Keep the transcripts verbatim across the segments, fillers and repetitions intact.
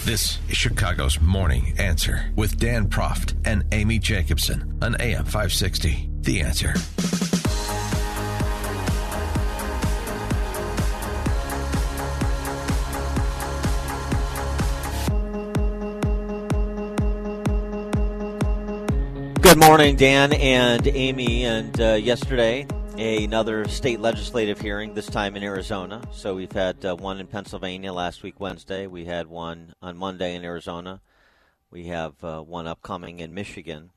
This is Chicago's Morning Answer with Dan Proft and Amy Jacobson on A M five sixty. The Answer. Good morning, Dan and Amy. And uh, yesterday, another state legislative hearing, this time in Arizona. So we've had uh, one in Pennsylvania last week, Wednesday. We had one on Monday in Arizona. We have uh, one upcoming in Michigan.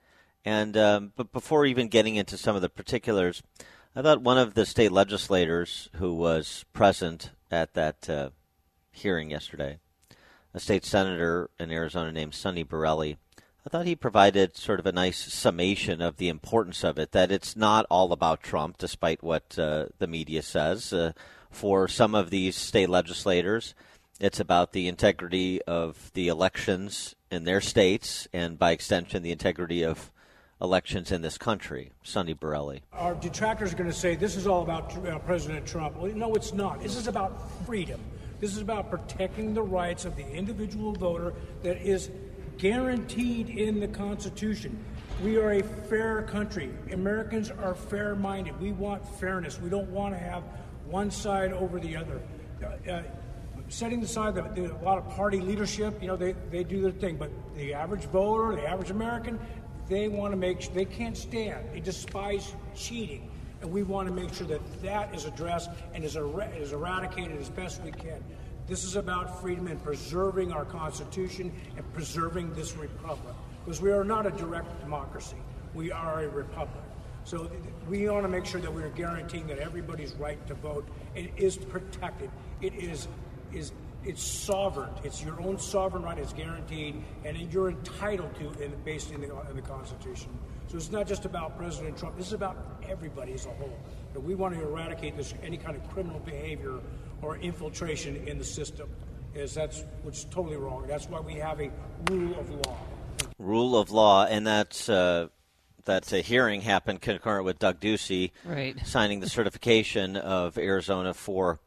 And um, but before even getting into some of the particulars, I thought one of the state legislators who was present at that uh, hearing yesterday, a state senator in Arizona named Sonny Borrelli, I thought he provided sort of a nice summation of the importance of it, that it's not all about Trump, despite what uh, the media says. Uh, for some of these state legislators, it's about the integrity of the elections in their states and, by extension, the integrity of elections in this country. Sonny Borrelli. Our detractors are going to say this is all about uh, President Trump. Well, no, it's not. This is about freedom. This is about protecting the rights of the individual voter that is guaranteed in the Constitution. We are a fair country. Americans are fair-minded. We want fairness. We don't want to have one side over the other. Uh, uh, setting aside the, the, a lot of party leadership, you know, they, they do their thing, but the average voter, the average American, they want to make sure, they can't stand, they despise cheating. And we want to make sure that that is addressed and is, er- is eradicated as best we can. This is about freedom and preserving our Constitution and preserving this republic. Because we are not a direct democracy. We are a republic. So we want to make sure that we're guaranteeing that everybody's right to vote it is protected. It is is it's sovereign. It's your own sovereign right. It's guaranteed, and you're entitled to it based in the, in the Constitution. So it's not just about President Trump. This is about everybody as a whole. But we want to eradicate this any kind of criminal behavior or infiltration in the system, is that's which is totally wrong. That's why we have a rule of law. Rule of law, and that's uh, that's a hearing happened concurrent with Doug Ducey right. signing the certification of Arizona for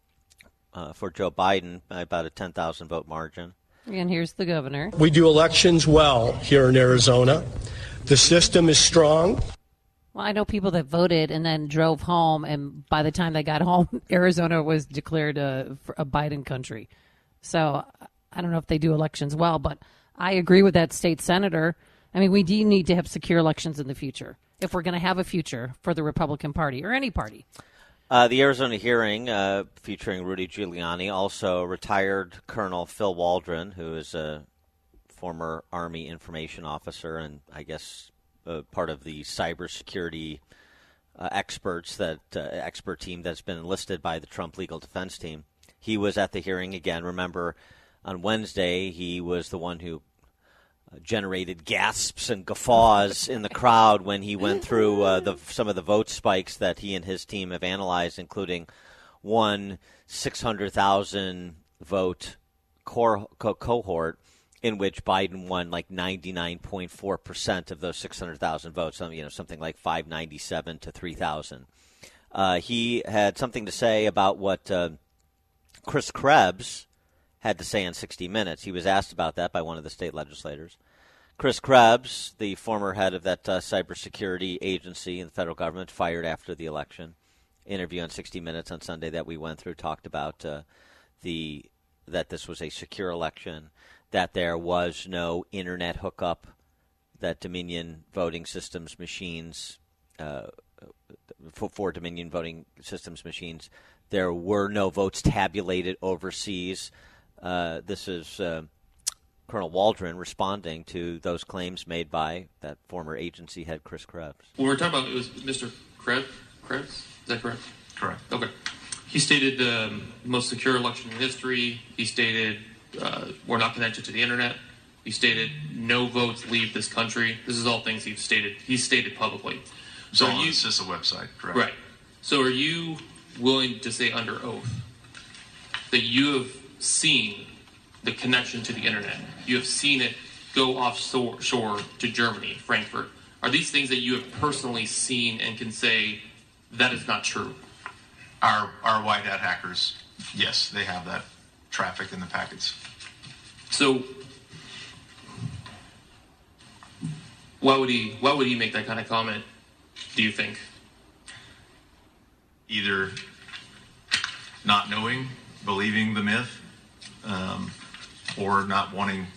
uh, for Joe Biden by about a ten thousand vote margin. And here's the governor. We do elections well here in Arizona. The system is strong. Well, I know people that voted and then drove home, and by the time they got home, Arizona was declared a, a Biden country. So I don't know if they do elections well, but I agree with that state senator. I mean, we do need to have secure elections in the future if we're going to have a future for the Republican Party or any party. Uh, the Arizona hearing uh, featuring Rudy Giuliani, also retired Colonel Phil Waldron, who is a former Army information officer and I guess Uh, part of the cybersecurity uh, experts that uh, expert team that's been enlisted by the Trump legal defense team. He was at the hearing again. Remember, on Wednesday, he was the one who uh, generated gasps and guffaws in the crowd when he went through uh, the some of the vote spikes that he and his team have analyzed, including one six hundred thousand vote cor- co- cohort in which Biden won like ninety-nine point four percent of those six hundred thousand votes, you know, something like five ninety-seven to three thousand. Uh, he had something to say about what uh, Chris Krebs had to say on sixty minutes. He was asked about that by one of the state legislators. Chris Krebs, the former head of that uh, cybersecurity agency in the federal government, fired after the election. Interview on sixty minutes on Sunday that we went through talked about uh, the that this was a secure election, that there was no internet hookup, that Dominion voting systems machines, uh, for, for Dominion voting systems machines, there were no votes tabulated overseas. Uh, this is uh, Colonel Waldron responding to those claims made by that former agency head, Chris Krebs. When we're talking about, it was Mister Krebs? Krebs? Is that correct? Correct. Okay. He stated um, most secure election in history. He stated uh, we're not connected to the internet. He stated no votes leave this country. This is all things he's stated. He's stated publicly. So are on you, the CISA website, correct? Right. So are you willing to say under oath that you have seen the connection to the internet? You have seen it go offshore shore to Germany, Frankfurt. Are these things that you have personally seen and can say that is not true? Our our white hat hackers, yes, they have that traffic in the packets. So why would he why would he make that kind of comment, do you think? Either not knowing, believing the myth, um, or not wanting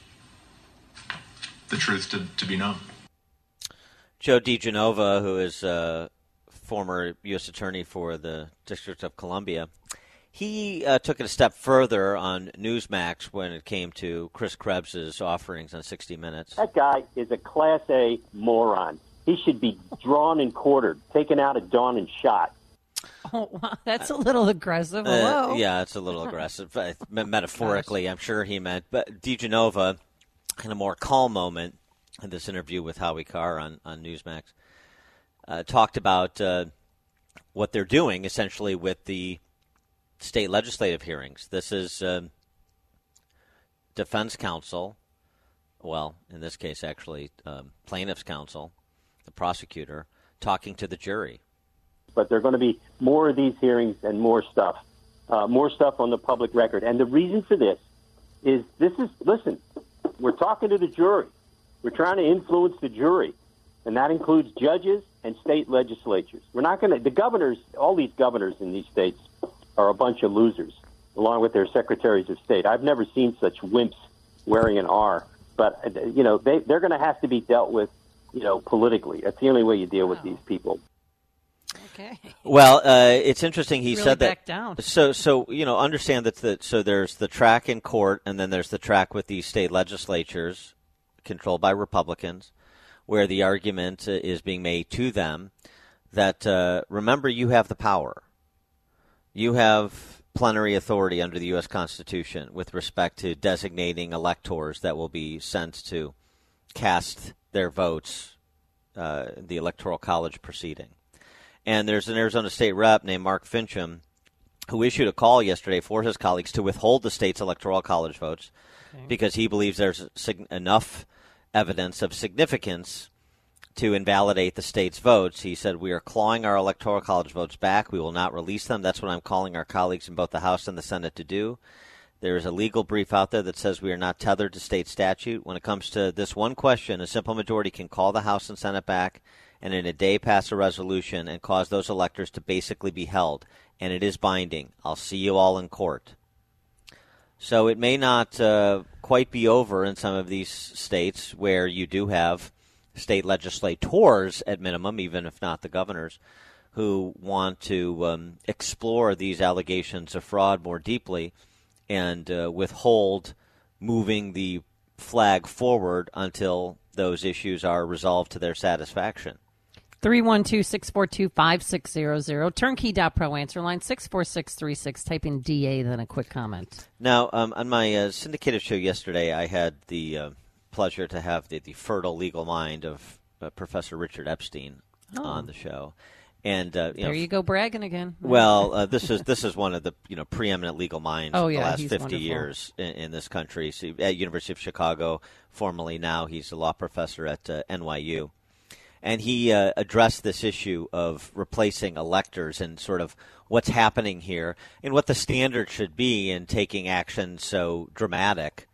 the truth to, to be known. Joe DiGenova, who is a former U S attorney for the District of Columbia, he uh, took it a step further on Newsmax when it came to Chris Krebs' offerings on sixty minutes. That guy is a Class A moron. He should be drawn and quartered, taken out at dawn and shot. Oh, wow. That's a little aggressive. Hello. Uh, yeah, it's a little aggressive. Metaphorically, I'm sure he meant. But DiGenova, in a more calm moment in this interview with Howie Carr on, on Newsmax, uh, talked about uh, what they're doing, essentially, with the state legislative hearings. This is uh, defense counsel, well, in this case, actually, um, plaintiff's counsel, the prosecutor, talking to the jury. But there are going to be more of these hearings and more stuff, uh, more stuff on the public record. And the reason for this is this is, listen, we're talking to the jury. We're trying to influence the jury, and that includes judges and state legislatures. We're not going to, the governors, all these governors in these states are a bunch of losers, along with their secretaries of state. I've never seen such wimps wearing an R. But, you know, they, they're going to have to be dealt with, you know, politically. That's the only way you deal with these people. Okay. Well, uh, it's interesting. He really said that. backed down. So, so you know, understand that. The, so there's the track in court, and then there's the track with the state legislatures, controlled by Republicans, where the argument uh, is being made to them that uh, remember, you have the power. You have plenary authority under the U S Constitution with respect to designating electors that will be sent to cast their votes, uh, the Electoral College proceeding. And there's an Arizona state rep named Mark Fincham who issued a call yesterday for his colleagues to withhold the state's Electoral College votes okay. because he believes there's sig- enough evidence of significance to invalidate the state's votes. He said, we are clawing our Electoral College votes back. We will not release them. That's what I'm calling our colleagues in both the House and the Senate to do. There is a legal brief out there that says we are not tethered to state statute. When it comes to this one question, a simple majority can call the House and Senate back and in a day pass a resolution and cause those electors to basically be held. And it is binding. I'll see you all in court. So it may not uh, quite be over in some of these states where you do have state legislators at minimum, even if not the governors, who want to um, explore these allegations of fraud more deeply and uh, withhold moving the flag forward until those issues are resolved to their satisfaction. three one two, six four two, five six zero zero. Turnkey dot pro answer line six four six three six. Type in D A, then a quick comment. Now, um, on my uh, syndicated show yesterday, I had the uh, pleasure to have the, the fertile legal mind of uh, Professor Richard Epstein oh. on the show. And uh, you there know, you go bragging again. Well, uh, this is this is one of the you know preeminent legal minds oh, of the yeah, last he's fifty wonderful. years in, in this country. So at University of Chicago, formerly now he's a law professor at uh, N Y U, and he uh, addressed this issue of replacing electors and sort of what's happening here and what the standard should be in taking action so dramatic,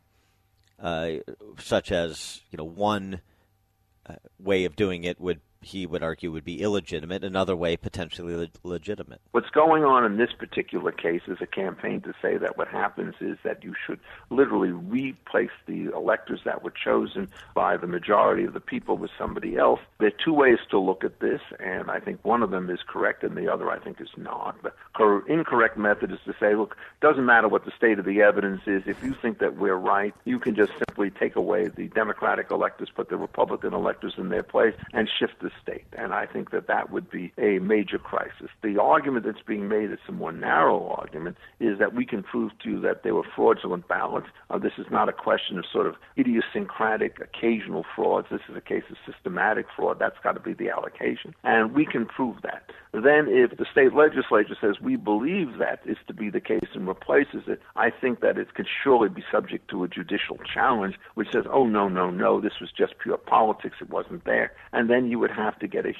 uh, such as you know one uh, way of doing it would. He would argue would be illegitimate, another way potentially le- legitimate. What's going on in this particular case is a campaign to say that what happens is that you should literally replace the electors that were chosen by the majority of the people with somebody else. There are two ways to look at this, and I think one of them is correct and the other I think is not. The cor- incorrect method is to say, look, it doesn't matter what the state of the evidence is. If you think that we're right, you can just simply take away the Democratic electors, put the Republican electors in their place, and shift the state. And I think that that would be a major crisis. The argument that's being made, it's a more narrow argument, is that we can prove to you that there were fraudulent ballots. Uh, this is not a question of sort of idiosyncratic, occasional frauds. This is a case of systematic fraud. That's got to be the allocation. And we can prove that. Then if the state legislature says we believe that is to be the case and replaces it, I think that it could surely be subject to a judicial challenge, which says, oh, no, no, no, this was just pure politics. It wasn't there. And then you would have to get a hearing.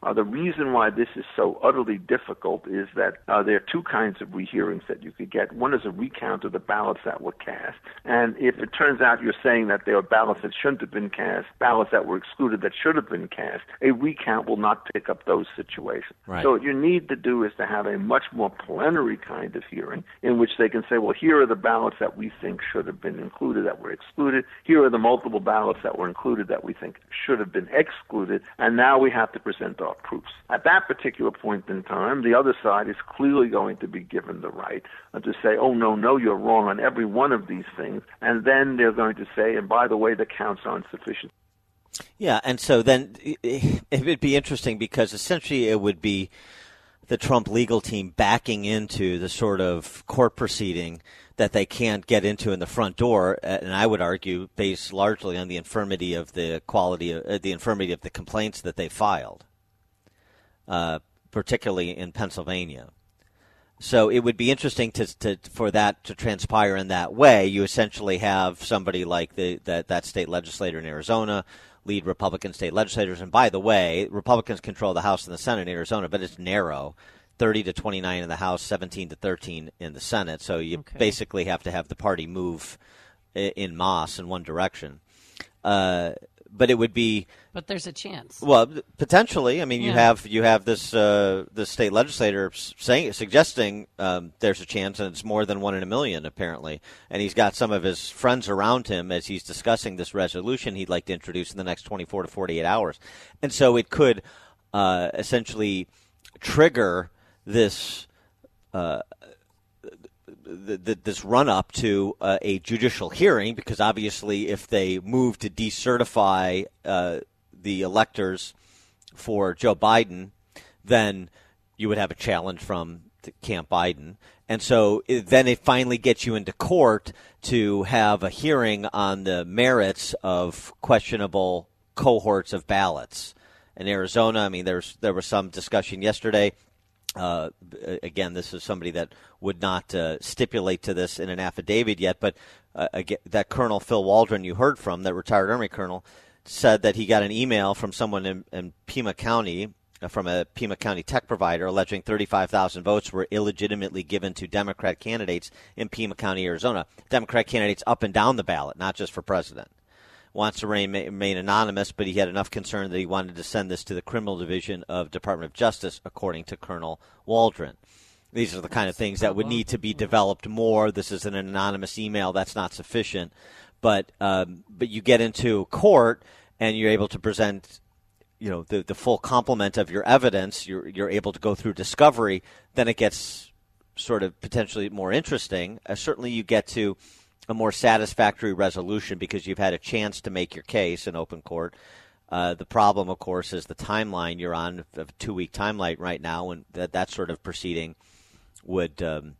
Uh, the reason why this is so utterly difficult is that uh, there are two kinds of rehearings that you could get. One is a recount of the ballots that were cast, and if it turns out you're saying that there are ballots that shouldn't have been cast, ballots that were excluded that should have been cast, a recount will not pick up those situations. Right. So what you need to do is to have a much more plenary kind of hearing in which they can say, well, here are the ballots that we think should have been included that were excluded. Here are the multiple ballots that were included that we think should have been excluded, and now we have to present our proofs. At that particular point in time, the other side is clearly going to be given the right uh, to say, oh, no, no, you're wrong on every one of these things, and then they're going to say, and by the way, the counts aren't sufficient. Yeah, and so then it would be interesting because essentially it would be the Trump legal team backing into the sort of court proceeding that they can't get into in the front door, and I would argue based largely on the infirmity of the quality of uh, the infirmity of the complaints that they filed, uh, particularly in Pennsylvania. So it would be interesting to, to for that to transpire in that way. You essentially have somebody like the that, that state legislator in Arizona, lead Republican state legislators, and by the way, Republicans control the House and the Senate in Arizona, but it's narrow. thirty to twenty-nine in the House, seventeen to thirteen in the Senate. So you okay. basically have to have the party move in masse in one direction. Uh, but it would be. But there's a chance. Well, potentially. I mean, yeah. you have you have this uh, this state legislator saying suggesting um, there's a chance, and it's more than one in a million apparently. And he's got some of his friends around him as he's discussing this resolution he'd like to introduce in the next twenty-four to forty-eight hours. And so it could uh, essentially trigger this uh, the, the, this run-up to uh, a judicial hearing, because obviously if they move to decertify uh, the electors for Joe Biden, then you would have a challenge from Camp Biden. And so it, then it finally gets you into court to have a hearing on the merits of questionable cohorts of ballots. In Arizona, I mean, there's there was some discussion yesterday. Uh, again, this is somebody that would not uh, stipulate to this in an affidavit yet, but uh, again, that Colonel Phil Waldron you heard from, that retired Army colonel, said that he got an email from someone in, in Pima County, uh, from a Pima County tech provider, alleging thirty-five thousand votes were illegitimately given to Democrat candidates in Pima County, Arizona. Democrat candidates up and down the ballot, not just for president. Wants to remain, remain anonymous, but he had enough concern that he wanted to send this to the Criminal Division of Department of Justice, according to Colonel Waldron. These are the kind of things that would need to be developed more. This is an anonymous email. That's not sufficient. But um, but you get into court and you're able to present, you know, the, the full complement of your evidence. You're you're able to go through discovery. Then it gets sort of potentially more interesting. Uh, certainly you get to a more satisfactory resolution because you've had a chance to make your case in open court. Uh, the problem, of course, is the timeline you're on, a two-week timeline right now, and that, that sort of proceeding would um,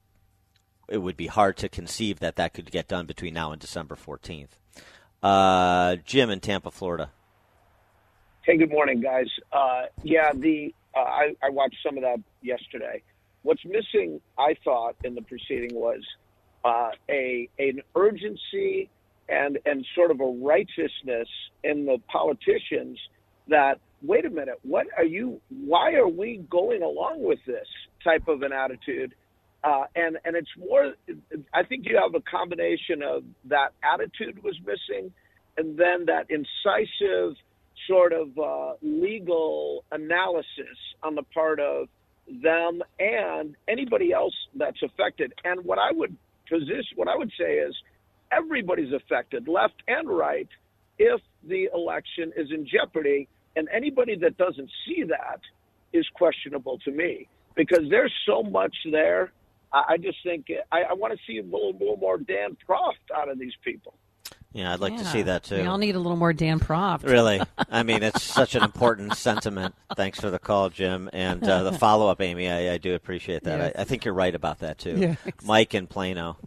it would be hard to conceive that that could get done between now and December fourteenth. Uh, Jim in Tampa, Florida. Hey, good morning, guys. Uh, yeah, the uh, I, I watched some of that yesterday. What's missing, I thought, in the proceeding was Uh, a an urgency and and sort of a righteousness in the politicians that, wait a minute, what are you, why are we going along with this type of an attitude? Uh, and, and it's more, I think you have a combination of that attitude was missing and then that incisive sort of uh, legal analysis on the part of them and anybody else that's affected. And what I would position, what I would say is everybody's affected, left and right, if the election is in jeopardy. And anybody that doesn't see that is questionable to me, because there's so much there. I just think I, I want to see a little, little more Dan Proft out of these people. Yeah, I'd like yeah, to see that, too. We all need a little more Dan Proft. Really. I mean, it's such an important sentiment. Thanks for the call, Jim. And uh, the follow-up, Amy, I, I do appreciate that. Yes. I, I think you're right about that, too. Yeah, exactly. Mike in Plano.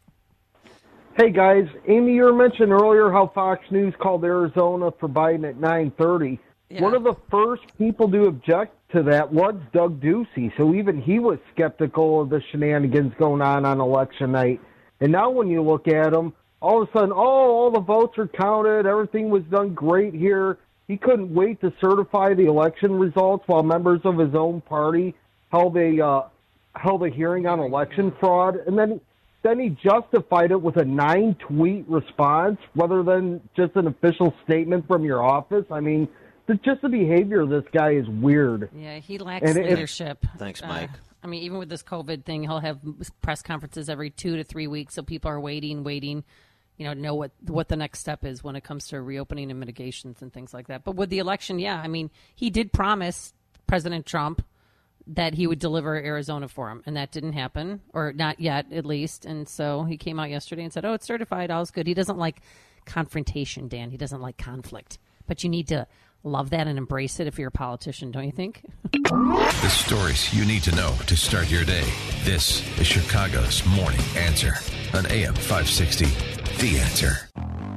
Hey, guys. Amy, you were mentioning earlier how Fox News called Arizona for Biden at nine thirty. Yeah. One of the first people to object to that was Doug Ducey, so even he was skeptical of the shenanigans going on on election night. And now when you look at them, all of a sudden, oh, all the votes are counted, everything was done great here. he couldn't wait to certify the election results while members of his own party held a uh, held a hearing on election fraud, and then then he justified it with a nine-tweet response rather than just an official statement from your office. I mean, the, just the behavior of this guy is weird. Yeah, he lacks And it- leadership. Thanks, Uh, Mike. I mean, even with this COVID thing, he'll have press conferences every two to three weeks, so people are waiting, waiting, you know, know what what the next step is when it comes to reopening and mitigations and things like that. But with the election, yeah, I mean, he did promise President Trump that he would deliver Arizona for him, and that didn't happen, or not yet, at least. And so he came out yesterday and said, oh, it's certified, all's good. He doesn't like confrontation, Dan. He doesn't like conflict. But you need to love that and embrace it if you're a politician, don't you think? The stories you need to know to start your day. This is Chicago's Morning Answer on A M five sixty. The Answer.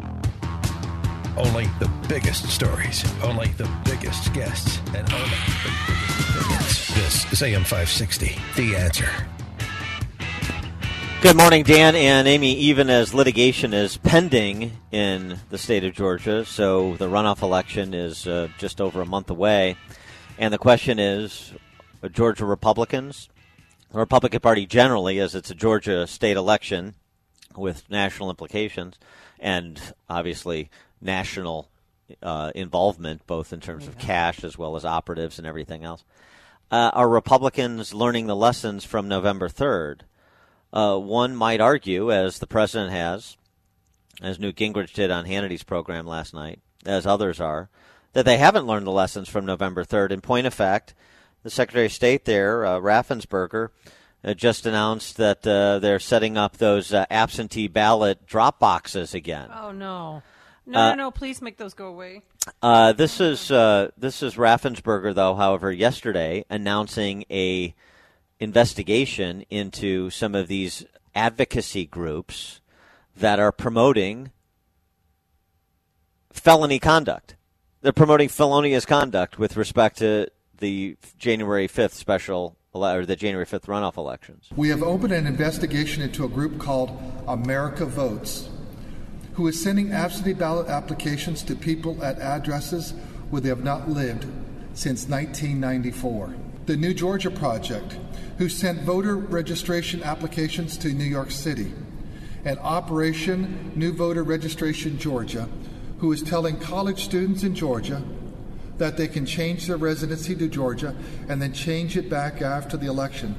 Only the biggest stories, only the biggest guests, and only the biggest opinions. This is A M five sixty. The Answer. Good morning, Dan and Amy. Even as litigation is pending in the state of Georgia, so the runoff election is uh, just over a month away, and the question is, uh, Georgia Republicans, the Republican Party generally, as it's a Georgia state election with national implications and obviously national uh, involvement, both in terms of cash as well as operatives and everything else, uh, are Republicans learning the lessons from November third? Uh, one might argue, as the president has, as Newt Gingrich did on Hannity's program last night, as others are, that they haven't learned the lessons from November third. In point of fact, the Secretary of State there, uh, Raffensperger, uh, just announced that uh, they're setting up those uh, absentee ballot drop boxes again. Oh, no. No, Uh, no, no, please make those go away. Uh, this is uh, this is Raffensperger, though, however, yesterday announcing a investigation into some of these advocacy groups that are promoting felony conduct. They're promoting felonious conduct with respect to the January fifth special or the January fifth runoff elections. We have opened an investigation into a group called America Votes, who is sending absentee ballot applications to people at addresses where they have not lived since nineteen ninety-four. The New Georgia Project, who sent voter registration applications to New York City, and Operation New Voter Registration Georgia, who is telling college students in Georgia that they can change their residency to Georgia and then change it back after the election.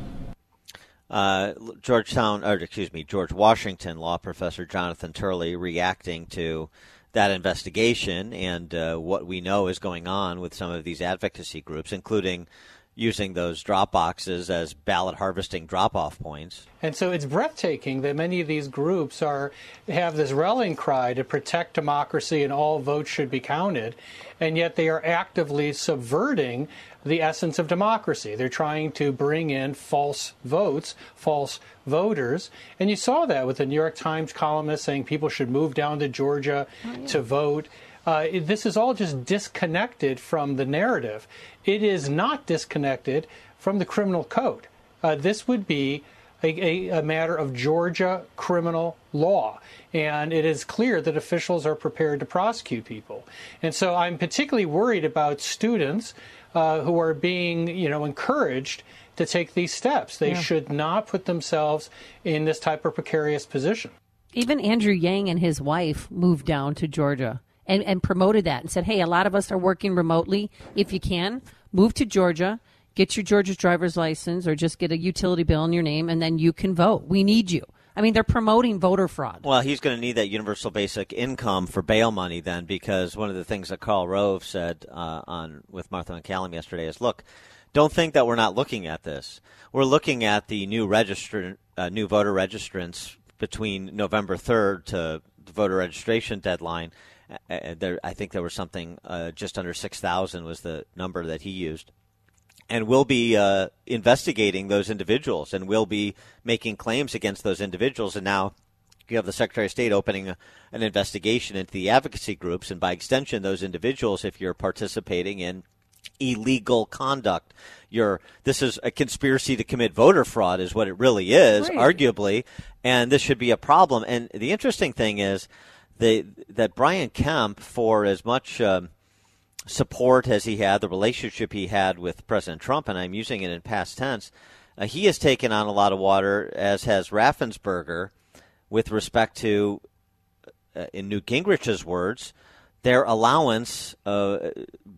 Uh, Georgetown, or excuse me, George Washington law professor Jonathan Turley reacting to that investigation and uh, what we know is going on with some of these advocacy groups, including using those drop boxes as ballot harvesting drop-off points. And so it's breathtaking that many of these groups are have this rallying cry to protect democracy and all votes should be counted, and yet they are actively subverting the essence of democracy. They're trying to bring in false votes, false voters, and you saw that with the New York Times columnist saying people should move down to Georgia oh, yeah. to vote. Uh, this is all just disconnected from the narrative. It is not disconnected from the criminal code. Uh, this would be a, a, a matter of Georgia criminal law, and it is clear that officials are prepared to prosecute people. And so I'm particularly worried about students uh, who are being, you know, encouraged to take these steps. They yeah. should not put themselves in this type of precarious position. Even Andrew Yang and his wife moved down to Georgia. And, and promoted that and said, hey, a lot of us are working remotely. If you can, move to Georgia, get your Georgia driver's license or just get a utility bill in your name, and then you can vote. We need you. I mean, they're promoting voter fraud. Well, he's going to need that universal basic income for bail money then, because one of the things that Karl Rove said uh, on with Martha McCallum yesterday is, look, don't think that we're not looking at this. We're looking at the new register, uh, new voter registrants between November third to the voter registration deadline. Uh, there, I think there was something uh, just under six thousand was the number that he used. And we'll be uh, investigating those individuals, and we'll be making claims against those individuals. And now you have the Secretary of State opening a, an investigation into the advocacy groups, and by extension, those individuals, if you're participating in illegal conduct. You're, this is a conspiracy to commit voter fraud is what it really is, right. arguably, and this should be a problem. And the interesting thing is, They, that Brian Kemp, for as much um, support as he had, the relationship he had with President Trump, and I'm using it in past tense, uh, he has taken on a lot of water, as has Raffensperger, with respect to, uh, in Newt Gingrich's words, their allowance uh,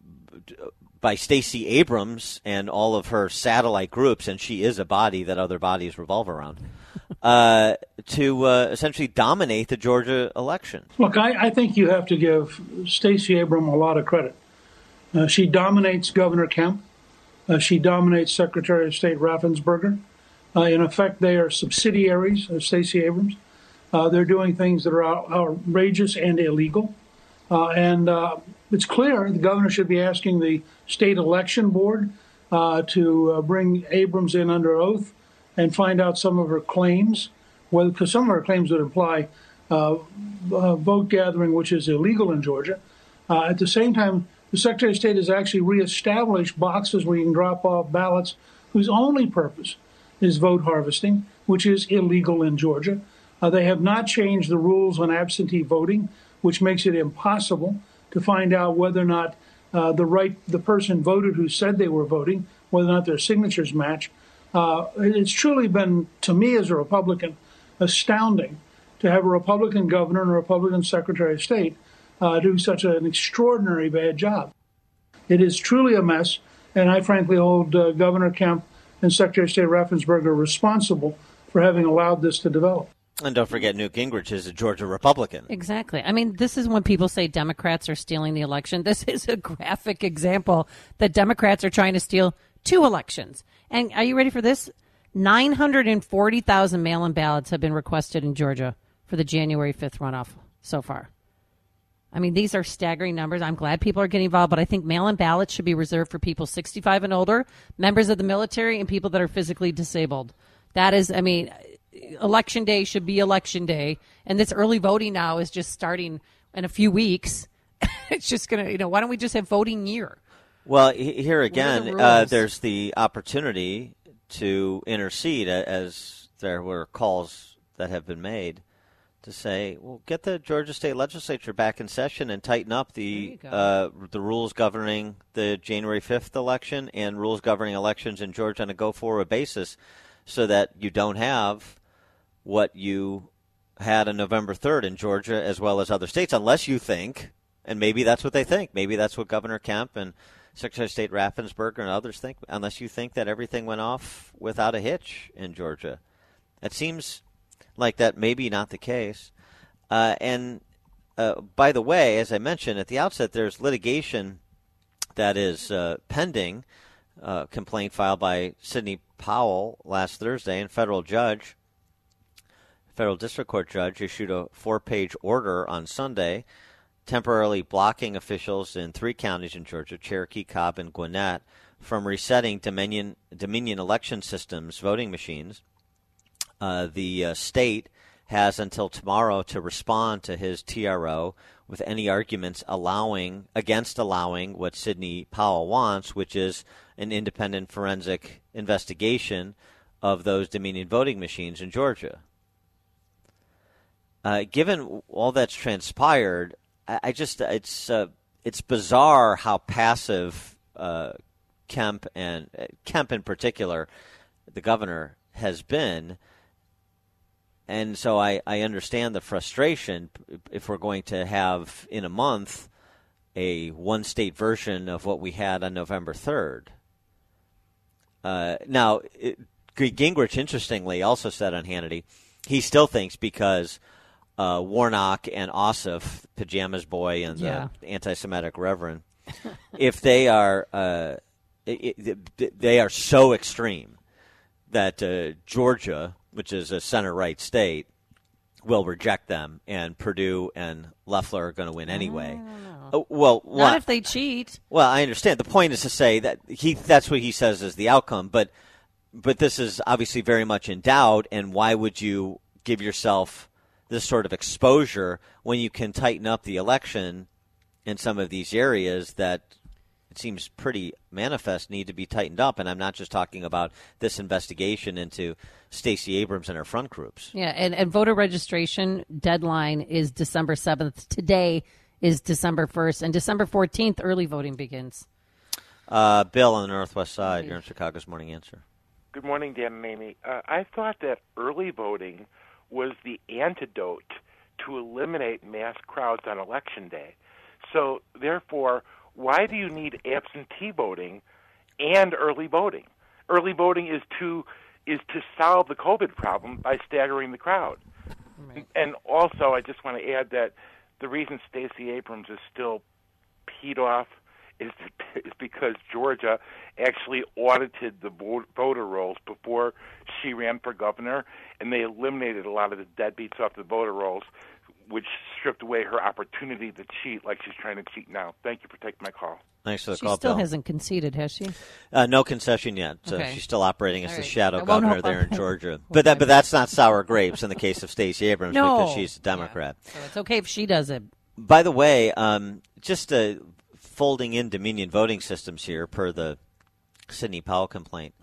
by Stacey Abrams and all of her satellite groups, and she is a body that other bodies revolve around, uh, to uh, essentially dominate the Georgia election. Look, I, I think you have to give Stacey Abrams a lot of credit. Uh, she dominates Governor Kemp. Uh, she dominates Secretary of State Raffensperger. Uh, in effect, they are subsidiaries of Stacey Abrams. Uh, they're doing things that are out, outrageous and illegal. Uh, and uh, it's clear the governor should be asking the state election board uh, to uh, bring Abrams in under oath and find out some of her claims, well, because some of her claims would imply uh, uh, vote gathering, which is illegal in Georgia. Uh, at the same time, the Secretary of State has actually reestablished boxes where you can drop off ballots whose only purpose is vote harvesting, which is illegal in Georgia. Uh, they have not changed the rules on absentee voting, which makes it impossible to find out whether or not uh, the right the person voted who said they were voting, whether or not their signatures match. Uh, it's truly been, to me as a Republican, astounding to have a Republican governor and a Republican Secretary of State uh, do such an extraordinary bad job. It is truly a mess, and I frankly hold uh, Governor Kemp and Secretary of State Raffensperger responsible for having allowed this to develop. And don't forget, Newt Gingrich is a Georgia Republican. Exactly. I mean, this is when people say Democrats are stealing the election. This is a graphic example that Democrats are trying to steal two elections. And are you ready for this? nine hundred forty thousand mail-in ballots have been requested in Georgia for the January fifth runoff so far. I mean, these are staggering numbers. I'm glad people are getting involved, but I think mail-in ballots should be reserved for people sixty-five and older, members of the military, and people that are physically disabled. That is, I mean, Election Day should be Election Day, and this early voting now is just starting in a few weeks. It's just going to, you know, why don't we just have voting year? Well, here again, the uh, there's the opportunity to intercede, as there were calls that have been made to say, well, get the Georgia State Legislature back in session and tighten up the uh, the rules governing the January fifth election and rules governing elections in Georgia on a go-forward basis, so that you don't have what you had on November third in Georgia as well as other states, unless you think, and maybe that's what they think, maybe that's what Governor Kemp and Secretary of State Raffensperger and others think, unless you think that everything went off without a hitch in Georgia. It seems like that may be not the case. Uh, and uh, by the way, as I mentioned at the outset, there's litigation that is uh, pending, uh, complaint filed by Sidney Powell last Thursday, and federal judge, federal district court judge, issued a four-page order on Sunday temporarily blocking officials in three counties in Georgia, Cherokee, Cobb, and Gwinnett, from resetting Dominion, Dominion election systems voting machines. Uh, the uh, state has until tomorrow to respond to his T R O with any arguments allowing against allowing what Sidney Powell wants, which is an independent forensic investigation of those Dominion voting machines in Georgia. Uh, given all that's transpired, I, I just it's uh, it's bizarre how passive uh, Kemp and uh, Kemp in particular, the governor, has been. And so I, I understand the frustration if we're going to have in a month a one-state version of what we had on November third. Uh, now, it, Gingrich, interestingly, also said on Hannity, he still thinks because uh, Warnock and Ossoff, Pajamas Boy and yeah. the anti-Semitic Reverend, if they are uh, it, it, they are so extreme that uh, Georgia, which is a center-right state, will reject them, and Purdue and Loeffler are going to win anyway. Uh, well, Not what, if they cheat. Well, I understand. The point is to say that he that's what he says is the outcome, but but this is obviously very much in doubt, and why would you give yourself this sort of exposure when you can tighten up the election in some of these areas that it seems pretty manifest need to be tightened up? And I'm not just talking about this investigation into Stacey Abrams and her front groups. Yeah, and, and voter registration deadline is December seventh. Today is December first, and December fourteenth, early voting begins. Uh, Bill on the Northwest Side, you're in Chicago's Morning Answer. Good morning, Dan and Amy. Uh, I thought that early voting was the antidote to eliminate mass crowds on Election Day. So, therefore, why do you need absentee voting and early voting? Early voting is to is to solve the COVID problem by staggering the crowd. Right. And also, I just want to add that the reason Stacey Abrams is still peed off is, is because Georgia actually audited the vote, voter rolls before she ran for governor, and they eliminated a lot of the deadbeats off the voter rolls, which stripped away her opportunity to cheat like she's trying to cheat now. Thank you for taking my call. Thanks for the she call, She still Bill. hasn't conceded, has she? Uh, no concession yet. Okay. Uh, she's still operating as All the right. shadow governor there in hope. Georgia. Okay. But that, but that's not sour grapes in the case of Stacey Abrams No. because she's a Democrat. Yeah. So it's okay if she does it. By the way, um, just uh, folding in Dominion voting systems here per the Sidney Powell complaint,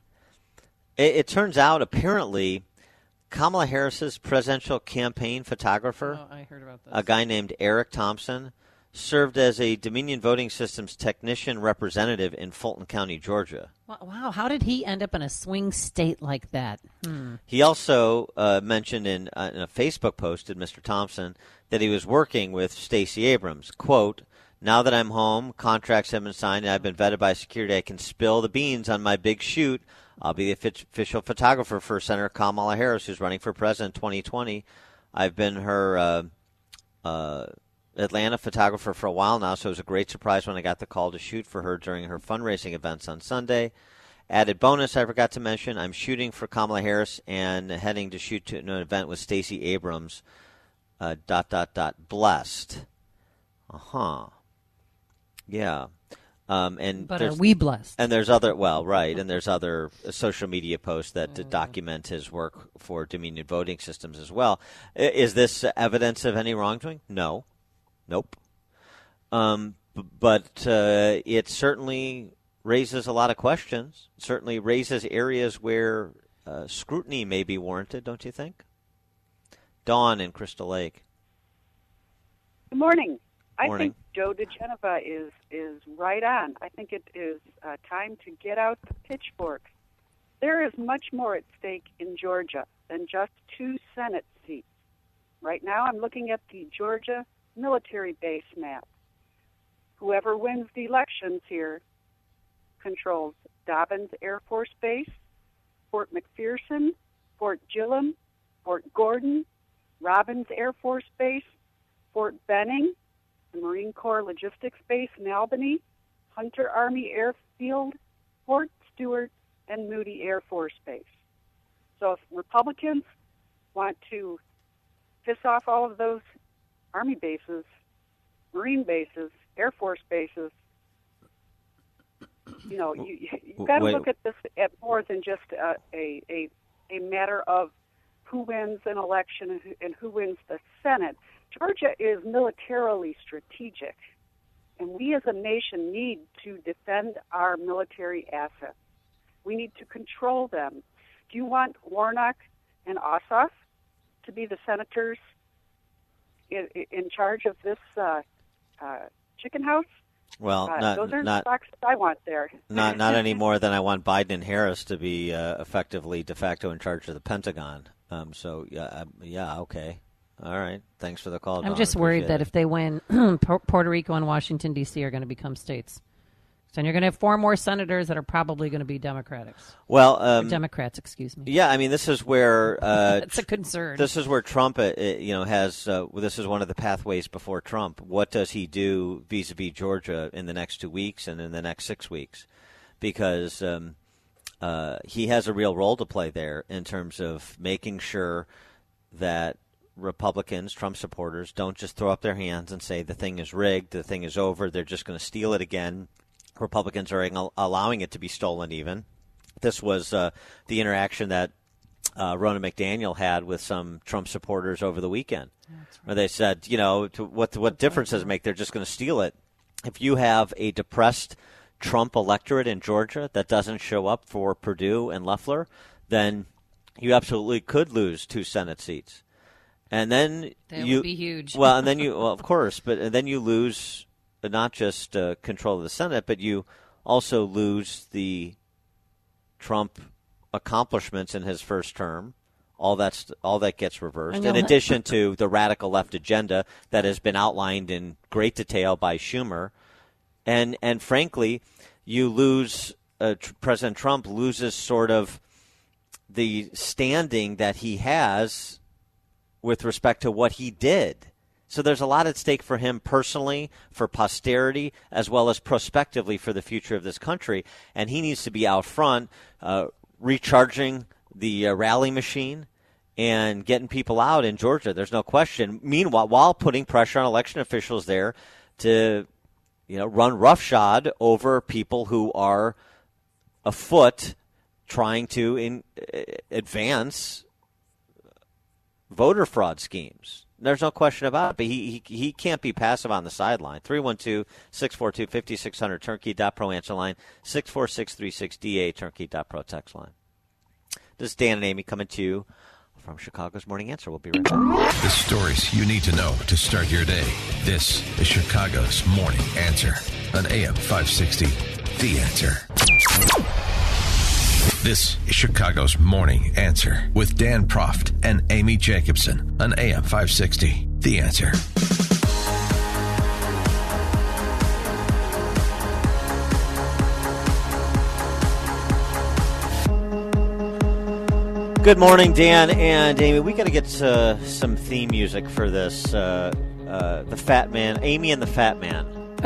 it, it turns out apparently Kamala Harris's presidential campaign photographer, Oh, I heard about this. a guy named Eric Thompson, served as a Dominion Voting Systems technician representative in Fulton County, Georgia. Wow, how did he end up in a swing state like that? Hmm. He also uh, mentioned in, uh, in a Facebook post, did Mister Thompson, that he was working with Stacey Abrams. Quote, now that I'm home, contracts have been signed, and I've been vetted by security, I can spill the beans on my big shoot. I'll be the official photographer for Senator Kamala Harris, who's running for president in twenty twenty. I've been her uh, uh, Atlanta photographer for a while now, so it was a great surprise when I got the call to shoot for her during her fundraising events on Sunday. Added bonus I forgot to mention, I'm shooting for Kamala Harris and heading to shoot to an event with Stacey Abrams, uh, dot, dot, dot, blessed. Uh-huh. Yeah. Um, and But are we blessed? And there's other, well, right, and there's other social media posts that mm. document his work for Dominion voting systems as well. Is this evidence of any wrongdoing? No. Nope. Um, b- but uh, it certainly raises a lot of questions, certainly raises areas where uh, scrutiny may be warranted, don't you think? Dawn in Crystal Lake. Good morning. I Morning. think Joe DeGenova is is right on. I think it is uh, time to get out the pitchforks. There is much more at stake in Georgia than just two Senate seats. Right now I'm looking at the Georgia military base map. Whoever wins the elections here controls Dobbins Air Force Base, Fort McPherson, Fort Gillem, Fort Gordon, Robbins Air Force Base, Fort Benning, the Marine Corps Logistics Base in Albany, Hunter Army Airfield, Fort Stewart, and Moody Air Force Base. So if Republicans want to piss off all of those Army bases, Marine bases, Air Force bases, you know, you, you've got to Wait. look at this at more than just a, a, a, a matter of who wins an election and who, and who wins the Senate. Georgia is militarily strategic, and we as a nation need to defend our military assets. We need to control them. Do you want Warnock and Ossoff to be the senators in, in charge of this uh, uh, chicken house? Well, uh, not those are not the boxes I want there. not not any more than I want Biden and Harris to be uh, effectively de facto in charge of the Pentagon. Um, so yeah, uh, yeah, okay, all right. Thanks for the call. I'm Dawn. just worried Appreciate that it. if they win, Puerto Rico and Washington, D C are going to become states. So you're going to have four more senators that are probably going to be Democrats. Well, um, Or Democrats, excuse me. Yeah, I mean, this is where uh, That's a concern. This is where Trump, uh, you know, has. Uh, well, this is one of the pathways before Trump. What does he do vis-a-vis Georgia in the next two weeks and in the next six weeks? Because um, uh, he has a real role to play there in terms of making sure that Republicans, Trump supporters, don't just throw up their hands and say the thing is rigged, the thing is over, they're just going to steal it again. Republicans are allowing it to be stolen even. This was uh, the interaction that uh, Ronna McDaniel had with some Trump supporters over the weekend, right. where they said, you know, to what what difference does it make? They're just going to steal it. If you have a depressed Trump electorate in Georgia that doesn't show up for Perdue and Loeffler, then you absolutely could lose two Senate seats. And then that you would be huge. well, and then you well, of course, but and then you lose not just uh, control of the Senate, but you also lose the Trump accomplishments in his first term. All that's all that gets reversed. In addition to the radical left agenda that has been outlined in great detail by Schumer, and and frankly, you lose uh, President Trump loses sort of the standing that he has with respect to what he did. So there's a lot at stake for him personally, for posterity, as well as prospectively for the future of this country. And he needs to be out front, uh, recharging the uh, rally machine and getting people out in Georgia. There's no question. Meanwhile, while putting pressure on election officials there to, you know, run roughshod over people who are afoot trying to in, uh, advance voter fraud schemes. There's no question about it, but he, he he can't be passive on the sideline. three one two, six four two, five six zero zero, turnkey dot pro answer line, six four six three six D A, turnkey dot pro text line. This is Dan and Amy coming to you from Chicago's Morning Answer. We'll be right back. The stories you need to know to start your day. This is Chicago's Morning Answer on A M five sixty, The Answer. This is Chicago's Morning Answer with Dan Proft and Amy Jacobson on A M five sixty, The Answer. Good morning, Dan and Amy. We got to get uh, some theme music for this. Uh, uh, the Fat Man, Amy and the Fat Man.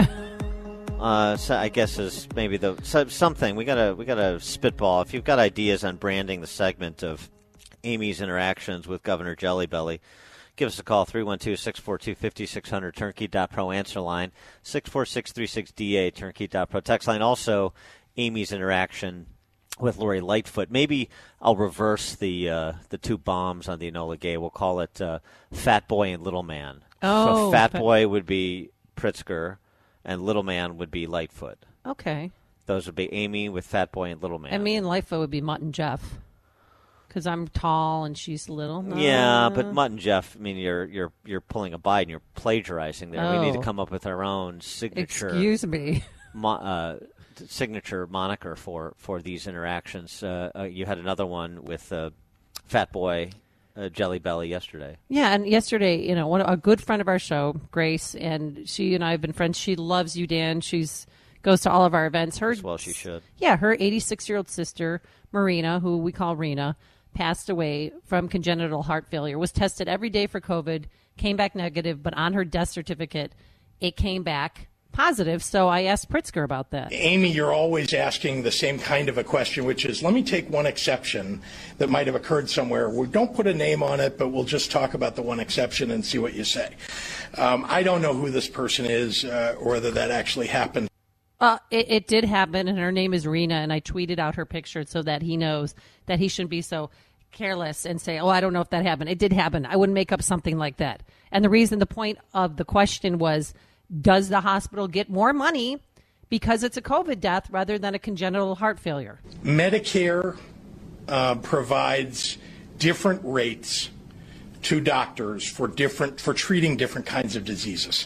Uh, so I guess is maybe the so, something we gotta we gotta spitball. If you've got ideas on branding the segment of Amy's interactions with Governor Jelly Belly, give us a call three one two, six four two, five six zero zero, turnkey dot pro answer line, six four six three six D A, turnkey dot pro text line. Also, Amy's interaction with Lori Lightfoot. Maybe I'll reverse the uh, the two bombs on the Enola Gay. We'll call it uh, Fat Boy and Little Man. Oh, so Fat Boy would be Pritzker, and Little Man would be Lightfoot. Okay. Those would be Amy with Fat Boy and Little Man. And me and Lightfoot would be Mutt and Jeff. Because I'm tall and she's little. No. Yeah, but Mutt and Jeff, I mean, you're you're you're pulling a Biden. You're plagiarizing there. Oh. We need to come up with our own signature. Excuse me. Mo- uh, signature moniker for, for these interactions. Uh, uh, you had another one with uh, Fat Boy Uh, Jelly Belly yesterday. Yeah, and yesterday, you know, one a good friend of our show, Grace, and she and I have been friends. She loves you, Dan. She's goes to all of our events. Her, As well, she should. Yeah, her eighty-six-year-old sister, Marina, who we call Rena, passed away from congenital heart failure. Was tested every day for COVID, came back negative, but on her death certificate, it came back positive. So I asked Pritzker about that. Amy, you're always asking the same kind of a question, which is, let me take one exception that might have occurred somewhere. We don't put a name on it, but we'll just talk about the one exception and see what you say. Um, I don't know who this person is uh, or whether that actually happened. Uh, it, it did happen, and her name is Rena, and I tweeted out her picture so that he knows that he shouldn't be so careless and say, oh, I don't know if that happened. It did happen. I wouldn't make up something like that. And the reason, the point of the question was, does the hospital get more money because it's a COVID death rather than a congenital heart failure? Medicare uh, provides different rates to doctors for different for treating different kinds of diseases.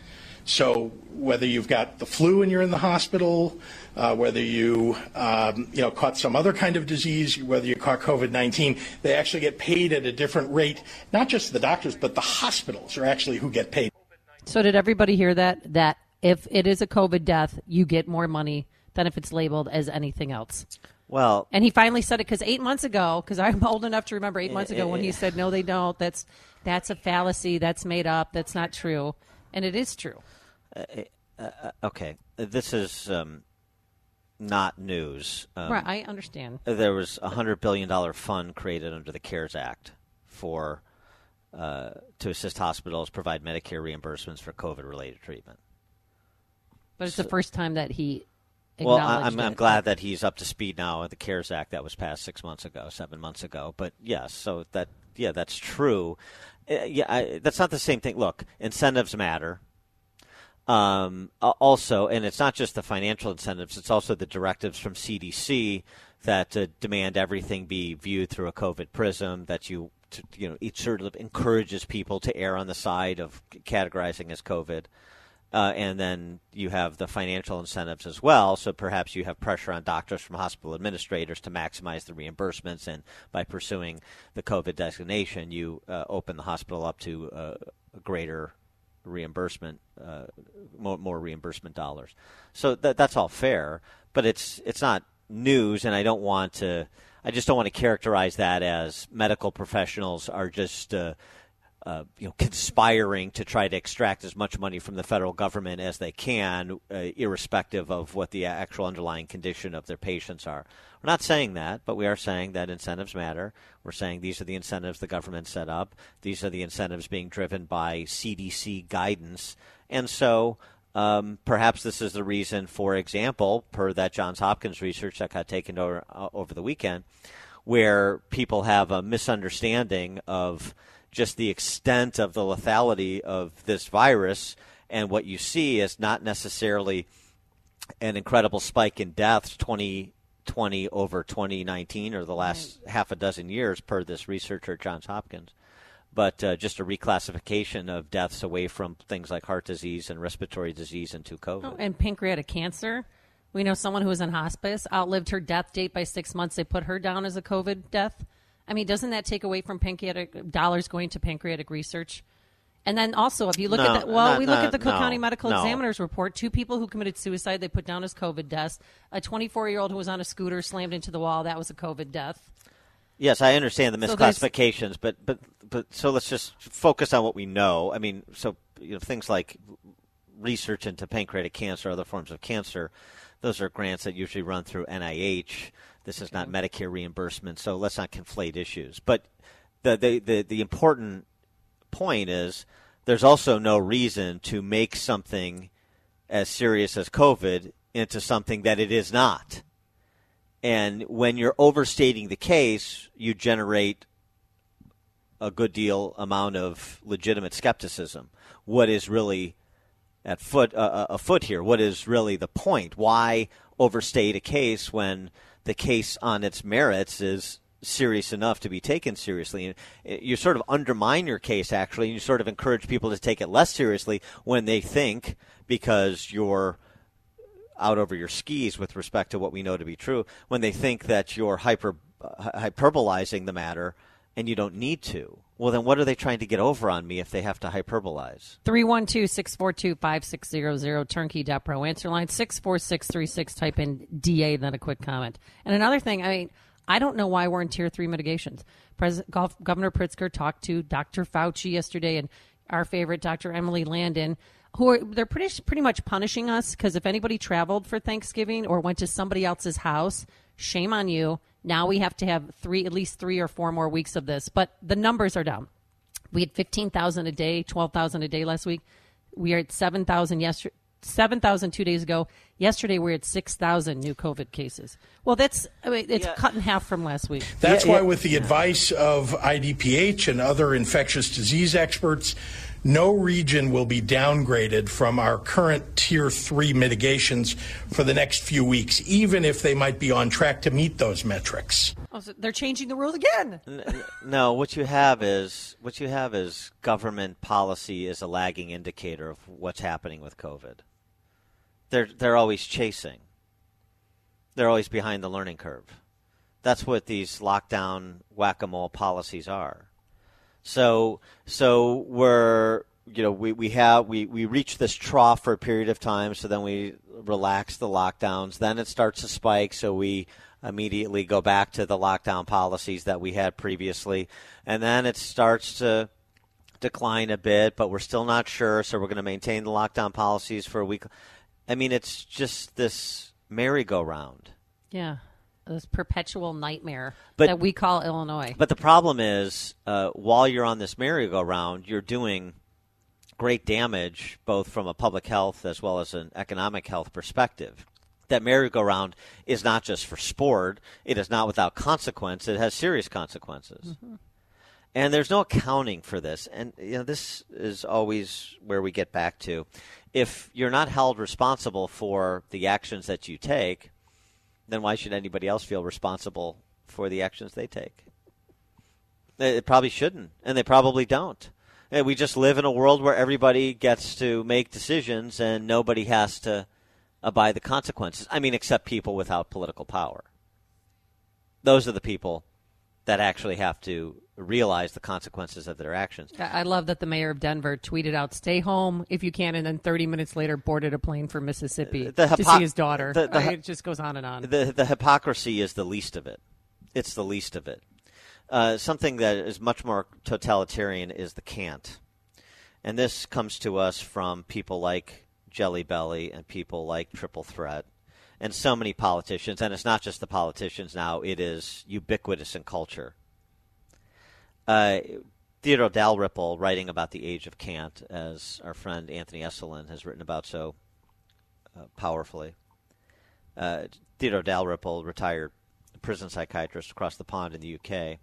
So whether you've got the flu and you're in the hospital, uh, whether you um, you know caught some other kind of disease, whether you caught COVID nineteen, they actually get paid at a different rate. Not just the doctors, but the hospitals are actually who get paid. So did everybody hear that? That if it is a COVID death, you get more money than if it's labeled as anything else. Well, and he finally said it because eight months ago, because I'm old enough to remember eight months ago when he said, no, they don't. That's that's a fallacy. That's made up. That's not true. And it is true. Uh, uh, okay. This is um, not news. Um, right. I understand. There was a one hundred billion dollars fund created under the CARES Act for Uh, to assist hospitals provide Medicare reimbursements for COVID-related treatment. But it's so, the first time that he well, acknowledged I'm, it. I'm glad that he's up to speed now with the CARES Act that was passed six months ago, seven months ago. But yes, so that yeah, that's true. Uh, yeah, I, that's not the same thing. Look, incentives matter. Um, also, and it's not just the financial incentives; it's also the directives from C D C that uh, demand everything be viewed through a COVID prism. That you to, you know, it sort of encourages people to err on the side of categorizing as COVID. Uh, and then you have the financial incentives as well. So perhaps you have pressure on doctors from hospital administrators to maximize the reimbursements. And by pursuing the COVID designation, you uh, open the hospital up to uh, a greater reimbursement, uh, more, more reimbursement dollars. So that, that's all fair, but it's it's not news. And I don't want to. I just don't want to characterize that as medical professionals are just. Uh, Uh, you know, conspiring to try to extract as much money from the federal government as they can, uh, irrespective of what the actual underlying condition of their patients are. We're not saying that, but we are saying that incentives matter. We're saying these are the incentives the government set up. These are the incentives being driven by C D C guidance. And so um, perhaps this is the reason, for example, per that Johns Hopkins research that got taken over, uh, over the weekend, where people have a misunderstanding of just the extent of the lethality of this virus, and what you see is not necessarily an incredible spike in deaths twenty twenty over twenty nineteen or the last right. half a dozen years per this researcher at Johns Hopkins, but uh, just a reclassification of deaths away from things like heart disease and respiratory disease into COVID. Oh, and pancreatic cancer. We know someone who was in hospice, outlived her death date by six months. They put her down as a COVID death. I mean, doesn't that take away from pancreatic dollars going to pancreatic research? And then also, if you look no, at that, well, not, we look not, at the Cook no, County Medical no. Examiner's report. Two people who committed suicide, they put down as COVID deaths. A twenty-four-year-old who was on a scooter slammed into the wall, that was a COVID death. Yes, I understand the So misclassifications, but, but but so let's just focus on what we know. I mean, so you know, things like research into pancreatic cancer, other forms of cancer, those are grants that usually run through N I H. This is not Medicare reimbursement, so let's not conflate issues. But the, the, the, the important point is there's also no reason to make something as serious as COVID into something that it is not. And when you're overstating the case, you generate a good deal amount of legitimate skepticism. What is really at foot uh, afoot here? What is really the point? Why overstate a case when the case on its merits is serious enough to be taken seriously? You sort of undermine your case, actually, and you sort of encourage people to take it less seriously when they think, because you're out over your skis with respect to what we know to be true, when they think that you're hyper uh, hyperbolizing the matter and you don't need to. Well, then what are they trying to get over on me if they have to hyperbolize? three one two, six four two, five six zero zero, turnkey dot pro. Answer line six four six three six. Type in D A, then a quick comment. And another thing, I mean, I don't know why we're in tier three mitigations. President Governor Pritzker talked to Doctor Fauci yesterday and our favorite Doctor Emily Landon, who are, they're pretty pretty much punishing us because if anybody traveled for Thanksgiving or went to somebody else's house, shame on you. Now we have to have three, at least three or four more weeks of this. But the numbers are down. We had fifteen thousand a day, twelve thousand a day last week. We are at seven thousand yesterday. seven thousand two days ago. Yesterday, we were at six thousand new COVID cases. Well, that's I mean, it's yeah. cut in half from last week. That's yeah, why, yeah. with the advice of I D P H and other infectious disease experts, no region will be downgraded from our current Tier three mitigations for the next few weeks, even if they might be on track to meet those metrics. Oh, so they're changing the rule again. No, what you have is what you have is government policy is a lagging indicator of what's happening with COVID. They're they're always chasing. They're always behind the learning curve. That's what these lockdown whack-a-mole policies are. So so we're you know we, we have we, we reach this trough for a period of time, so then we relax the lockdowns. Then it starts to spike, so we immediately go back to the lockdown policies that we had previously, and then it starts to decline a bit, but we're still not sure, so we're going to maintain the lockdown policies for a week. I mean, it's just this merry-go-round. Yeah, this perpetual nightmare but, that we call Illinois. But the problem is, uh, while you're on this merry-go-round, you're doing great damage, both from a public health as well as an economic health perspective. That merry-go-round is not just for sport. It is not without consequence. It has serious consequences. Mm-hmm. And there's no accounting for this. And you know, this is always where we get back to. If you're not held responsible for the actions that you take, then why should anybody else feel responsible for the actions they take? It probably shouldn't, and they probably don't. And we just live in a world where everybody gets to make decisions and nobody has to abide the consequences. I mean, except people without political power. Those are the people that actually have to realize the consequences of their actions. I love that the mayor of Denver tweeted out, "Stay home if you can," and then thirty minutes later boarded a plane for Mississippi the hypo- to see his daughter. The, the, I mean, it just goes on and on. The, the hypocrisy is the least of it. It's the least of it. Uh, something that is much more totalitarian is the cant. And this comes to us from people like Jelly Belly and people like Triple Threat and so many politicians. And it's not just the politicians now. It is ubiquitous in culture. Uh, Theodore Dalrymple, writing about the age of cant, as our friend Anthony Esolen has written about so uh, powerfully. Uh, Theodore Dalrymple, retired prison psychiatrist across the pond in the U K.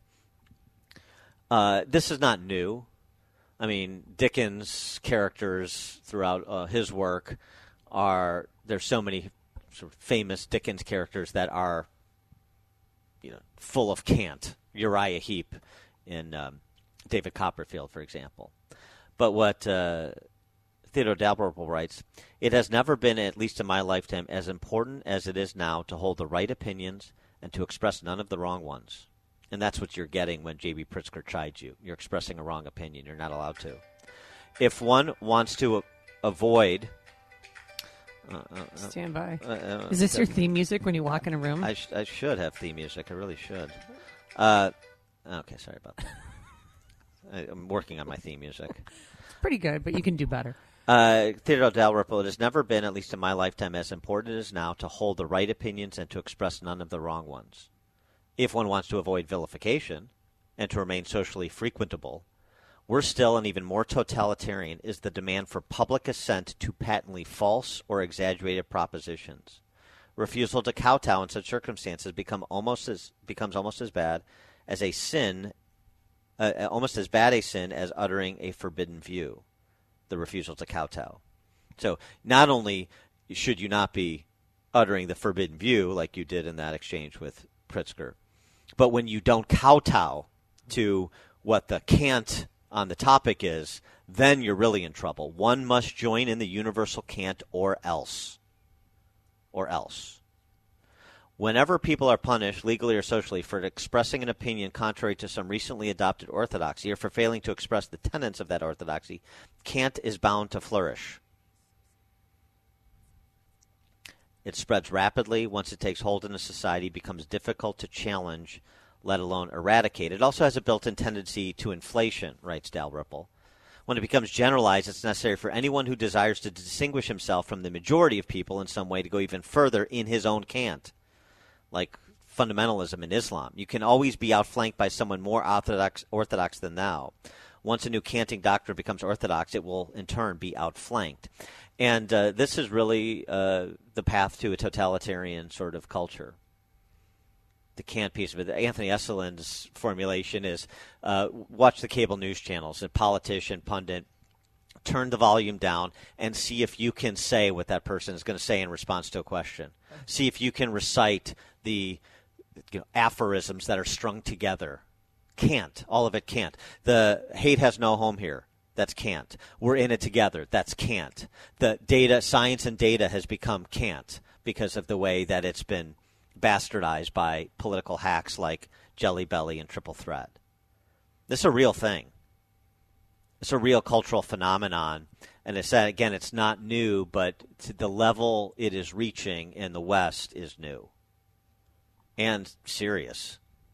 Uh, this is not new. I mean, Dickens' characters throughout uh, his work are, there's so many sort of famous Dickens characters that are, you know, full of cant. Uriah Heep in um, David Copperfield, for example. But what uh, Theodore Dalrymple writes, "It has never been, at least in my lifetime, as important as it is now to hold the right opinions and to express none of the wrong ones." And that's what you're getting when J B. Pritzker chides you. You're expressing a wrong opinion. You're not allowed to. If one wants to a- avoid... Uh, uh, Stand by. Uh, uh, Is this your theme music when you walk in a room? I, sh- I should have theme music. I really should. Uh, okay, sorry about that. I, I'm working on my theme music. It's pretty good, but you can do better. Uh, Theodore Dalrymple, "It has never been, at least in my lifetime, as important as now to hold the right opinions and to express none of the wrong ones. If one wants to avoid vilification and to remain socially frequentable, worse still and even more totalitarian is the demand for public assent to patently false or exaggerated propositions. Refusal to kowtow in such circumstances become almost as becomes almost as bad as a sin, uh, almost as bad a sin as uttering a forbidden view, the refusal to kowtow." So not only should you not be uttering the forbidden view like you did in that exchange with Pritzker, but when you don't kowtow to what the cant on the topic is, then you're really in trouble. One must join in the universal cant or else. Or else. Whenever people are punished, legally or socially, for expressing an opinion contrary to some recently adopted orthodoxy or for failing to express the tenets of that orthodoxy, cant is bound to flourish. It spreads rapidly. Once it takes hold in a society, it becomes difficult to challenge, let alone eradicate. It also has a built-in tendency to inflation, writes Dalrymple. When it becomes generalized, it's necessary for anyone who desires to distinguish himself from the majority of people in some way to go even further in his own cant, like fundamentalism in Islam. You can always be outflanked by someone more orthodox, orthodox than thou. Once a new canting doctrine becomes orthodox, it will in turn be outflanked. And uh, this is really uh, the path to a totalitarian sort of culture. The cant piece of it. Anthony Esolen's formulation is uh, watch the cable news channels. A politician, pundit, turn the volume down and see if you can say what that person is going to say in response to a question. See if you can recite the you know, aphorisms that are strung together. Can't. All of it can't. The hate has no home here. That's can't. We're in it together. That's can't. The data, science and data has become can't because of the way that it's been bastardized by political hacks like Jelly Belly and Triple Threat. This is a real thing. It's a real cultural phenomenon. And it's, again, it's not new, but to the level it is reaching in the West is new and serious.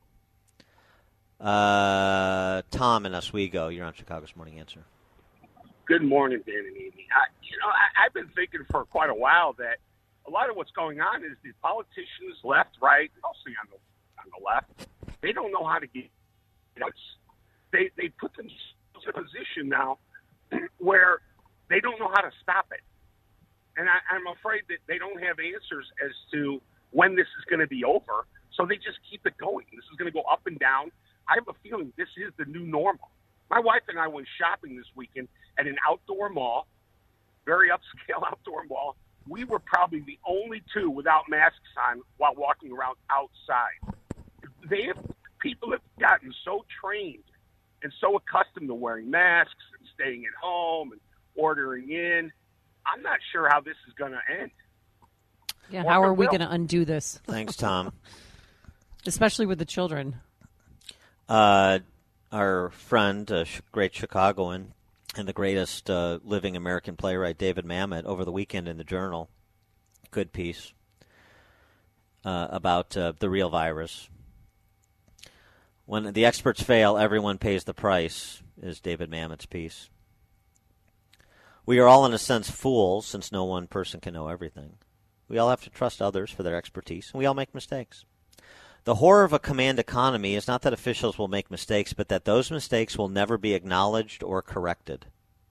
Uh, Tom in Oswego, you're on Chicago's Morning Answer. Good morning, Dan and Amy. I, you know, I, I've been thinking for quite a while that a lot of what's going on is the politicians, left, right, mostly on the on the left, they don't know how to get. You know, they they put themselves in a position now where they don't know how to stop it, and I, I'm afraid that they don't have answers as to when this is going to be over. So they just keep it going. This is going to go up and down. I have a feeling this is the new normal. My wife and I went shopping this weekend at an outdoor mall, very upscale outdoor mall. We were probably the only two without masks on while walking around outside. They have people have gotten so trained and so accustomed to wearing masks and staying at home and ordering in. I'm not sure how this is going to end. Yeah, Or how if it are we will. going to undo this? Thanks, Tom. Especially with the children. Uh, our friend, uh, great Chicagoan, and the greatest uh, living American playwright, David Mamet, over the weekend in the Journal, good piece uh, about uh, the real virus. When the experts fail, everyone pays the price, is David Mamet's piece. We are all, in a sense, fools, since no one person can know everything. We all have to trust others for their expertise, and we all make mistakes. The horror of a command economy is not that officials will make mistakes, but that those mistakes will never be acknowledged or corrected.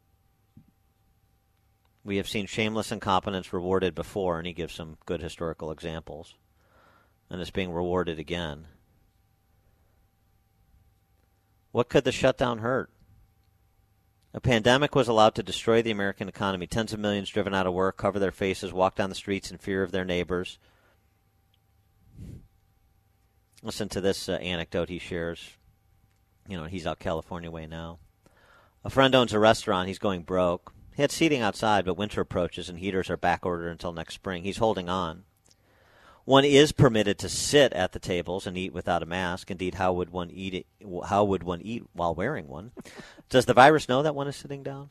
We have seen shameless incompetence rewarded before, and he gives some good historical examples, and it's being rewarded again. What could the shutdown hurt? A pandemic was allowed to destroy the American economy. Tens of millions driven out of work, cover their faces, walk down the streets in fear of their neighbors. Listen to this uh, anecdote he shares. You know, he's out California way now. A friend owns a restaurant. He's going broke. He had seating outside, but winter approaches and heaters are back ordered until next spring. He's holding on. One is permitted to sit at the tables and eat without a mask. Indeed, how would one eat it, how would one eat while wearing one? Does the virus know that one is sitting down?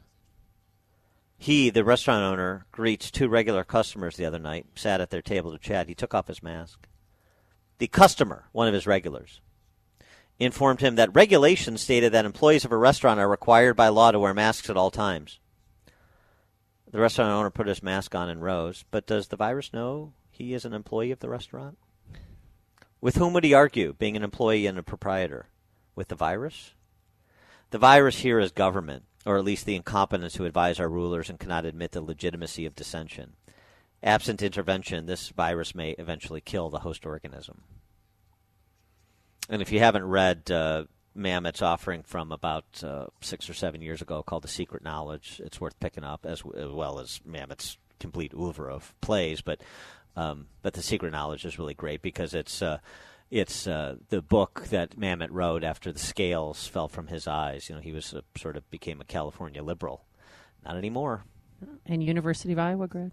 He, the restaurant owner, greets two regular customers the other night, sat at their table to chat. He took off his mask. The customer, one of his regulars, informed him that regulations stated that employees of a restaurant are required by law to wear masks at all times. The restaurant owner put his mask on and rose. But does the virus know he is an employee of the restaurant? With whom would he argue, being an employee and a proprietor? With the virus? The virus here is government, or at least the incompetents who advise our rulers and cannot admit the legitimacy of dissension. Absent intervention, this virus may eventually kill the host organism. And if you haven't read uh, Mamet's offering from about uh, six or seven years ago called The Secret Knowledge, it's worth picking up, as, as well as Mamet's complete oeuvre of plays. But um, but The Secret Knowledge is really great because it's uh, it's uh, the book that Mamet wrote after the scales fell from his eyes. You know, he was a, sort of became a California liberal. Not anymore. And University of Iowa grad.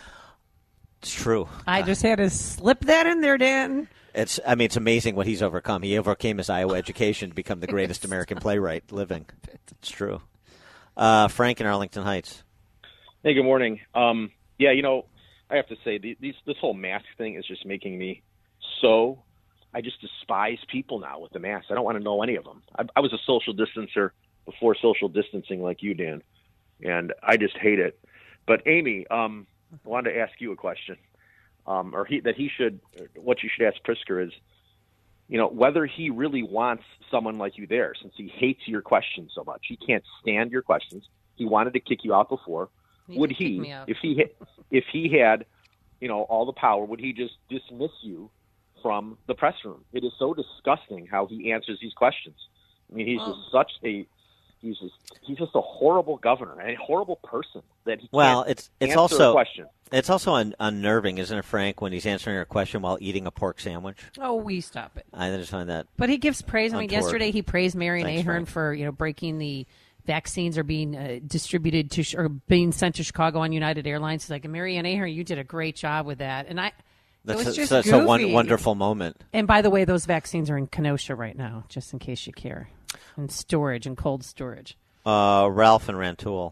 It's true. I just had to slip that in there, Dan. It's. I mean, it's amazing what he's overcome. He overcame his Iowa education to become the greatest American playwright living. It's true. Uh, Frank in Arlington Heights. Hey, good morning. Um, yeah, you know, I have to say, the, these, this whole mask thing is just making me so, I just despise people now with the masks. I don't want to know any of them. I, I was a social distancer before social distancing like you, Dan, and I just hate it. But, Amy, um, I wanted to ask you a question, um, or he, that he should, what you should ask Pritzker is, you know, whether he really wants someone like you there, since he hates your questions so much. He can't stand your questions. He wanted to kick you out before. He would he, if he ha- if he had, you know, all the power, would he just dismiss you from the press room? It is so disgusting how he answers these questions. I mean, he's Oh. just such a he's just he's just a horrible governor and a horrible person that he Well, can't it's it's answer also a question. it's also un- unnerving, isn't it, Frank, when he's answering a question while eating a pork sandwich? Oh, we stop it. I just find that. But he gives praise. I mean, untoward. yesterday he praised Marion Thanks, Ahern Frank. for you know breaking the vaccines are being uh, distributed to or being sent to Chicago on United Airlines. He's like, Marion Ahern, you did a great job with that, and I. That's it was a, just such goofy. a one, wonderful moment. And by the way, those vaccines are in Kenosha right now, just in case you care, in storage and cold storage. Uh, Ralph and Rantoul.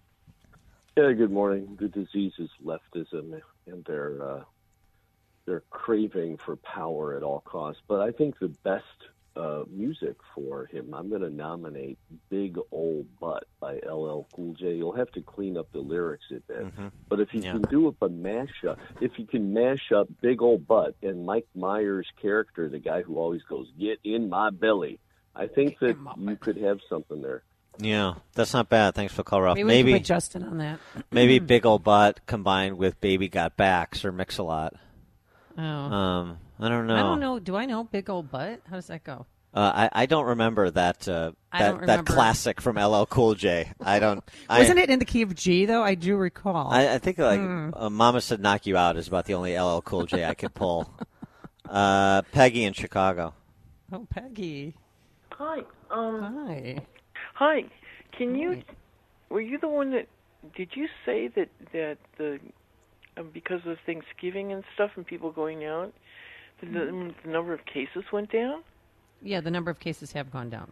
Yeah, good morning. The disease is leftism, and their uh, their craving for power at all costs. But I think the best uh, music for him, I'm going to nominate "Big Ol' Butt" by L L Cool J. You'll have to clean up the lyrics a bit, Mm-hmm. but if you Yeah. can do up a mashup, if you can mash up "Big Ol' Butt" and Mike Myers' character, the guy who always goes "Get in my belly," I think that you could have something there. Yeah, that's not bad. Thanks for the call, Ralph. Maybe we maybe can put Justin on that. maybe Big Old Butt combined with Baby Got Backs or Mix-a-Lot. Oh. Um, I don't know. I don't know. Do I know Big Old Butt? How does that go? Uh, I, I don't remember that uh, I that don't that remember. classic from L L Cool J. I don't. I, Wasn't it in the key of G though? I do recall. I, I think like Hmm. uh, Mama Said Knock You Out is about the only L L Cool J I could pull. Uh, Peggy in Chicago. Oh, Peggy. Hi. Um, Hi. Hi. Can you? Were you the one that? Did you say that that the um, because of Thanksgiving and stuff and people going out, the, the, the number of cases went down? Yeah, the number of cases have gone down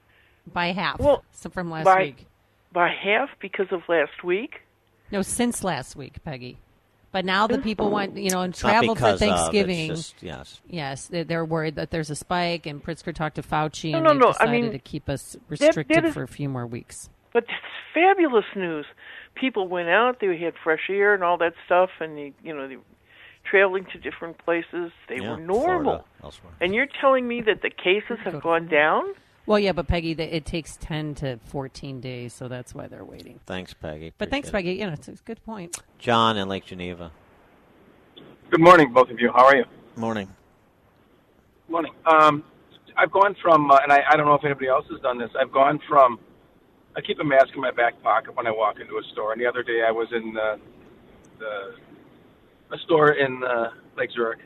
by half. Well, so from last by, week. By half because of last week? No, since last week, Peggy. But now the people want, you know, and It's not traveled for because of, Thanksgiving. it's just- yes. Yes, they're, they're worried that there's a spike, and Pritzker talked to Fauci, No, and no, they've no, I decided mean, to keep us that- restricted that is- for a few more weeks. But that's fabulous news. People went out, they had fresh air and all that stuff, and they, you know, they were traveling to different places. They Yeah, were normal. Florida, elsewhere. And you're telling me that the cases have gone down? Well, yeah, but Peggy, the- it takes ten to fourteen days, so that's why they're waiting. Thanks, Peggy. But thanks, Appreciate Peggy. You know, it's a good point. it. John in Lake Geneva. Good morning, both of you. How are you? Morning. Morning. Um, I've gone from, uh, and I, I don't know if anybody else has done this, I've gone from, I keep a mask in my back pocket when I walk into a store. And the other day I was in uh, the a store in uh, Lake Zurich.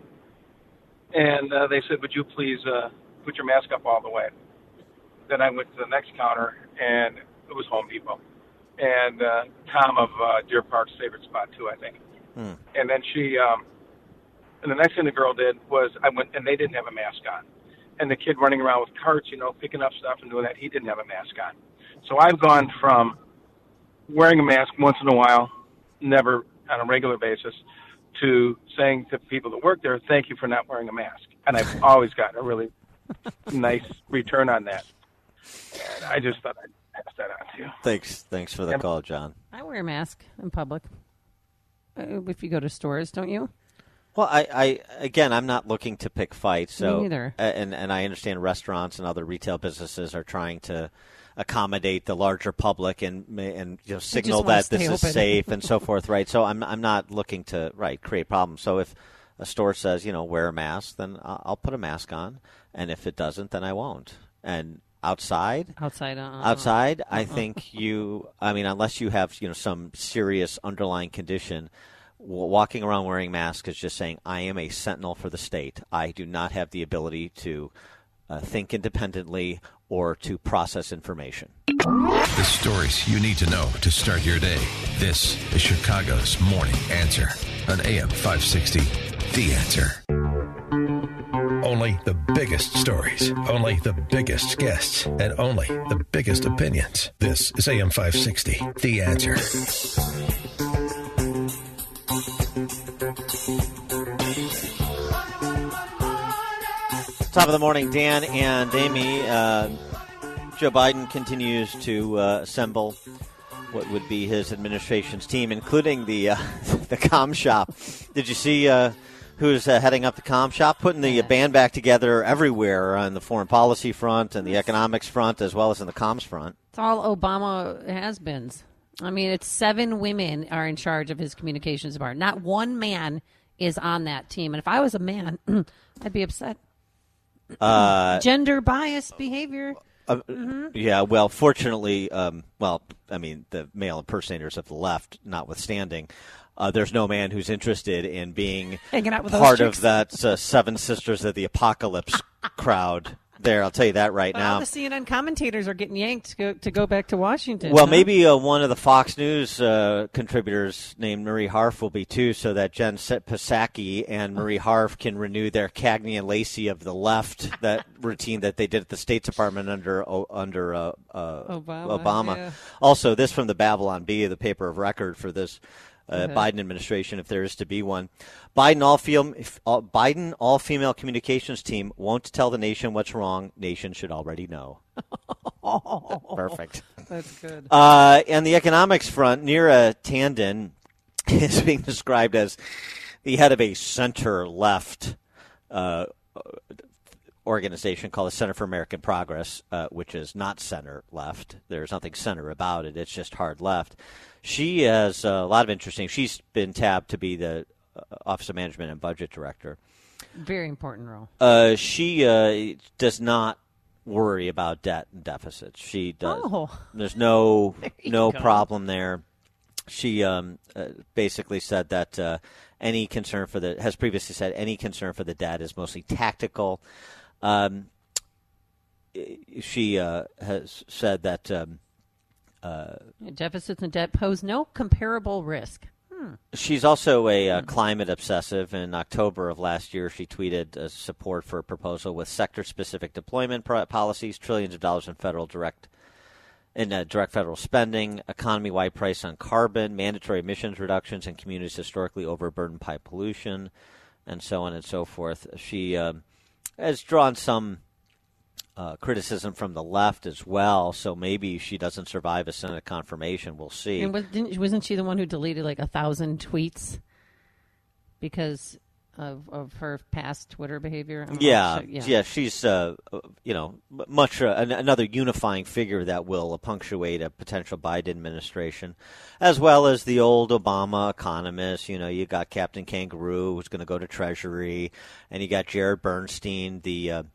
And uh, they said, would you please uh, put your mask up all the way? Then I went to the next counter, and it was Home Depot. And uh, Tom of uh, Deer Park's favorite spot, too, I think. Hmm. And then she, um, and the next thing the girl did was I went, and they didn't have a mask on. And the kid running around with carts, you know, picking up stuff and doing that, he didn't have a mask on. So I've gone from wearing a mask once in a while, never on a regular basis, to saying to people that work there, thank you for not wearing a mask. And I've always gotten a really nice return on that. And I just thought I'd pass that on to you. Thanks, thanks for the Yeah. call, John. I wear a mask in public. Uh, if you go to stores, don't you? Well, I, I again, I'm not looking to pick fights. So, Me neither. And and I understand restaurants and other retail businesses are trying to accommodate the larger public and and you know signal wanna that this stay is open. safe and so forth, right? So I'm I'm not looking to right create problems. So if a store says you know wear a mask, then I'll I'll put a mask on, and if it doesn't, then I won't. And outside, Outside, uh-uh. outside, I Uh-uh. think you. I mean, unless you have you know some serious underlying condition. Walking around wearing masks is just saying, I am a sentinel for the state. I do not have the ability to uh, think independently or to process information. The stories you need to know to start your day. This is Chicago's Morning Answer on A M five sixty. The Answer. Only the biggest stories, only the biggest guests, and only the biggest opinions. This is A M five sixty. The Answer. Top of the morning, Dan and Amy. Uh, Joe Biden continues to uh, assemble what would be his administration's team, including the uh, the comm shop. Did you see uh, who's uh, heading up the comm shop? Putting the band back together everywhere on the foreign policy front and the economics front, as well as in the comms front. It's all Obama has-beens. I mean, it's seven women are in charge of his communications department. Not one man is on that team. And if I was a man, I'd be upset. Uh, Gender biased behavior. Uh, Mhm. Yeah, well, fortunately, um, well, I mean, the male impersonators of the left notwithstanding, uh, there's no man who's interested in being Hanging out with those part chicks. of that uh, Seven Sisters of the Apocalypse crowd there. I'll tell you that right But now. all the C N N commentators are getting yanked to go, to go back to Washington. Well, huh? maybe uh, one of the Fox News uh, contributors named Marie Harf will be too, so that Jen Psaki and Marie Harf can renew their Cagney and Lacey of the left, that routine that they did at the State Department under uh, under uh, uh, Obama, Obama. yeah. Also, this from the Babylon Bee, the paper of record for this uh, Okay. Biden administration, if there is to be one. Biden all, fem- if, all Biden all female communications team won't tell the nation what's wrong. Nation should already know. Perfect. That's good. Uh, and the economics front, Neera Tanden is being described as the head of a center-left uh, organization called the Center for American Progress, uh, which is not center-left. There's nothing center about it. It's just hard left. She has a lot of interesting. She's been tabbed to be the uh, Office of Management and Budget Director. Very important role. Uh, she uh, does not worry about debt and deficits. She does. Oh. There's no There you no go. problem there. She um, uh, basically said that uh, any concern for the has previously said any concern for the debt is mostly tactical. Um, she uh, has said that um, uh, deficits and debt pose no comparable risk. Hmm. She's also a uh, climate obsessive. In October of last year, she tweeted uh, support for a proposal with sector-specific deployment pro- policies, trillions of dollars in federal direct in uh, direct federal spending, economy-wide price on carbon, mandatory emissions reductions in communities historically overburdened by pollution, and so on and so forth. She uh, has drawn some uh, criticism from the left as well, so maybe she doesn't survive a Senate confirmation. We'll see. And was, didn't, wasn't she the one who deleted like a thousand tweets because of of her past Twitter behavior? I'm Yeah, sure, yeah, yeah, she's uh, you know much uh, an, another unifying figure that will punctuate a potential Biden administration, as well as the old Obama economists. You know, you got Captain Kangaroo, who's going to go to Treasury, and you got Jared Bernstein, the uh,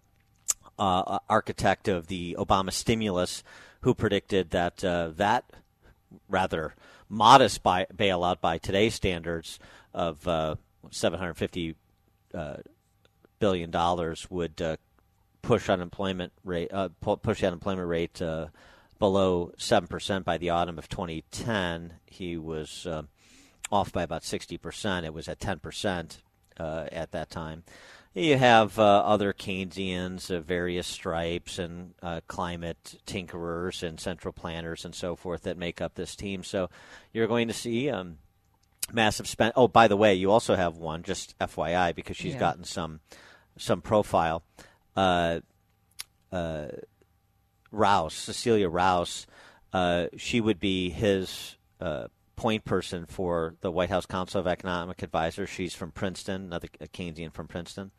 uh, architect of the Obama stimulus, who predicted that uh, that rather modest buy- bailout by today's standards of uh, seven hundred fifty uh, billion dollars would uh, push unemployment rate uh, push the unemployment rate uh, below seven percent by the autumn of twenty ten. He was uh, off by about sixty percent. It was at ten percent uh, at that time. You have uh, other Keynesians of various stripes and uh, climate tinkerers and central planners and so forth that make up this team. So you're going to see um, massive spend. Oh, by the way, you also have one, just F Y I, because she's Yeah. gotten some some profile. Uh, uh, Rouse, Cecilia Rouse, uh, she would be his uh, point person for the White House Council of Economic Advisors. She's from Princeton, another a Keynesian from Princeton.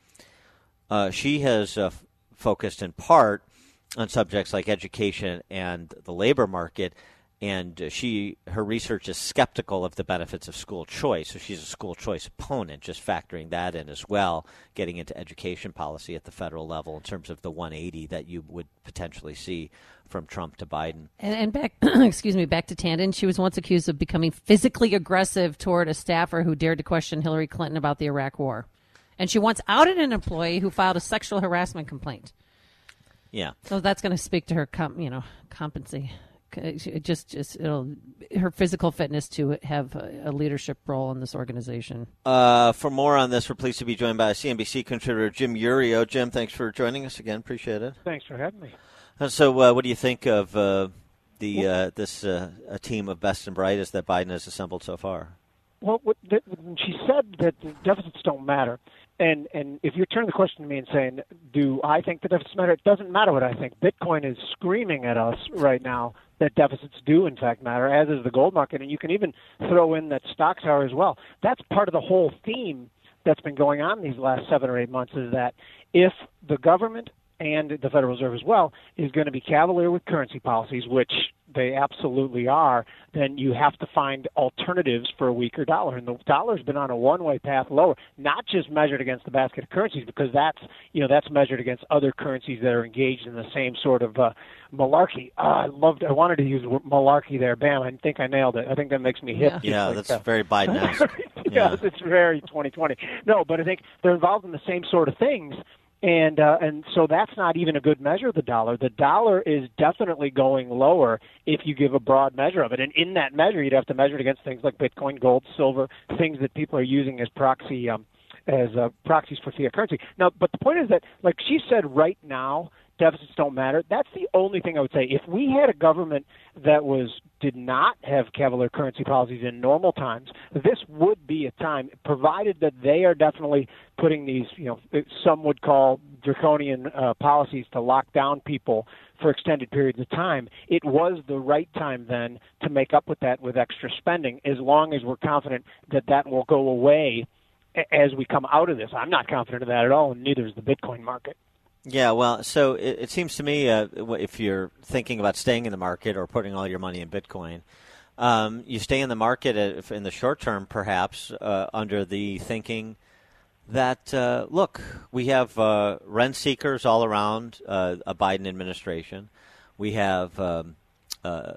Uh, she has uh, f- focused in part on subjects like education and the labor market, and uh, she her research is skeptical of the benefits of school choice. So she's a school choice opponent, just factoring that in as well, getting into education policy at the federal level in terms of the one eighty that you would potentially see from Trump to Biden. And, and back, excuse me, back to Tandon. She was once accused of becoming physically aggressive toward a staffer who dared to question Hillary Clinton about the Iraq War. And she once outed an employee who filed a sexual harassment complaint. Yeah. So that's going to speak to her, com- you know, competency. It just, just it'll her physical fitness to have a, a leadership role in this organization. Uh, for more on this, we're pleased to be joined by C N B C contributor Jim Iuorio. Jim, thanks for joining us again. Appreciate it. Thanks for having me. And so, uh, what do you think of uh, the uh, this uh, a team of best and brightest that Biden has assembled so far? Well, what, the, when she said that the deficits don't matter, and and if you turn the question to me and saying, do I think the deficits matter? It doesn't matter what I think. Bitcoin is screaming at us right now that deficits do, in fact, matter, as is the gold market. And you can even throw in that stocks are as well. That's part of the whole theme that's been going on these last seven or eight months is that if the government and the Federal Reserve as well is going to be cavalier with currency policies, which they absolutely are, then you have to find alternatives for a weaker dollar. And the dollar's been on a one-way path lower, not just measured against the basket of currencies, because that's, you know, that's measured against other currencies that are engaged in the same sort of uh, malarkey. Uh, I loved, I wanted to use the word malarkey there. Bam, I think I nailed it. I think that makes me hip. Yeah, yeah like that's that. very Biden-esque. yeah, it's very twenty twenty. No, but I think they're involved in the same sort of things. And uh, and so that's not even a good measure of the dollar. The dollar is definitely going lower if you give a broad measure of it. And in that measure, you'd have to measure it against things like Bitcoin, gold, silver, things that people are using as proxy um, as uh, proxies for fiat currency. Now, but the point is that, like she said, right now deficits don't matter. That's the only thing I would say. If we had a government that was did not have cavalier currency policies in normal times, this would be a time, provided that they are definitely putting these, you know, some would call draconian uh, policies to lock down people for extended periods of time. It was the right time then to make up with that with extra spending, as long as we're confident that that will go away as we come out of this. I'm not confident of that at all, and neither is the Bitcoin market. Yeah, well, so it, it seems to me uh, if you're thinking about staying in the market or putting all your money in Bitcoin, um, you stay in the market in the short term, perhaps, uh, under the thinking that, uh, look, we have uh, rent seekers all around uh, a Biden administration. We have um, uh,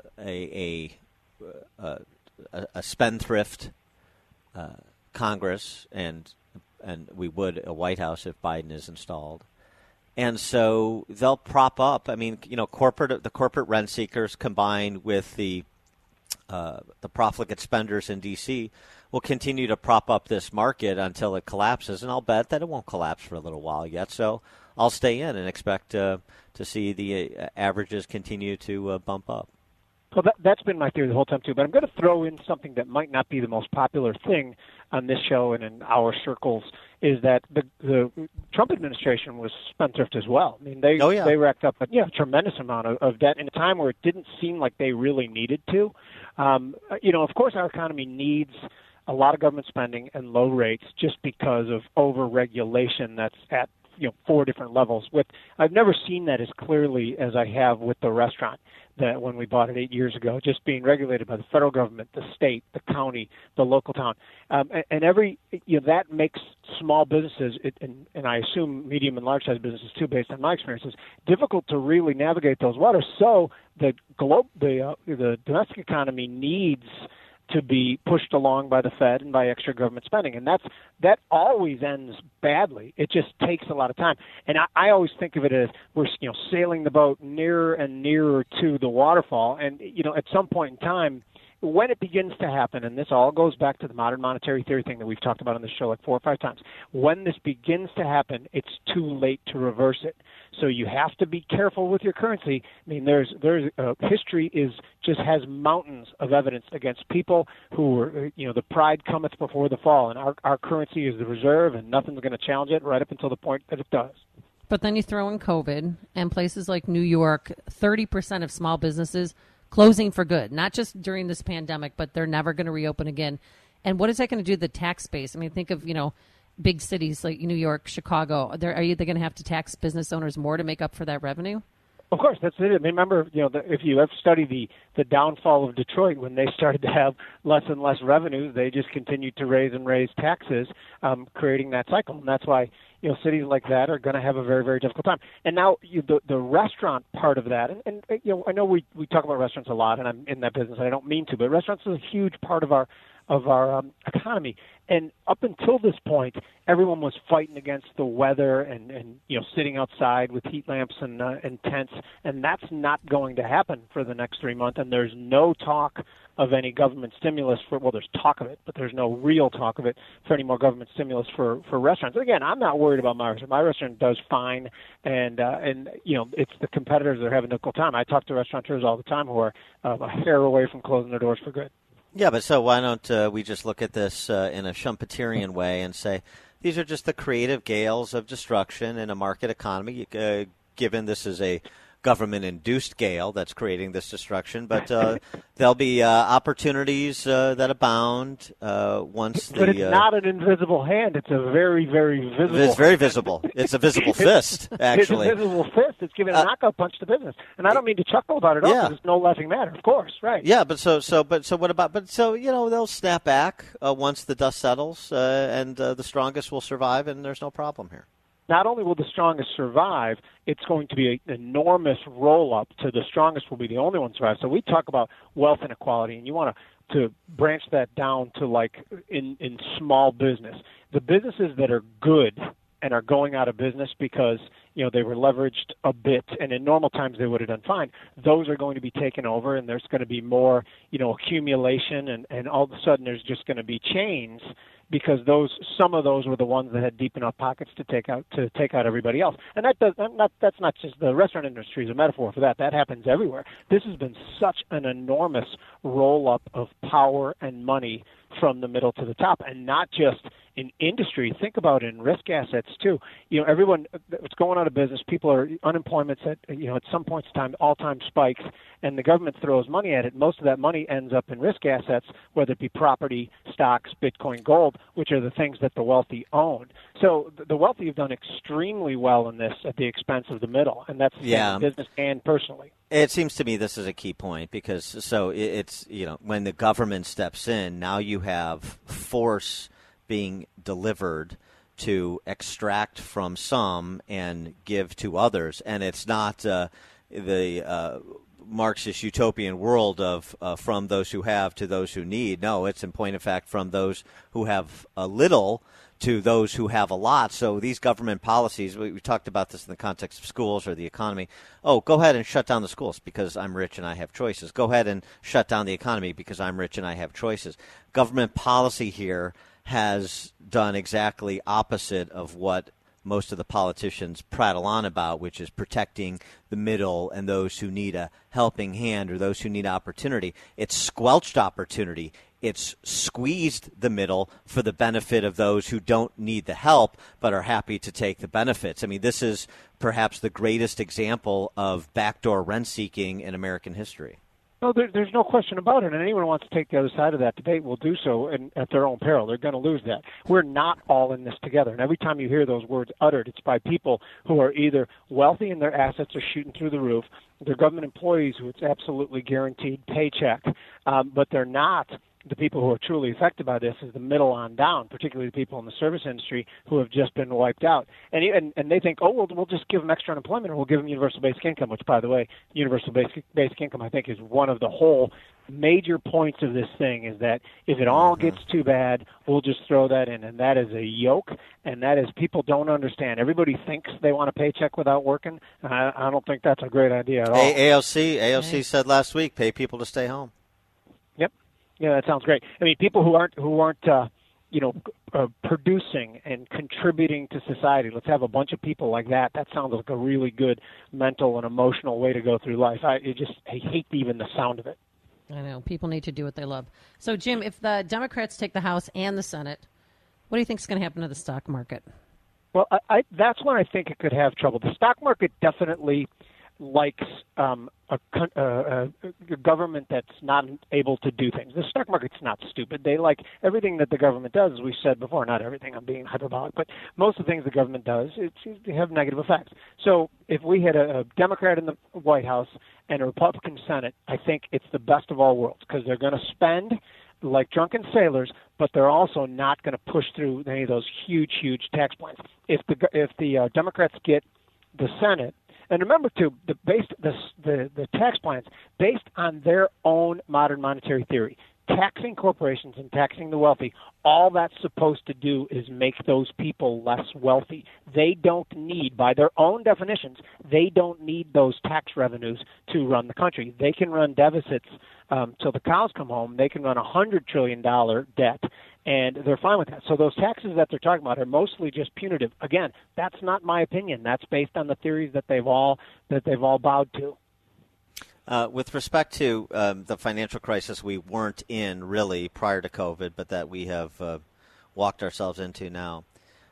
a, a, a, a spendthrift uh, Congress, and and we would a White House if Biden is installed. And so they'll prop up. I mean, you know, corporate the corporate rent seekers combined with the uh, the profligate spenders in D C will continue to prop up this market until it collapses. And I'll bet that it won't collapse for a little while yet. So I'll stay in and expect uh, to see the uh, averages continue to uh, bump up. Well, that, that's been my theory the whole time, too. But I'm going to throw in something that might not be the most popular thing on this show and in our circles, is that the, the Trump administration was spendthrift as well. I mean, they oh, yeah. they racked up a yeah, tremendous amount of, of debt in a time where it didn't seem like they really needed to. Um, you know, of course, our economy needs a lot of government spending and low rates just because of over-regulation that's at you know four different levels. With I've never seen that as clearly as I have with the restaurant, that when we bought it eight years ago, just being regulated by the federal government, the state, the county, the local town, um, and, and every you know that makes small businesses, it, and, and I assume medium and large size businesses too, based on my experiences, difficult to really navigate those waters. So the globe, the uh, the domestic economy needs to be pushed along by the Fed and by extra government spending. And that's that always ends badly. It just takes a lot of time. And I, I always think of it as we're you know sailing the boat nearer and nearer to the waterfall. And you know at some point in time, when it begins to happen, and this all goes back to the modern monetary theory thing that we've talked about on the show like four or five times, when this begins to happen, it's too late to reverse it. So you have to be careful with your currency. I mean, there's there's uh, history is just has mountains of evidence against people who were, you know, the pride cometh before the fall, and our our currency is the reserve, and nothing's going to challenge it right up until the point that it does. But then you throw in COVID, and places like New York, thirty percent of small businesses closing for good, not just during this pandemic, but they're never going to reopen again. And what is that going to do to the tax base? I mean, think of, you know, big cities like New York, Chicago. They're, are you they going to have to tax business owners more to make up for that revenue? Of course, that's it. I mean, remember, you know, the, if you have studied the, the downfall of Detroit, when they started to have less and less revenues, they just continued to raise and raise taxes, um, creating that cycle. And that's why, you know, cities like that are going to have a very, very difficult time. And now you, the, the restaurant part of that, and, and you know, I know we, we talk about restaurants a lot, and I'm in that business. I don't mean to, but restaurants is a huge part of our of our um, economy. And up until this point, everyone was fighting against the weather and, and you know, sitting outside with heat lamps and, uh, and tents, and that's not going to happen for the next three months. And there's no talk of any government stimulus for, well, there's talk of it, but there's no real talk of it for any more government stimulus for, for restaurants. And again, I'm not worried about my restaurant. My restaurant does fine, and, uh, and you know, it's the competitors that are having a difficult time. I talk to restaurateurs all the time who are uh, a hair away from closing their doors for good. Yeah, but so why don't uh, we just look at this uh, in a Schumpeterian way and say these are just the creative gales of destruction in a market economy, uh, given this is a government-induced gale that's creating this destruction. But uh, there'll be uh, opportunities uh, that abound uh, once the... But it's uh, not an invisible hand. It's a very, very visible... It's very visible. It's a visible fist, actually. It's a visible fist. It's giving a uh, knockout punch to business. And I don't mean to chuckle about it all, yeah. because it's no laughing matter, of course, right. Yeah, but so, so, but so what about... But so, you know, they'll snap back uh, once the dust settles, uh, and uh, the strongest will survive, and there's no problem here. Not only will the strongest survive, it's going to be an enormous roll-up to the strongest will be the only one to survive. So we talk about wealth inequality, and you want to, to branch that down to like in, in small business. The businesses that are good and are going out of business because, you know, they were leveraged a bit, and in normal times they would have done fine, those are going to be taken over, and there's going to be more, you know, accumulation, and, and all of a sudden there's just going to be chains, because those some of those were the ones that had deep enough pockets to take out to take out everybody else. And that does not that's not just the restaurant industry is a metaphor for that. That happens everywhere. This has been such an enormous roll up of power and money from the middle to the top, and not just in industry. Think about it in risk assets too. You know, everyone that's going out of business, people are unemployment's at you know at some points in time all time spikes, and the government throws money at it. Most of that money ends up in risk assets, whether it be property, stocks, Bitcoin, gold, which are the things that the wealthy own. So the wealthy have done extremely well in this at the expense of the middle, and that's yeah. in business and personally. It seems to me this is a key point, because so it's, you know, when the government steps in, now you have force being delivered to extract from some and give to others. And it's not uh, the uh, Marxist utopian world of uh, from those who have to those who need. No, it's in point of fact from those who have a little to those who have a lot. So these government policies, we, we talked about this in the context of schools or the economy. Oh, go ahead and shut down the schools because I'm rich and I have choices. Go ahead and shut down the economy because I'm rich and I have choices. Government policy here has done exactly opposite of what most of the politicians prattle on about, which is protecting the middle and those who need a helping hand or those who need opportunity. It's squelched opportunity. It's squeezed the middle for the benefit of those who don't need the help but are happy to take the benefits. I mean, this is perhaps the greatest example of backdoor rent-seeking in American history. No, there, there's no question about it, and anyone who wants to take the other side of that debate will do so in, at their own peril. They're going to lose that. We're not all in this together, and every time you hear those words uttered, it's by people who are either wealthy and their assets are shooting through the roof, they're government employees who it's absolutely guaranteed paycheck, um, but they're not the people who are truly affected by this is the middle on down, particularly the people in the service industry who have just been wiped out. And and, and they think, oh, well, we'll just give them extra unemployment and we'll give them universal basic income, which, by the way, universal basic, basic income, I think, is one of the whole major points of this thing is that if it all gets too bad, we'll just throw that in. And that is a yoke, and that is people don't understand. Everybody thinks they want a paycheck without working. I, I don't think that's a great idea at all. A- AOC, AOC right. said last week, pay people to stay home. Yep. Yeah, that sounds great. I mean, people who aren't who aren't uh, you know uh, producing and contributing to society. Let's have a bunch of people like that. That sounds like a really good mental and emotional way to go through life. I it just I hate even the sound of it. I know people need to do what they love. So, Jim, if the Democrats take the House and the Senate, what do you think is going to happen to the stock market? Well, I, I, that's when I think it could have trouble. The stock market definitely likes um, a, a, a government that's not able to do things. The stock market's not stupid. They like everything that the government does, as we said before. Not everything, I'm being hyperbolic, but most of the things the government does, it seems to have negative effects. So if we had a, a Democrat in the White House and a Republican Senate, I think it's the best of all worlds because they're going to spend like drunken sailors, but they're also not going to push through any of those huge, huge tax plans. If the if the uh, Democrats get the Senate, and remember, too, the, based, the, the, the tax plans, based on their own modern monetary theory, taxing corporations and taxing the wealthy, all that's supposed to do is make those people less wealthy. They don't need, by their own definitions, they don't need those tax revenues to run the country. They can run deficits um, till the cows come home. They can run a one hundred trillion dollars debt, and they're fine with that. So those taxes that they're talking about are mostly just punitive. Again, that's not my opinion. That's based on the theories that they've all that they've all bowed to. Uh, with respect to um, the financial crisis we weren't in really prior to COVID, but that we have uh, walked ourselves into now.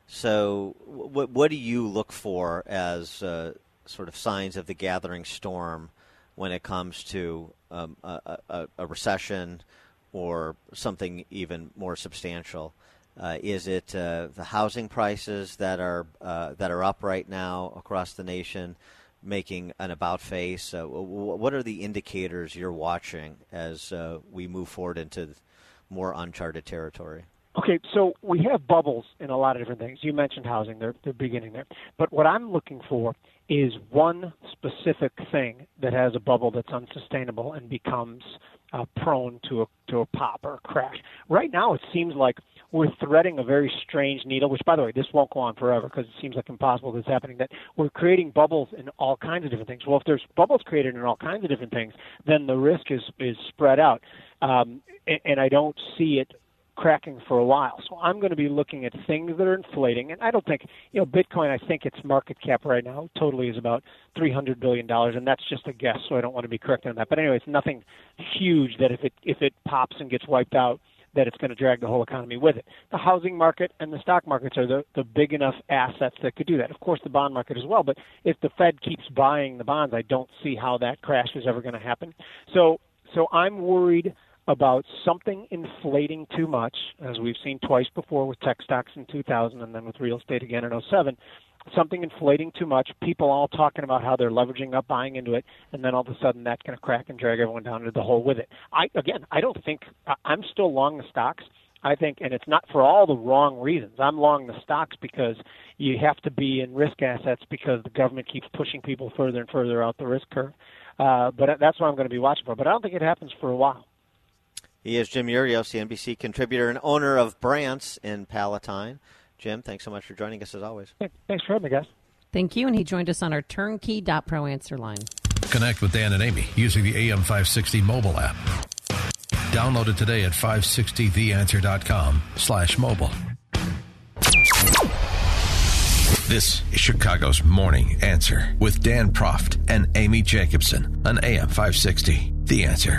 So w- what do you look for as uh, sort of signs of the gathering storm when it comes to um, a, a, a recession or something even more substantial? Uh, is it uh, the housing prices that are uh, that are up right now across the nation, making an about face? Uh, what are the indicators you're watching as uh, we move forward into more uncharted territory? Okay, so we have bubbles in a lot of different things. You mentioned housing; they're they're beginning there. But what I'm looking for is one specific thing that has a bubble that's unsustainable and becomes uh, prone to a to a pop or a crash. Right now, it seems like we're threading a very strange needle, which, by the way, this won't go on forever because it seems like impossible that's happening, that we're creating bubbles in all kinds of different things. Well, if there's bubbles created in all kinds of different things, then the risk is, is spread out, um, and, and I don't see it cracking for a while. So I'm going to be looking at things that are inflating, and I don't think, you know, Bitcoin, I think its market cap right now totally is about three hundred billion dollars, and that's just a guess, so I don't want to be corrected on that. But anyway, it's nothing huge that if it if it pops and gets wiped out, that it's going to drag the whole economy with it. The housing market and the stock markets are the, the big enough assets that could do that. Of course, the bond market as well, but if the Fed keeps buying the bonds, I don't see how that crash is ever going to happen. So, so I'm worried about something inflating too much, as we've seen twice before with tech stocks in two thousand and then with real estate again in oh seven, something inflating too much, people all talking about how they're leveraging up, buying into it, and then all of a sudden that's going to crack and drag everyone down into the hole with it. I Again, I don't think – I'm still long the stocks. I think, and it's not for all the wrong reasons. I'm long the stocks because you have to be in risk assets because the government keeps pushing people further and further out the risk curve. Uh, but that's what I'm going to be watching for. But I don't think it happens for a while. He is Jim Urios, the N B C contributor and owner of Brant's in Palatine. Jim, thanks so much for joining us as always. Thanks for having me, guys. Thank you, and he joined us on our turnkey dot pro answer line. Connect with Dan and Amy using the A M five sixty mobile app. Download it today at five sixty the answer dot com slash mobile. This is Chicago's Morning Answer with Dan Proft and Amy Jacobson on A M five sixty. The Answer.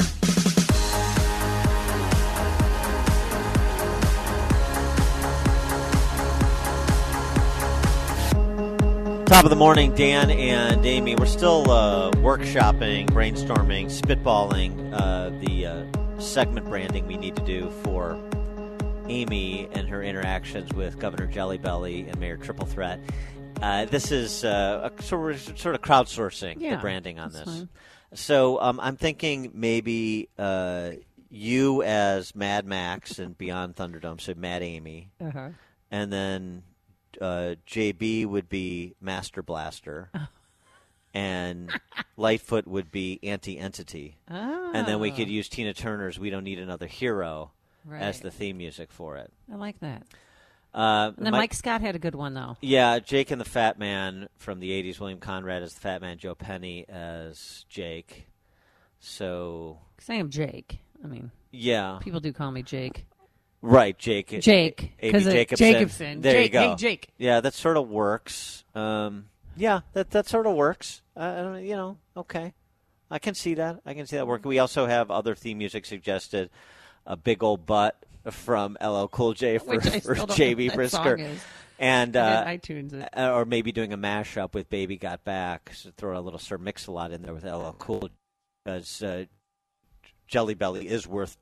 Top of the morning, Dan and Amy. We're still uh, workshopping, brainstorming, spitballing uh, the uh, segment branding we need to do for Amy and her interactions with Governor Jelly Belly and Mayor Triple Threat. Uh, this is uh, a, so we're sort of crowdsourcing yeah, the branding on this. Fine. So um, I'm thinking maybe uh, you as Mad Max and Beyond Thunderdome, so Mad Amy, uh-huh. and then uh, J B would be Master Blaster, and Lightfoot would be Anti-Entity, oh. and then we could use Tina Turner's "We Don't Need Another Hero" right. as the theme music for it. I like that. Uh, and then Mike, Mike Scott had a good one, though. Yeah, Jake and the Fat Man from the eighties, William Conrad as the Fat Man, Joe Penny as Jake. So... Because I am Jake. I mean, yeah, people do call me Jake. Right, Jake. Jake. A B Jacobson. Jacobson. There Jake, you go. Hey, Jake. Yeah, that sort of works. Um, yeah, that that sort of works. Uh, you know, okay. I can see that. I can see that working. We also have other theme music suggested. A Big Old Butt from L L Cool J for, for J B Brisker. And uh, iTunes it. Or maybe doing a mashup with Baby Got Back. So throw a little Sir Mix-a-Lot in there with L L Cool J, because uh, Jelly Belly is worth.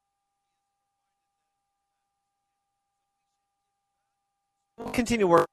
We'll continue working.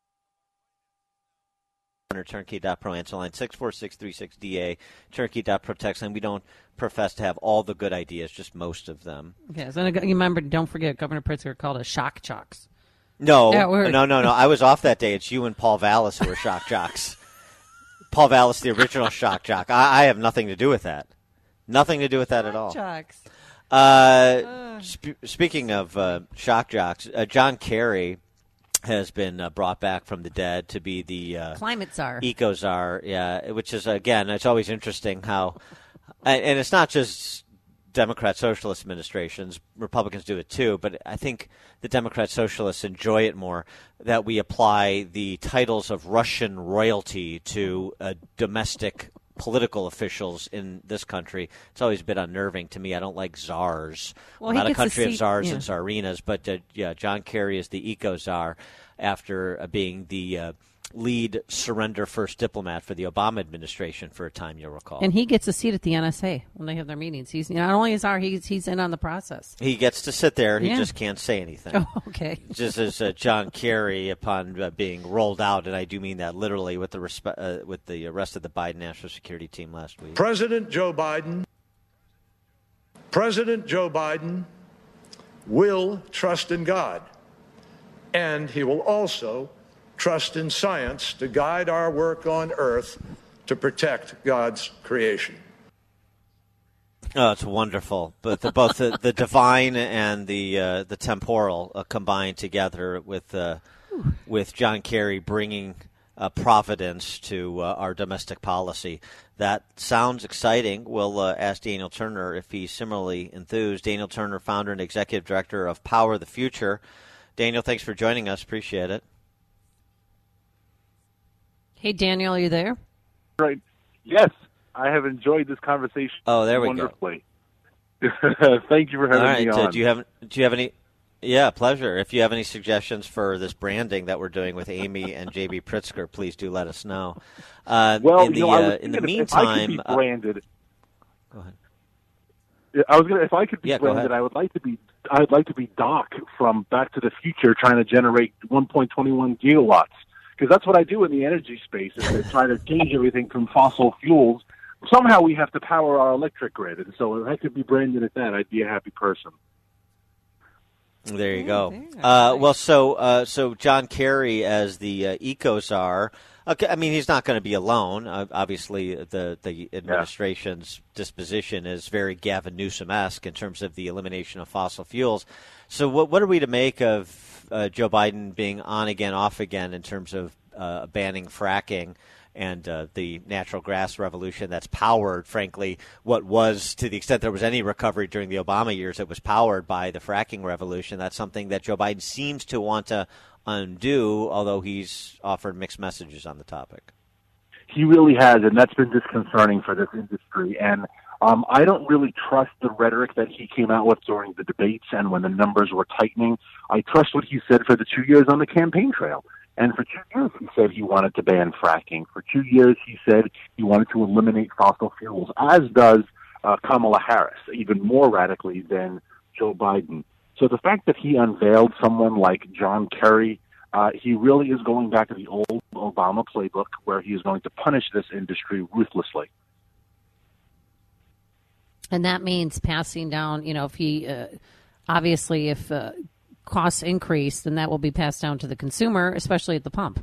Turnkey dot pro answer line six four six three six D A Turnkey dot pro text line. We don't profess to have all the good ideas, just most of them. Okay, so you remember, don't forget, Governor Pritzker called us shock jocks. No, yeah, no, no, no. I was off that day. It's you and Paul Vallis who were shock jocks. Paul Vallis, the original shock jock. I, I have nothing to do with that. Nothing to do with that shock at all. Jocks. Uh, uh. Sp- speaking of uh, shock jocks, uh, John Kerry has been uh, brought back from the dead to be the uh, climate czar, eco czar. Yeah, which is again, it's always interesting how, and, and it's not just Democrat socialist administrations. Republicans do it too, but I think the Democrat socialists enjoy it more that we apply the titles of Russian royalty to uh, domestic political officials in this country. It's always a bit unnerving to me. I don't like czars. Well, We're not a country see, of czars yeah. and czarinas, but uh, yeah, John Kerry is the eco czar after uh, being the uh, lead surrender first diplomat for the Obama administration for a time, you'll recall. And he gets a seat at the N S A when they have their meetings. He's not only a czar, he's he's in on the process. He gets to sit there. He yeah. just can't say anything. Oh, okay. Just as uh, John Kerry, upon uh, being rolled out, and I do mean that literally, with the respe- uh, with the arrest of the Biden National Security Team last week. President Joe Biden, President Joe Biden will trust in God, and he will also trust in science to guide our work on Earth to protect God's creation. Oh, it's wonderful. But the, both the, the divine and the uh, the temporal uh, combined together with uh, with John Kerry bringing uh, providence to uh, our domestic policy. That sounds exciting. We'll uh, ask Daniel Turner if he's similarly enthused. Daniel Turner, founder and executive director of Power the Future. Daniel, thanks for joining us. Appreciate it. Hey, Daniel, are you there? Right. Yes, I have enjoyed this conversation. Oh, there we wonderfully. go. Thank you for having All right, me on. Uh, do you have Do you have any? Yeah, pleasure. If you have any suggestions for this branding that we're doing with Amy and J B Pritzker, please do let us know. Uh, well, in the you know, I was uh, in the if, meantime, if I could be branded. Uh, go ahead. I was gonna. If I could be yeah, branded, I would like to be. I'd like to be Doc from Back to the Future, trying to generate one point two one gigawatts. Because that's what I do in the energy space, is to try to change everything from fossil fuels. Somehow we have to power our electric grid, and so if I could be branded at that, I'd be a happy person. There you go. Uh, well, so uh, so John Kerry as the uh, eco czar. Okay, I mean, he's not going to be alone. Uh, obviously, the the administration's yeah. disposition is very Gavin Newsom-esque in terms of the elimination of fossil fuels. So, what what are we to make of uh, Joe Biden being on again, off again in terms of uh, banning fracking and uh, the natural gas revolution that's powered, frankly, what was, to the extent there was any recovery during the Obama years, it was powered by the fracking revolution. That's something that Joe Biden seems to want to undo, although he's offered mixed messages on the topic. He really has, and that's been disconcerting for this industry. And um, I don't really trust the rhetoric that he came out with during the debates and when the numbers were tightening. I trust what he said for the two years on the campaign trail. And for two years, he said he wanted to ban fracking. For two years, he said he wanted to eliminate fossil fuels, as does uh, Kamala Harris, even more radically than Joe Biden. So the fact that he unveiled someone like John Kerry, uh, he really is going back to the old Obama playbook where he is going to punish this industry ruthlessly. And that means passing down, you know, if he, uh, obviously, if uh, costs increase, then that will be passed down to the consumer, especially at the pump.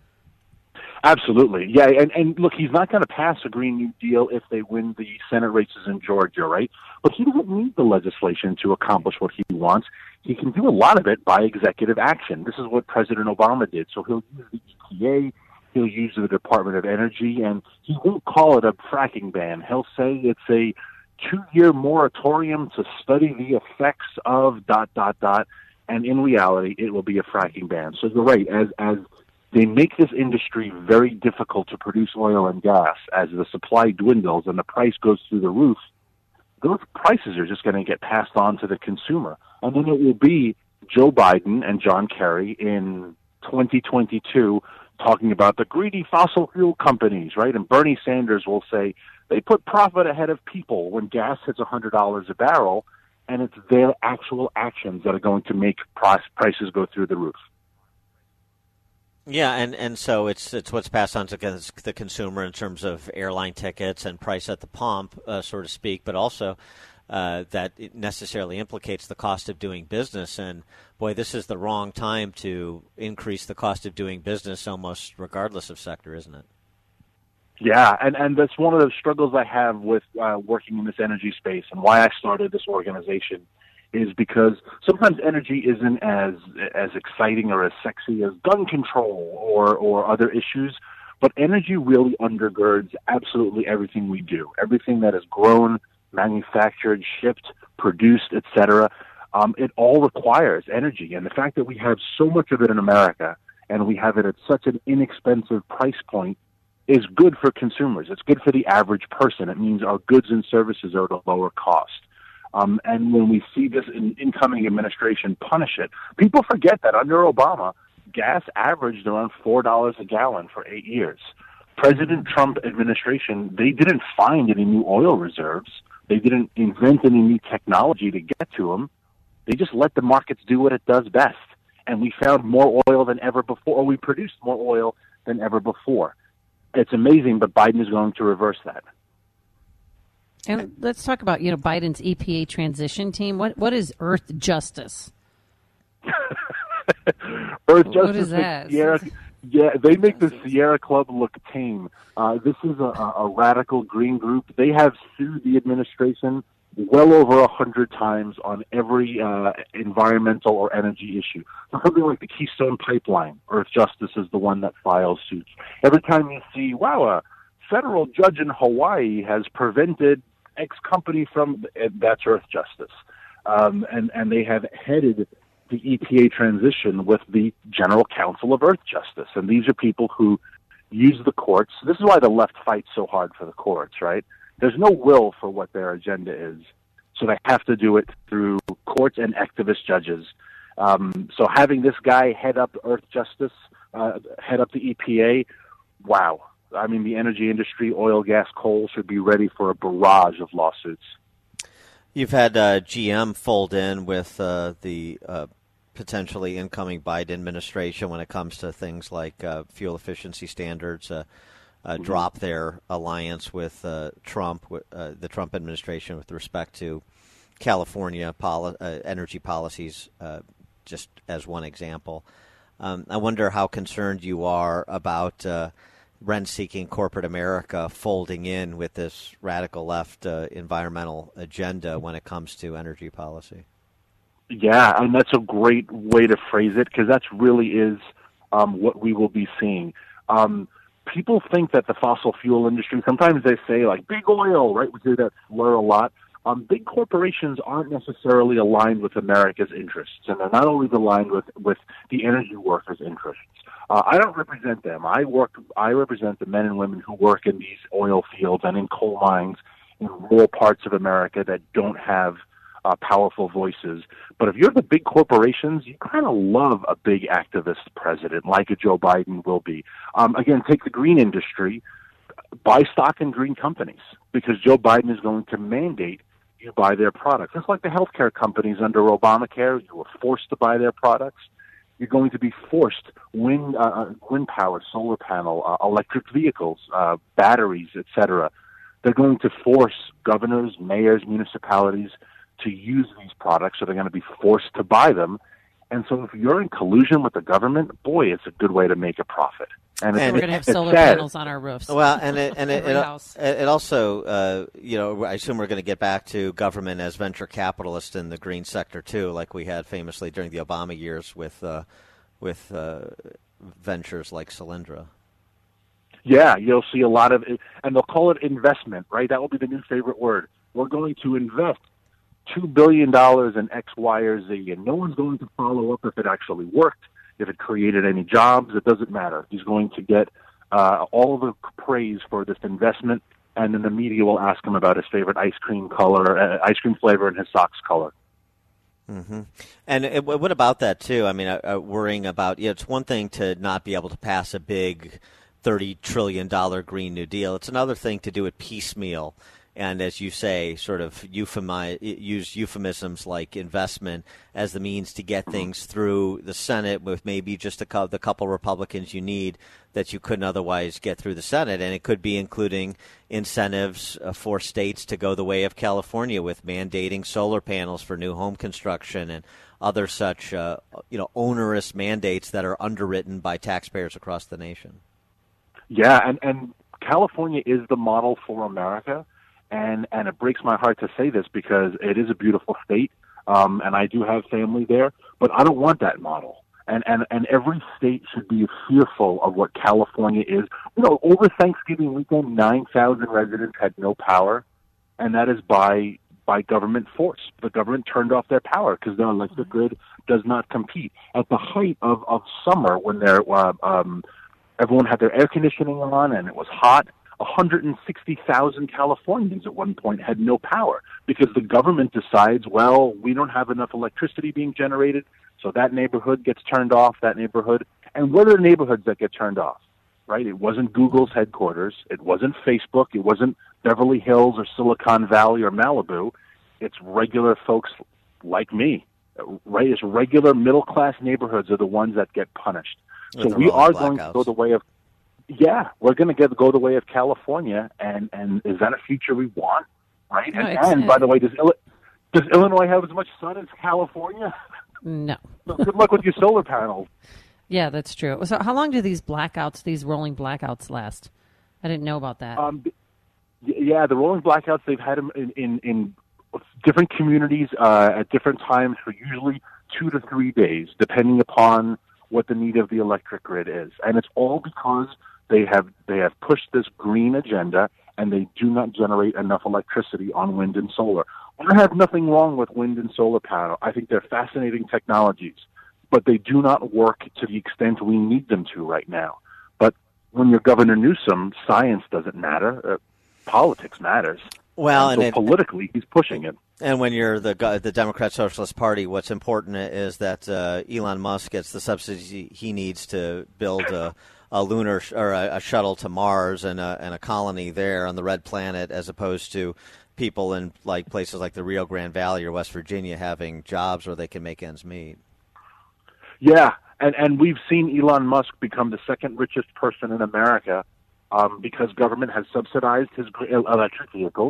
Absolutely. Yeah, and, and look, he's not going to pass a Green New Deal if they win the Senate races in Georgia, right? But he doesn't need the legislation to accomplish what he wants. He can do a lot of it by executive action. This is what President Obama did. So he'll use the E P A, he'll use the Department of Energy, and he won't call it a fracking ban. He'll say it's a two-year moratorium to study the effects of dot, dot, dot, and in reality, it will be a fracking ban. So you're right, as as they make this industry very difficult to produce oil and gas, as the supply dwindles and the price goes through the roof, those prices are just going to get passed on to the consumer. And then it will be Joe Biden and John Kerry in twenty twenty-two talking about the greedy fossil fuel companies, right? And Bernie Sanders will say they put profit ahead of people when gas hits one hundred dollars a barrel, and it's their actual actions that are going to make prices go through the roof. Yeah, and, and so it's it's what's passed on to the consumer in terms of airline tickets and price at the pump, uh, so to speak, but also uh, that it necessarily implicates the cost of doing business. And, boy, this is the wrong time to increase the cost of doing business almost regardless of sector, isn't it? Yeah, and, and that's one of the struggles I have with uh, working in this energy space and why I started this organization. Is because sometimes energy isn't as as exciting or as sexy as gun control or, or other issues, but energy really undergirds absolutely everything we do. Everything that is grown, manufactured, shipped, produced, et cetera. Um, it all requires energy. And the fact that we have so much of it in America and we have it at such an inexpensive price point is good for consumers. It's good for the average person. It means our goods and services are at a lower cost. Um, and when we see this in, incoming administration punish it, people forget that under Obama, gas averaged around four dollars a gallon for eight years. President Trump administration, they didn't find any new oil reserves. They didn't invent any new technology to get to them. They just let the markets do what it does best. And we found more oil than ever before, or we produced more oil than ever before. It's amazing, but Biden is going to reverse that. And let's talk about, you know, Biden's E P A transition team. What what is Earth Justice? Earth what Justice. Is that? Sierra, yeah, they make the Sierra Club look tame. Uh, this is a, a radical green group. They have sued the administration well over a hundred times on every uh, environmental or energy issue. Something like the Keystone Pipeline, Earth Justice is the one that files suits. Every time you see, wow, a federal judge in Hawaii has prevented X company from, that's Earth Justice. Um, and, and they have headed the E P A transition with the General Counsel of Earth Justice. And these are people who use the courts. This is why the left fights so hard for the courts, right? There's no will for what their agenda is. So they have to do it through courts and activist judges. Um, so having this guy head up Earth Justice, uh, head up the E P A, wow. I mean, the energy industry, oil, gas, coal, should be ready for a barrage of lawsuits. You've had uh, G M fold in with uh, the uh, potentially incoming Biden administration when it comes to things like uh, fuel efficiency standards, uh, uh, mm-hmm. drop their alliance with uh, Trump, uh, the Trump administration with respect to California poli- uh, energy policies, uh, just as one example. Um, I wonder how concerned you are about uh, rent-seeking corporate America folding in with this radical left uh, environmental agenda when it comes to energy policy. Yeah, and that's a great way to phrase it, because that really is um, what we will be seeing. Um, people think that the fossil fuel industry, sometimes they say, like, big oil, right? We hear that slur a lot. Um, big corporations aren't necessarily aligned with America's interests, and they're not always aligned with, with the energy workers' interests. Uh, I don't represent them. I work. I represent the men and women who work in these oil fields and in coal mines in rural parts of America that don't have uh, powerful voices. But if you're the big corporations, you kind of love a big activist president like a Joe Biden will be. Um, again, take the green industry. Buy stock in green companies, because Joe Biden is going to mandate you buy their products. Just like the healthcare companies under Obamacare, you were forced to buy their products. You're going to be forced wind, uh, wind power, solar panel, uh, electric vehicles, uh, batteries, et cetera. They're going to force governors, mayors, municipalities to use these products, so they're going to be forced to buy them. And so if you're in collusion with the government, boy, it's a good way to make a profit. And, and it's, we're going to have it's solar sad. panels on our roofs. Well, and it, and it, Every it, house. it also, uh, you know, I assume we're going to get back to government as venture capitalist in the green sector too, like we had famously during the Obama years with uh, with uh, ventures like Solyndra. Yeah, you'll see a lot of it, and they'll call it investment, right? That will be the new favorite word. We're going to invest two billion dollars in X, Y, or Z, and no one's going to follow up if it actually worked, if it created any jobs. It doesn't matter. He's going to get uh, all the praise for this investment, and then the media will ask him about his favorite ice cream color, uh, ice cream flavor, and his socks color. Mm-hmm. And it, what about that too? I mean, uh, uh, worrying about, you know, it's one thing to not be able to pass a big thirty trillion dollars Green New Deal. It's another thing to do it piecemeal. And as you say, sort of euphemize, use euphemisms like investment as the means to get things through the Senate with maybe just a co- the couple Republicans you need that you couldn't otherwise get through the Senate. And it could be including incentives uh, for states to go the way of California with mandating solar panels for new home construction and other such uh, you know, onerous mandates that are underwritten by taxpayers across the nation. Yeah, and, and California is the model for America. And and it breaks my heart to say this because it is a beautiful state, um, and I do have family there, but I don't want that model. And, and, and every state should be fearful of what California is. You know, over Thanksgiving weekend, nine thousand residents had no power, and that is by by government force. The government turned off their power because their electric grid does not compete. At the height of, of summer, when they're, uh, um, everyone had their air conditioning on and it was hot, one hundred sixty thousand Californians at one point had no power because the government decides, well, we don't have enough electricity being generated, so that neighborhood gets turned off, that neighborhood. And what are the neighborhoods that get turned off, right? It wasn't Google's headquarters. It wasn't Facebook. It wasn't Beverly Hills or Silicon Valley or Malibu. It's regular folks like me, right? It's regular middle-class neighborhoods are the ones that get punished. With so we are going to go the way of Yeah, we're going to get go the way of California, and, and is that a future we want? Right? No, and, it's, and uh, by the way, does Illi- does Illinois have as much sun as California? No. So good luck with your solar panels. Yeah, that's true. So how long do these blackouts, these rolling blackouts last? I didn't know about that. Um, yeah, the rolling blackouts, they've had them in, in, in different communities uh, at different times for usually two to three days, depending upon what the need of the electric grid is. And it's all because They have they have pushed this green agenda, and they do not generate enough electricity on wind and solar. I have nothing wrong with wind and solar panel. I think they're fascinating technologies, but they do not work to the extent we need them to right now. But when you're Governor Newsom, science doesn't matter. Uh, politics matters. Well, and, and so it, politically, he's pushing it. And when you're the the Democrat Socialist Party, what's important is that uh, Elon Musk gets the subsidies he needs to build a, a lunar sh- or a, a shuttle to Mars and a, and a colony there on the red planet, as opposed to people in like places like the Rio Grande Valley or West Virginia having jobs where they can make ends meet. Yeah, and and we've seen Elon Musk become the second richest person in America um, because government has subsidized his electric vehicles.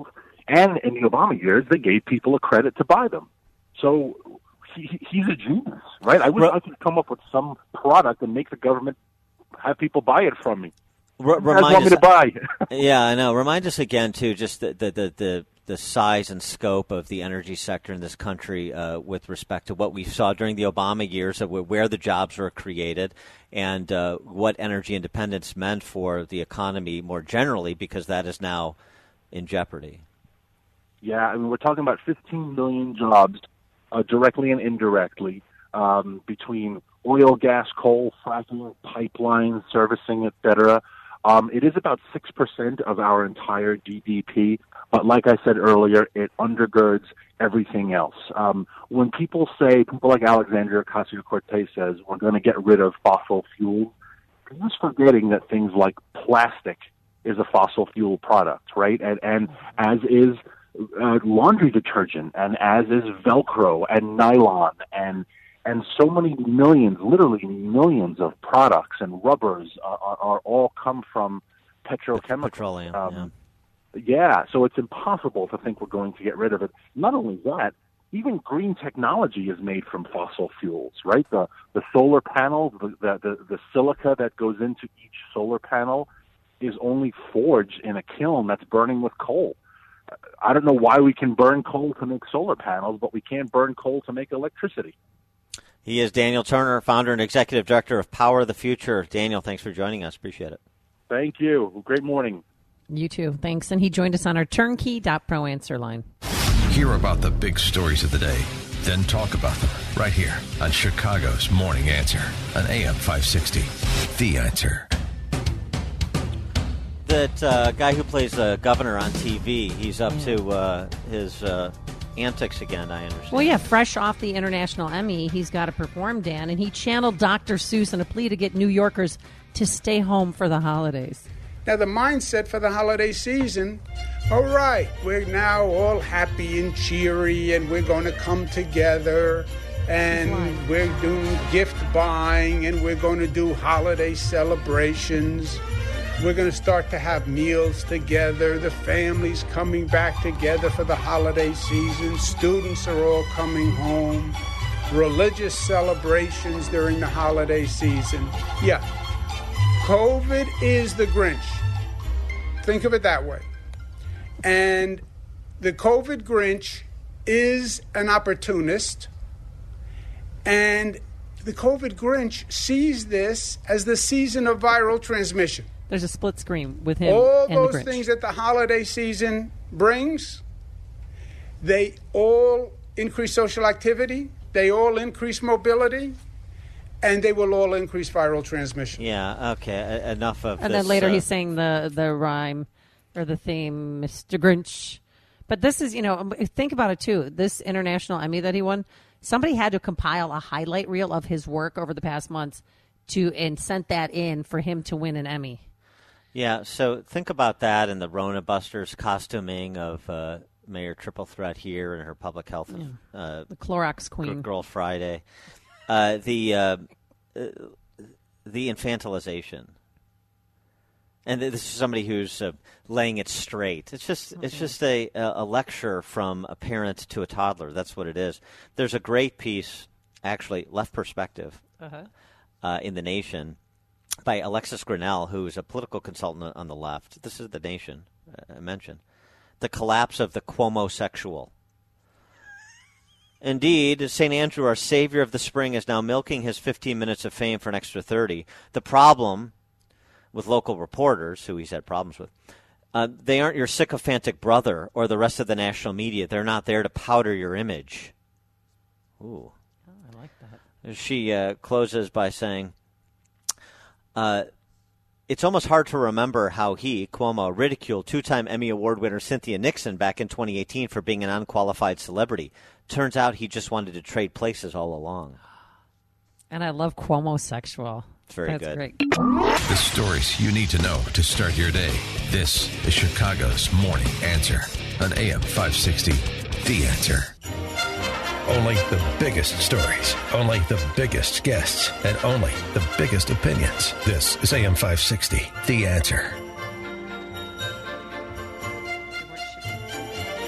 And in the Obama years, they gave people a credit to buy them. So he, he's a genius, right? I wish I could come up with some product and make the government have people buy it from me. R- remind want us, me to buy. Yeah, I know. Remind us again, too, just the the, the, the the size and scope of the energy sector in this country uh, with respect to what we saw during the Obama years, of where the jobs were created, and uh, what energy independence meant for the economy more generally, because that is now in jeopardy. Yeah, I mean, we're talking about fifteen million jobs, uh, directly and indirectly, um, between oil, gas, coal, fracking, pipelines, servicing, et cetera. Um, it is about six percent of our entire G D P, but like I said earlier, it undergirds everything else. Um, when people say, people like Alexandria Ocasio-Cortez says, we're going to get rid of fossil fuels, they're just forgetting that things like plastic is a fossil fuel product, right? And, and as is uh, laundry detergent, and as is Velcro and nylon, and And so many millions, literally millions of products and rubbers are, are, are all come from petrochemicals. Petroleum, um, yeah. yeah, so it's impossible to think we're going to get rid of it. Not only that, even green technology is made from fossil fuels, right? The the solar panels, the, the, the, the silica that goes into each solar panel is only forged in a kiln that's burning with coal. I don't know why we can burn coal to make solar panels, but we can't burn coal to make electricity. He is Daniel Turner, founder and executive director of Power of the Future. Daniel, thanks for joining us. Appreciate it. Thank you. Great morning. You too. Thanks. And he joined us on our turnkey dot pro answer line. Hear about the big stories of the day, then talk about them right here on Chicago's Morning Answer on A M five sixty. The Answer. That uh, guy who plays the governor on T V, he's up to uh, his... Uh, antics again, I understand. Well, yeah, fresh off the International Emmy, he's got to perform, Dan, and he channeled Doctor Seuss in a plea to get New Yorkers to stay home for the holidays. Now, the mindset for the holiday season, all right, we're now all happy and cheery, and we're going to come together, and we're doing gift buying, and we're going to do holiday celebrations. We're going to start to have meals together. The family's coming back together for the holiday season. Students are all coming home. Religious celebrations during the holiday season. Yeah, COVID is the Grinch. Think of it that way. And the COVID Grinch is an opportunist. And the COVID Grinch sees this as the season of viral transmission. There's a split screen with him all and those the Grinch. things that the holiday season brings, they all increase social activity, they all increase mobility, and they will all increase viral transmission. Yeah, okay, e- enough of and this. then later uh, he's saying the, the rhyme or the theme, Mister Grinch. But this is, you know, think about it, too. This International Emmy that he won, somebody had to compile a highlight reel of his work over the past months to and sent that in for him to win an Emmy. Yeah, so think about that and the Rona Busters costuming of uh, Mayor Triple Threat here and her public health, Yeah. uh, The Clorox Queen. Girl Friday, uh, the uh, uh, the infantilization, and this is somebody who's uh, laying it straight. It's just Okay. it's just a a lecture from a parent to a toddler. That's what it is. There's a great piece, actually, Left Perspective, Uh-huh. uh, in The Nation, by Alexis Grinnell, who is a political consultant on the left. This is The Nation, uh, I mentioned. The collapse of the Cuomo-sexual. Indeed, Saint Andrew, our savior of the spring, is now milking his fifteen minutes of fame for an extra thirty. The problem with local reporters, who he's had problems with, uh, they aren't your sycophantic brother or the rest of the national media. They're not there to powder your image. Ooh. Oh, I like that. She uh, closes by saying, uh, it's almost hard to remember how he, Cuomo, ridiculed two-time Emmy Award winner Cynthia Nixon back in twenty eighteen for being an unqualified celebrity. Turns out he just wanted to trade places all along. And I love Cuomo-sexual. It's very That's good. Great. The stories you need to know to start your day. This is Chicago's Morning Answer on A M five sixty. The Answer. Only the biggest stories, only the biggest guests, and only the biggest opinions. This is A M five sixty. The Answer.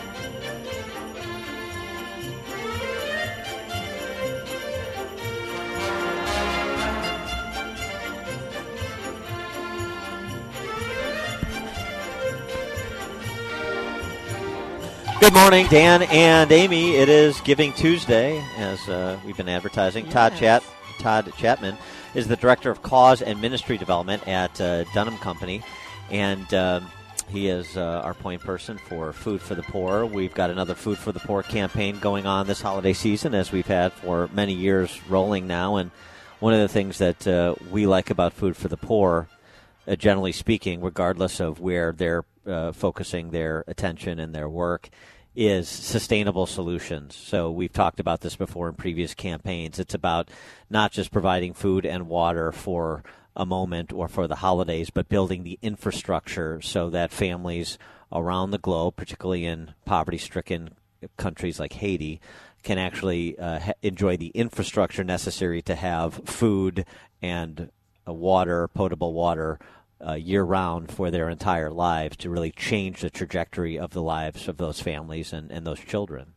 morning, Dan and Amy. It is Giving Tuesday, as uh, we've been advertising. Yes. Todd Chat, Todd Chapman is the Director of Cause and Ministry Development at uh, Dunham Company, and um, he is uh, our point person for Food for the Poor. We've got another Food for the Poor campaign going on this holiday season, as we've had for many years rolling now, and one of the things that uh, we like about Food for the Poor, uh, generally speaking, regardless of where they're uh, focusing their attention and their work, is sustainable solutions. So we've talked about this before in previous campaigns. It's about not just providing food and water for a moment or for the holidays, but building the infrastructure so that families around the globe, particularly in poverty-stricken countries like Haiti, can actually uh, ha- enjoy the infrastructure necessary to have food and uh, water, potable water, Uh, year-round for their entire lives, to really change the trajectory of the lives of those families and, and those children.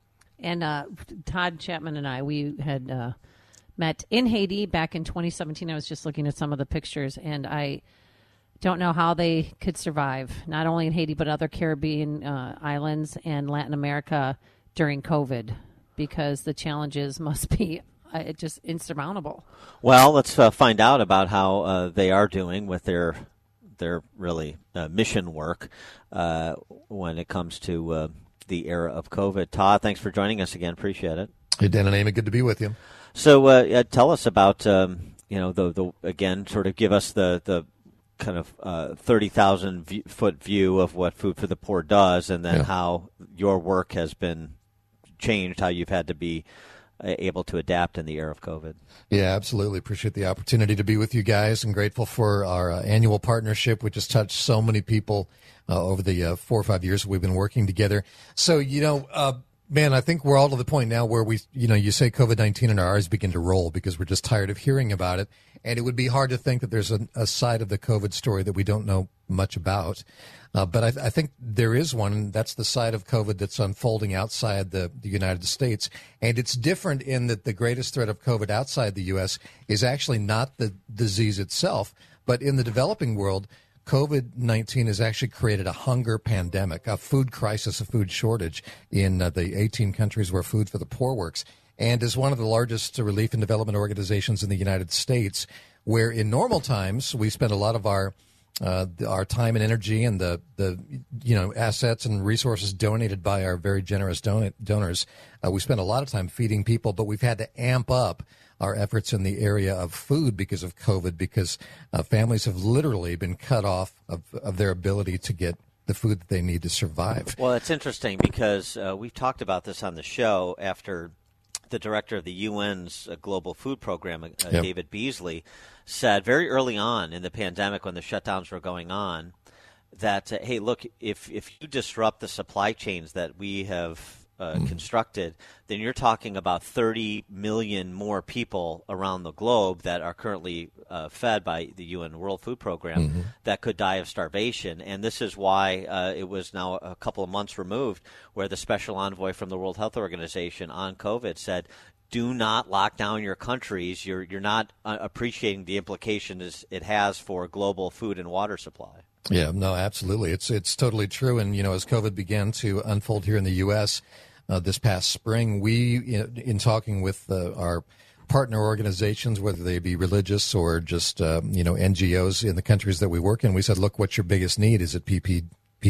And uh, Todd Chapman and I, we had uh, met in Haiti back in twenty seventeen. I was just looking at some of the pictures, and I don't know how they could survive, not only in Haiti but other Caribbean uh, islands and Latin America during COVID, because the challenges must be Uh, just insurmountable. Well, let's uh, find out about how uh, they are doing with their their really uh, mission work uh, when it comes to uh, the era of COVID. Todd, thanks for joining us again. Appreciate it. Hey, Dan and Amy, good to be with you. So, uh, yeah, tell us about um, you know the the again, sort of give us the the kind of uh, thirty thousand v- foot view of what Food for the Poor does, and then yeah. how your work has been changed, how you've had to be able to adapt in the era of COVID. Yeah, absolutely. Appreciate the opportunity to be with you guys, and grateful for our uh, annual partnership, which has touched so many people uh, over the uh, four or five years we've been working together. So, you know, uh, man, I think we're all to the point now where we, you know, you say COVID nineteen and our eyes begin to roll because we're just tired of hearing about it. And it would be hard to think that there's a, a side of the COVID story that we don't know much about. Uh, but I, I think there is one, and that's the side of COVID that's unfolding outside the, the United States. And it's different in that the greatest threat of COVID outside the U S is actually not the disease itself, but in the developing world, COVID nineteen has actually created a hunger pandemic, a food crisis, a food shortage in uh, the eighteen countries where Food for the Poor works, and is one of the largest relief and development organizations in the United States, where in normal times we spend a lot of our uh, our time and energy and the, the you know assets and resources donated by our very generous don- donors. Uh, we spend a lot of time feeding people, but we've had to amp up our efforts in the area of food because of COVID, because uh, families have literally been cut off of, of their ability to get the food that they need to survive. Well, it's interesting because uh, we've talked about this on the show after the director of the U N's uh, Global Food Program, uh, yep. David Beasley, said very early on in the pandemic when the shutdowns were going on that, uh, hey, look, if, if you disrupt the supply chains that we have Uh, mm. constructed, then you're talking about thirty million more people around the globe that are currently uh, fed by the U N World Food Program mm-hmm. that could die of starvation. And this is why uh, it was now a couple of months removed where the special envoy from the World Health Organization on COVID said, do not lock down your countries. You're, you're not uh, appreciating the implications it has for global food and water supply. Yeah, no, absolutely. It's, it's totally true. And, you know, as COVID began to unfold here in the U S, Uh, this past spring, we, you know, in talking with uh, our partner organizations, whether they be religious or just, uh, you know, N G Os in the countries that we work in, we said, look, what's your biggest need? Is it P P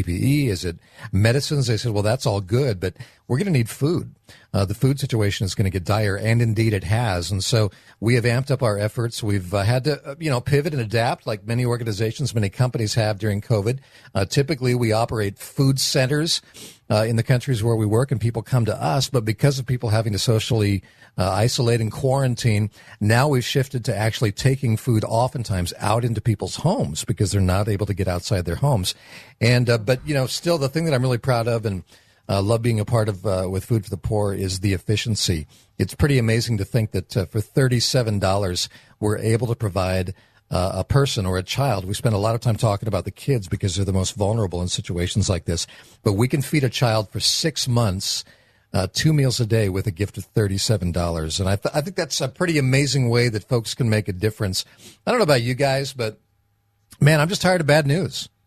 E? Is it medicines? They said, well, that's all good, but we're going to need food. Uh, the food situation is going to get dire, and indeed it has. And so we have amped up our efforts. We've uh, had to, uh, you know, pivot and adapt like many organizations, many companies have during COVID. Uh, typically, we operate food centers uh, in the countries where we work, and people come to us. But because of people having to socially uh, isolate and quarantine, now we've shifted to actually taking food oftentimes out into people's homes because they're not able to get outside their homes. And uh, but, you know, still the thing that I'm really proud of and Uh, love being a part of uh, with Food for the Poor is the efficiency. It's pretty amazing to think that uh, for thirty-seven dollars, we're able to provide uh, a person or a child. We spend a lot of time talking about the kids because they're the most vulnerable in situations like this. But we can feed a child for six months, uh, two meals a day with a gift of thirty-seven dollars. And I, th- I think that's a pretty amazing way that folks can make a difference. I don't know about you guys, but, man, I'm just tired of bad news.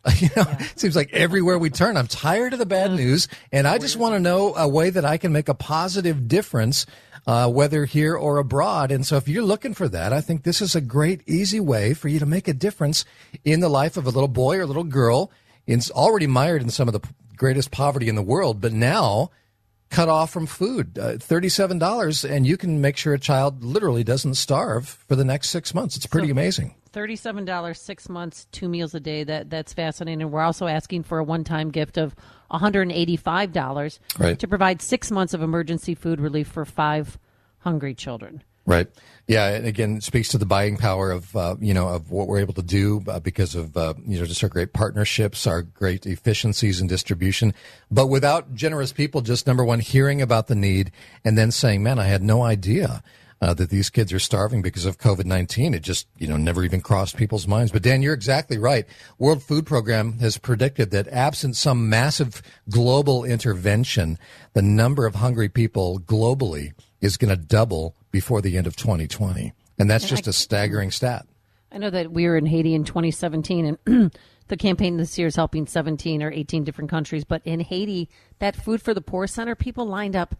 You know, yeah. It seems like everywhere we turn, I'm tired of the bad news, and I just want to know a way that I can make a positive difference, uh, whether here or abroad. And so if you're looking for that, I think this is a great, easy way for you to make a difference in the life of a little boy or little girl. It's already mired in some of the greatest poverty in the world, but now cut off from food, uh, thirty-seven dollars, and you can make sure a child literally doesn't starve for the next six months. It's pretty so, amazing. thirty-seven dollars, six months, two meals a day. That That's fascinating. We're also asking for a one-time gift of one hundred eighty-five dollars right. to provide six months of emergency food relief for five hungry children. Right. Yeah. And again, it speaks to the buying power of, uh, you know, of what we're able to do uh, because of, uh, you know, just our great partnerships, our great efficiencies in distribution. But without generous people, just number one, hearing about the need and then saying, man, I had no idea uh, that these kids are starving because of COVID nineteen. It just, you know, never even crossed people's minds. But Dan, you're exactly right. World Food Program has predicted that absent some massive global intervention, the number of hungry people globally is going to double before the end of twenty twenty. And that's just a staggering stat. I know that we were in Haiti in twenty seventeen, and the campaign this year is helping seventeen or eighteen different countries. But in Haiti, that Food for the Poor Center, people lined up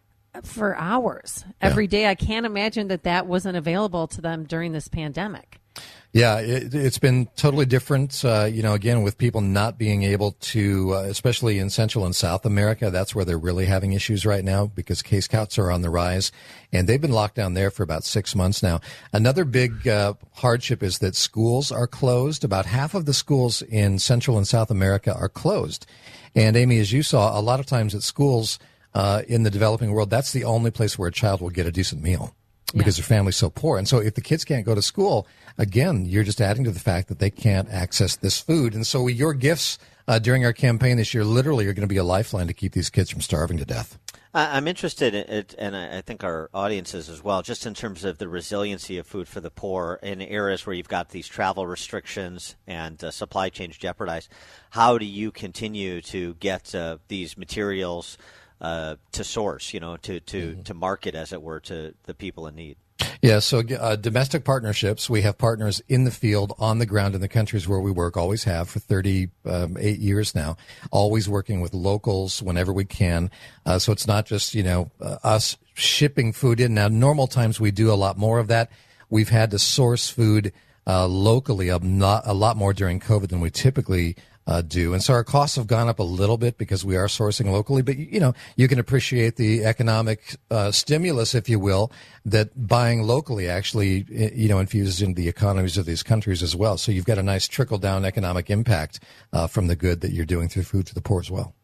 for hours every yeah. day. I can't imagine that that wasn't available to them during this pandemic. Yeah, it, it's been totally different, uh, you know, again, with people not being able to, uh, especially in Central and South America, that's where they're really having issues right now because case counts are on the rise, and they've been locked down there for about six months now. Another big uh, hardship is that schools are closed. About half of the schools in Central and South America are closed. And, Amy, as you saw, a lot of times at schools uh, in the developing world, that's the only place where a child will get a decent meal. Because yeah. their family's so poor. And so if the kids can't go to school, again, you're just adding to the fact that they can't access this food. And so your gifts uh, during our campaign this year literally are going to be a lifeline to keep these kids from starving to death. I'm interested in it, and I think our audiences as well, just in terms of the resiliency of Food for the Poor in areas where you've got these travel restrictions and uh, supply chains jeopardized. How do you continue to get uh, these materials Uh, to source, you know, to, to, mm-hmm. to market, as it were, to the people in need? Yeah, so uh, domestic partnerships, we have partners in the field, on the ground in the countries where we work, always have for thirty-eight years now, always working with locals whenever we can. Uh, so it's not just, you know, uh, us shipping food in. Now, normal times we do a lot more of that. We've had to source food uh, locally a, not, a lot more during COVID than we typically Uh, do. And so our costs have gone up a little bit because we are sourcing locally, but you know, you can appreciate the economic uh, stimulus, if you will, that buying locally actually, you know, infuses into the economies of these countries as well. So you've got a nice trickle down economic impact uh, from the good that you're doing through Food for the Poor as well.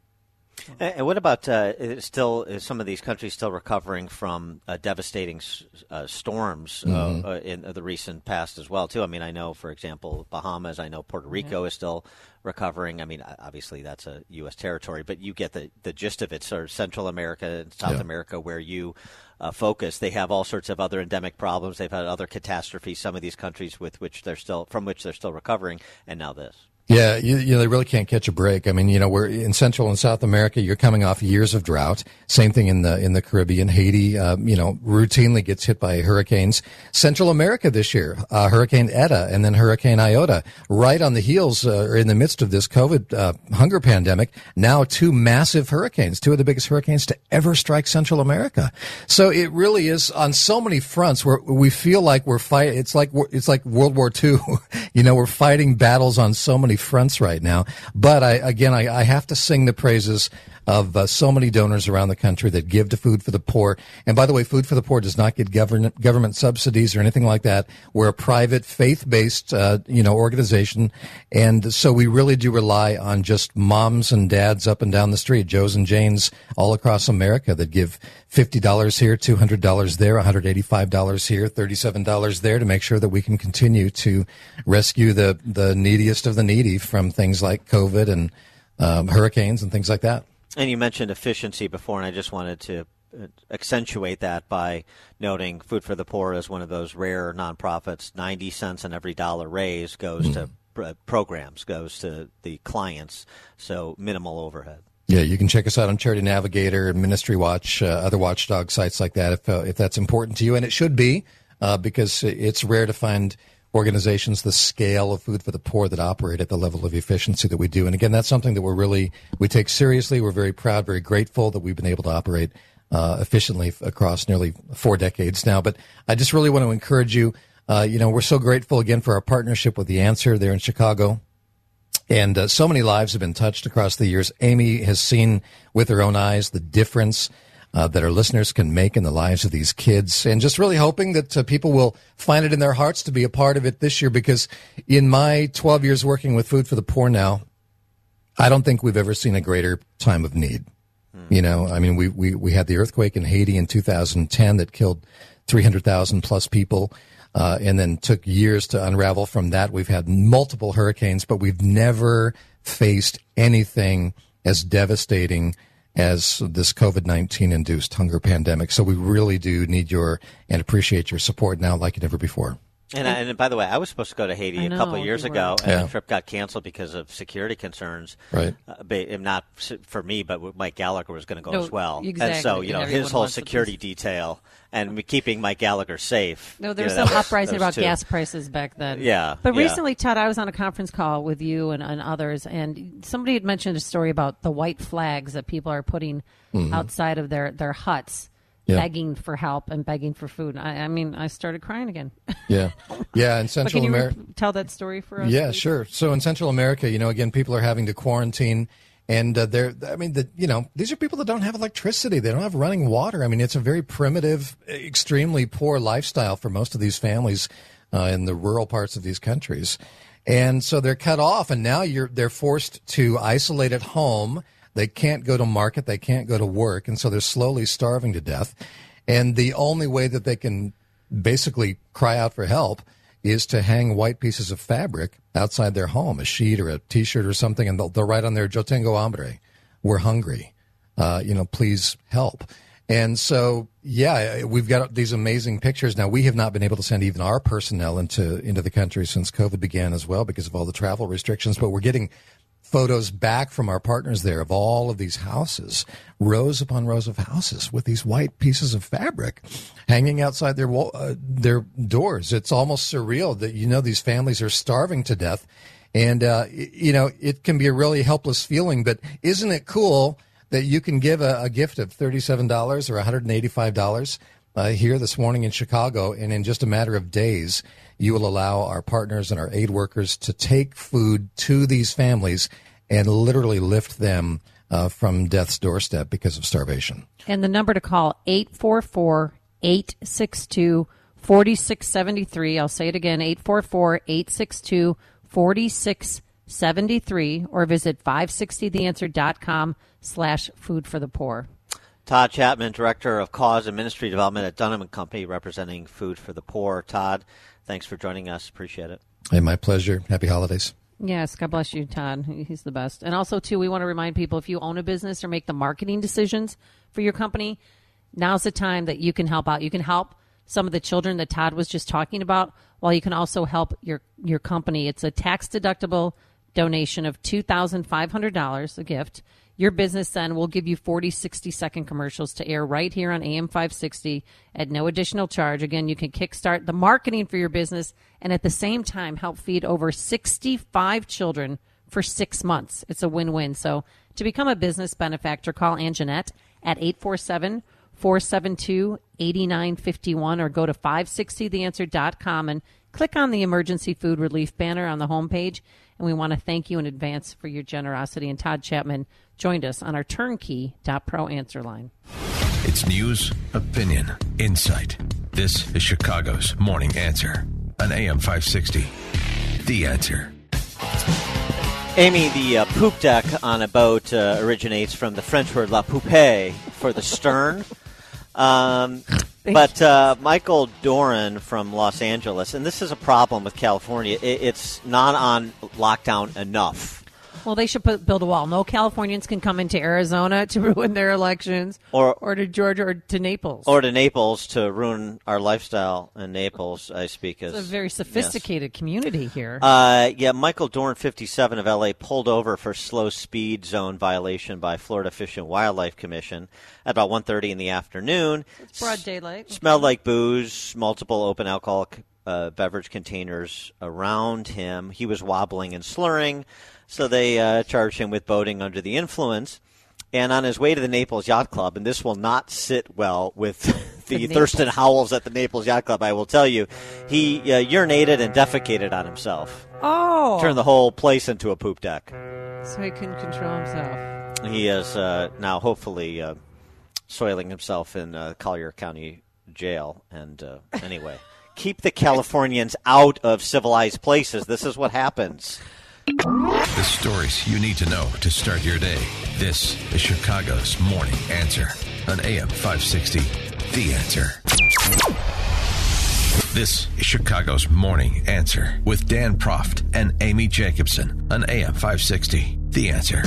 And what about uh, still is some of these countries still recovering from uh, devastating uh, storms uh, mm-hmm. uh, in the recent past as well, too? I mean, I know, for example, Bahamas, I know Puerto Rico yeah. is still recovering. I mean, obviously that's a U S territory, but you get the, the gist of it. So Central America and South yeah. America, where you uh, focus, they have all sorts of other endemic problems. They've had other catastrophes, some of these countries with which they're still from which they're still recovering, and now this. Yeah, you, you know, they really can't catch a break. I mean, you know, we're in Central and South America. You're coming off years of drought. Same thing in the in the Caribbean. Haiti, uh, you know, routinely gets hit by hurricanes. Central America this year, uh, Hurricane Eta and then Hurricane Iota, right on the heels uh, or in the midst of this COVID uh, hunger pandemic. Now, two massive hurricanes, two of the biggest hurricanes to ever strike Central America. So it really is on so many fronts where we feel like we're fighting. It's like it's like World War Two. You know, we're fighting battles on so many fronts right now. But I, again, I, I have to sing the praises of uh, so many donors around the country that give to Food for the Poor. And by the way, Food for the Poor does not get government government subsidies or anything like that. We're a private, faith-based, uh, you know, organization, and so we really do rely on just moms and dads up and down the street, Joes and Janes all across America that give fifty dollars here, two hundred dollars there, one hundred eighty-five dollars here, thirty-seven dollars there to make sure that we can continue to rescue the the neediest of the needy from things like COVID and um, hurricanes and things like that. And you mentioned efficiency before, and I just wanted to accentuate that by noting Food for the Poor is one of those rare nonprofits. ninety cents on every dollar raised goes mm. to pr- programs, goes to the clients, so minimal overhead. Yeah, you can check us out on Charity Navigator, Ministry Watch, uh, other watchdog sites like that if uh, if that's important to you, and it should be uh, because it's rare to find organizations the scale of Food for the Poor that operate at the level of efficiency that we do. And again, that's something that we're really, we take seriously. We're very proud, very grateful that we've been able to operate uh, efficiently across nearly four decades now. But I just really want to encourage you, uh, you know, we're so grateful again for our partnership with The Answer there in Chicago. And uh, so many lives have been touched across the years. Amy has seen with her own eyes the difference uh, that our listeners can make in the lives of these kids. And just really hoping that uh, people will find it in their hearts to be a part of it this year, because in my twelve years working with Food for the Poor now, I don't think we've ever seen a greater time of need. Mm. You know, I mean, we, we, we had the earthquake in Haiti in two thousand ten that killed three hundred thousand plus people. Uh, and then took years to unravel from that. We've had multiple hurricanes, but we've never faced anything as devastating as this COVID nineteen induced hunger pandemic. So we really do need your and appreciate your support now like never before. And, I, and by the way, I was supposed to go to Haiti know, a couple of years ago, and yeah. the trip got canceled because of security concerns. Right. Uh, but, not for me, but Mike Gallagher was going to go no, as well. Exactly. And so, you know, Everyone his whole wants security detail and keeping Mike Gallagher safe. No, there was you know, some was, uprising about two. gas prices back then. Yeah. But yeah. recently, Todd, I was on a conference call with you and, and others, and somebody had mentioned a story about the white flags that people are putting mm-hmm. outside of their, their huts. Yeah. Begging for help and begging for food. I, I mean, I started crying again. yeah, yeah. In Central America, can you tell that story for us? Yeah, please? Sure. So in Central America, you know, again, people are having to quarantine, and uh, they're, I mean, the, you know, these are people that don't have electricity. They don't have running water. I mean, it's a very primitive, extremely poor lifestyle for most of these families uh, in the rural parts of these countries, and so they're cut off. And now you're they're forced to isolate at home. They can't go to market. They can't go to work. And so they're slowly starving to death. And the only way that they can basically cry out for help is to hang white pieces of fabric outside their home, a sheet or a T-shirt or something, and they'll, they'll write on there, "Yo tengo hambre," we're hungry. Uh, you know, please help. And so, yeah, we've got these amazing pictures. Now, we have not been able to send even our personnel into into the country since COVID began as well because of all the travel restrictions, but we're getting photos back from our partners there of all of these houses, rows upon rows of houses with these white pieces of fabric hanging outside their wall, uh, their doors. It's almost surreal that, you know, these families are starving to death. And, uh, you know, it can be a really helpless feeling, but isn't it cool that you can give a, a gift of thirty-seven dollars or one hundred eighty-five dollars uh, here this morning in Chicago, and in just a matter of days, you will allow our partners and our aid workers to take food to these families and literally lift them uh, from death's doorstep because of starvation. And the number to call, eight four four, eight six two, four six seven three. I'll say it again, eight four four, eight six two, four six seven three, or visit five sixty the answer dot com slash food for the poor. Todd Chapman, Director of Cause and Ministry Development at Dunham and Company, representing Food for the Poor. Todd, thanks for joining us. Appreciate it. Hey, my pleasure. Happy holidays. Yes, God bless you, Todd. He's the best. And also, too, we want to remind people, if you own a business or make the marketing decisions for your company, now's the time that you can help out. You can help some of the children that Todd was just talking about, while you can also help your, your company. It's a tax-deductible donation of two thousand five hundred dollars, a gift. Your business then will give you forty sixty-second commercials to air right here on A M five sixty at no additional charge. Again, you can kickstart the marketing for your business and at the same time help feed over sixty-five children for six months. It's a win-win. So to become a business benefactor, call Anjanette at eight four seven, four seven two, eight nine five one or go to five sixty the answer dot com and click on the Emergency Food Relief banner on the homepage. And we want to thank you in advance for your generosity. And Todd Chapman joined us on our turnkey dot pro answer line. It's news, opinion, insight. This is Chicago's Morning Answer on A M five sixty. The Answer. Amy, the uh, poop deck on a boat uh, originates from the French word la poupée for the stern. Um, but uh, Michael Doran from Los Angeles, and this is a problem with California, it, it's not on lockdown enough. Well, they should put, build a wall. No Californians can come into Arizona to ruin their elections, or or to Georgia, or to Naples. Or to Naples to ruin our lifestyle in Naples, I speak as... It's a very sophisticated yes. community here. Uh, yeah, Michael Dorn, fifty-seven, of L A, pulled over for slow speed zone violation by Florida Fish and Wildlife Commission at about one thirty in the afternoon. It's broad daylight. S- smelled like booze, multiple open alcohol uh, beverage containers around him. He was wobbling and slurring, so they uh, charged him with boating under the influence. And on his way to the Naples Yacht Club, and this will not sit well with the, the Thurston Howells at the Naples Yacht Club, I will tell you, he uh, urinated and defecated on himself. Oh! Turned the whole place into a poop deck. So he couldn't control himself. He is uh, now hopefully uh, soiling himself in uh, Collier County Jail. And uh, anyway, keep the Californians out of civilized places. This is what happens. The stories you need to know to start your day. This is Chicago's Morning Answer on A M five sixty, The Answer. This is Chicago's Morning Answer with Dan Proft and Amy Jacobson on A M five sixty, The Answer.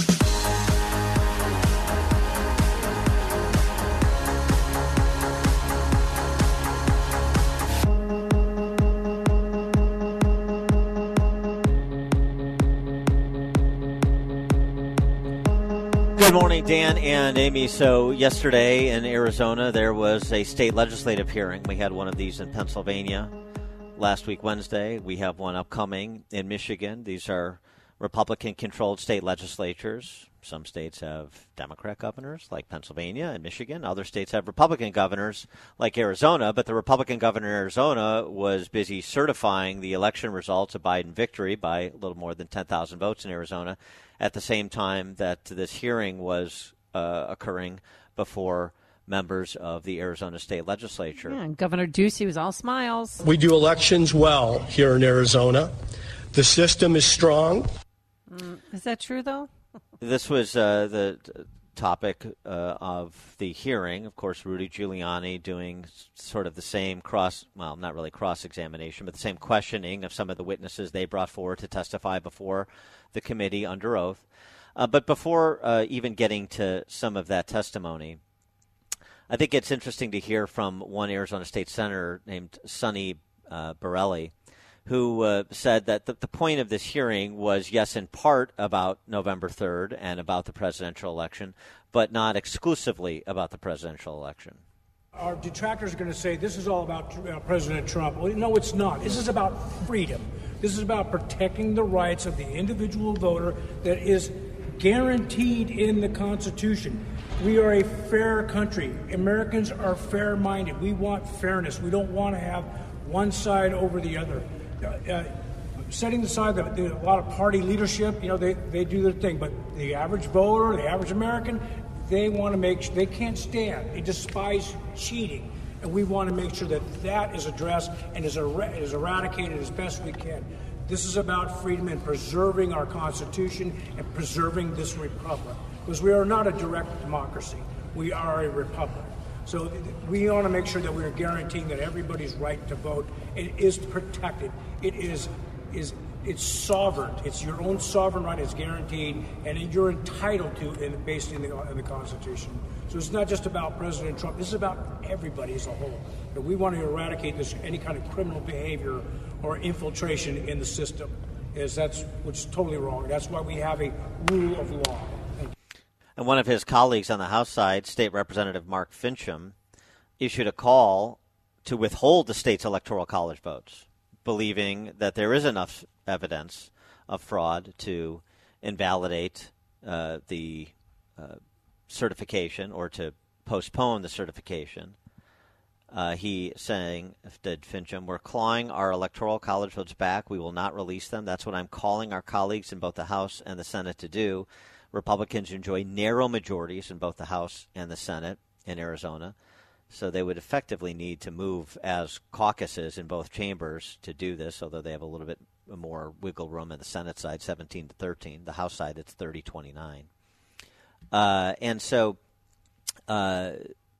Good morning, Dan and Amy. So yesterday in Arizona, there was a state legislative hearing. We had one of these in Pennsylvania last week, Wednesday. We have one upcoming in Michigan. These are Republican-controlled state legislatures. Some states have Democrat governors, like Pennsylvania and Michigan. Other states have Republican governors, like Arizona. But the Republican governor in Arizona was busy certifying the election results of Biden victory by a little more than ten thousand votes in Arizona, at the same time that this hearing was uh, occurring before members of the Arizona state legislature. Yeah, and Governor Ducey was all smiles. We do elections well here in Arizona. The system is strong. Mm, is that true, though? This was uh, the t- topic uh, of the hearing. Of course, Rudy Giuliani doing s- sort of the same cross, well, not really cross-examination, but the same questioning of some of the witnesses they brought forward to testify before the committee under oath. Uh, but before uh, even getting to some of that testimony, I think it's interesting to hear from one Arizona State Senator named Sonny uh, Borelli, who uh, said that the, the point of this hearing was, yes, in part about November third and about the presidential election, but not exclusively about the presidential election. Our detractors are going to say this is all about uh, President Trump. Well, no, it's not. This is about freedom. This is about protecting the rights of the individual voter that is guaranteed in the Constitution. We are a fair country. Americans are fair-minded. We want fairness. We don't want to have one side over the other. Uh, uh, setting aside the, the, a lot of party leadership, you know, they, they do their thing. But the average voter, the average American, they want to make sure, they can't stand, they despise cheating. And we want to make sure that that is addressed and is, er- is eradicated as best we can. This is about freedom and preserving our Constitution and preserving this republic. Because we are not a direct democracy. We are a republic. So we want to make sure that we are guaranteeing that everybody's right to vote it is protected. It is is it's sovereign. It's your own sovereign right. It's guaranteed, and you're entitled to it based in the, in the Constitution. So it's not just about President Trump. This is about everybody as a whole. But we want to eradicate this any kind of criminal behavior or infiltration in the system. Is that's which is totally wrong. That's why we have a rule of law. And one of his colleagues on the House side, State Representative Mark Finchem, issued a call to withhold the state's electoral college votes, believing that there is enough evidence of fraud to invalidate uh, the uh, certification or to postpone the certification. Uh, he saying, did Finchem, we're clawing our electoral college votes back. We will not release them. That's what I'm calling our colleagues in both the House and the Senate to do. Republicans enjoy narrow majorities in both the House and the Senate in Arizona, so they would effectively need to move as caucuses in both chambers to do this, although they have a little bit more wiggle room in the Senate side, seventeen to thirteen. The House side, it's thirty twenty-nine. Uh, and so uh,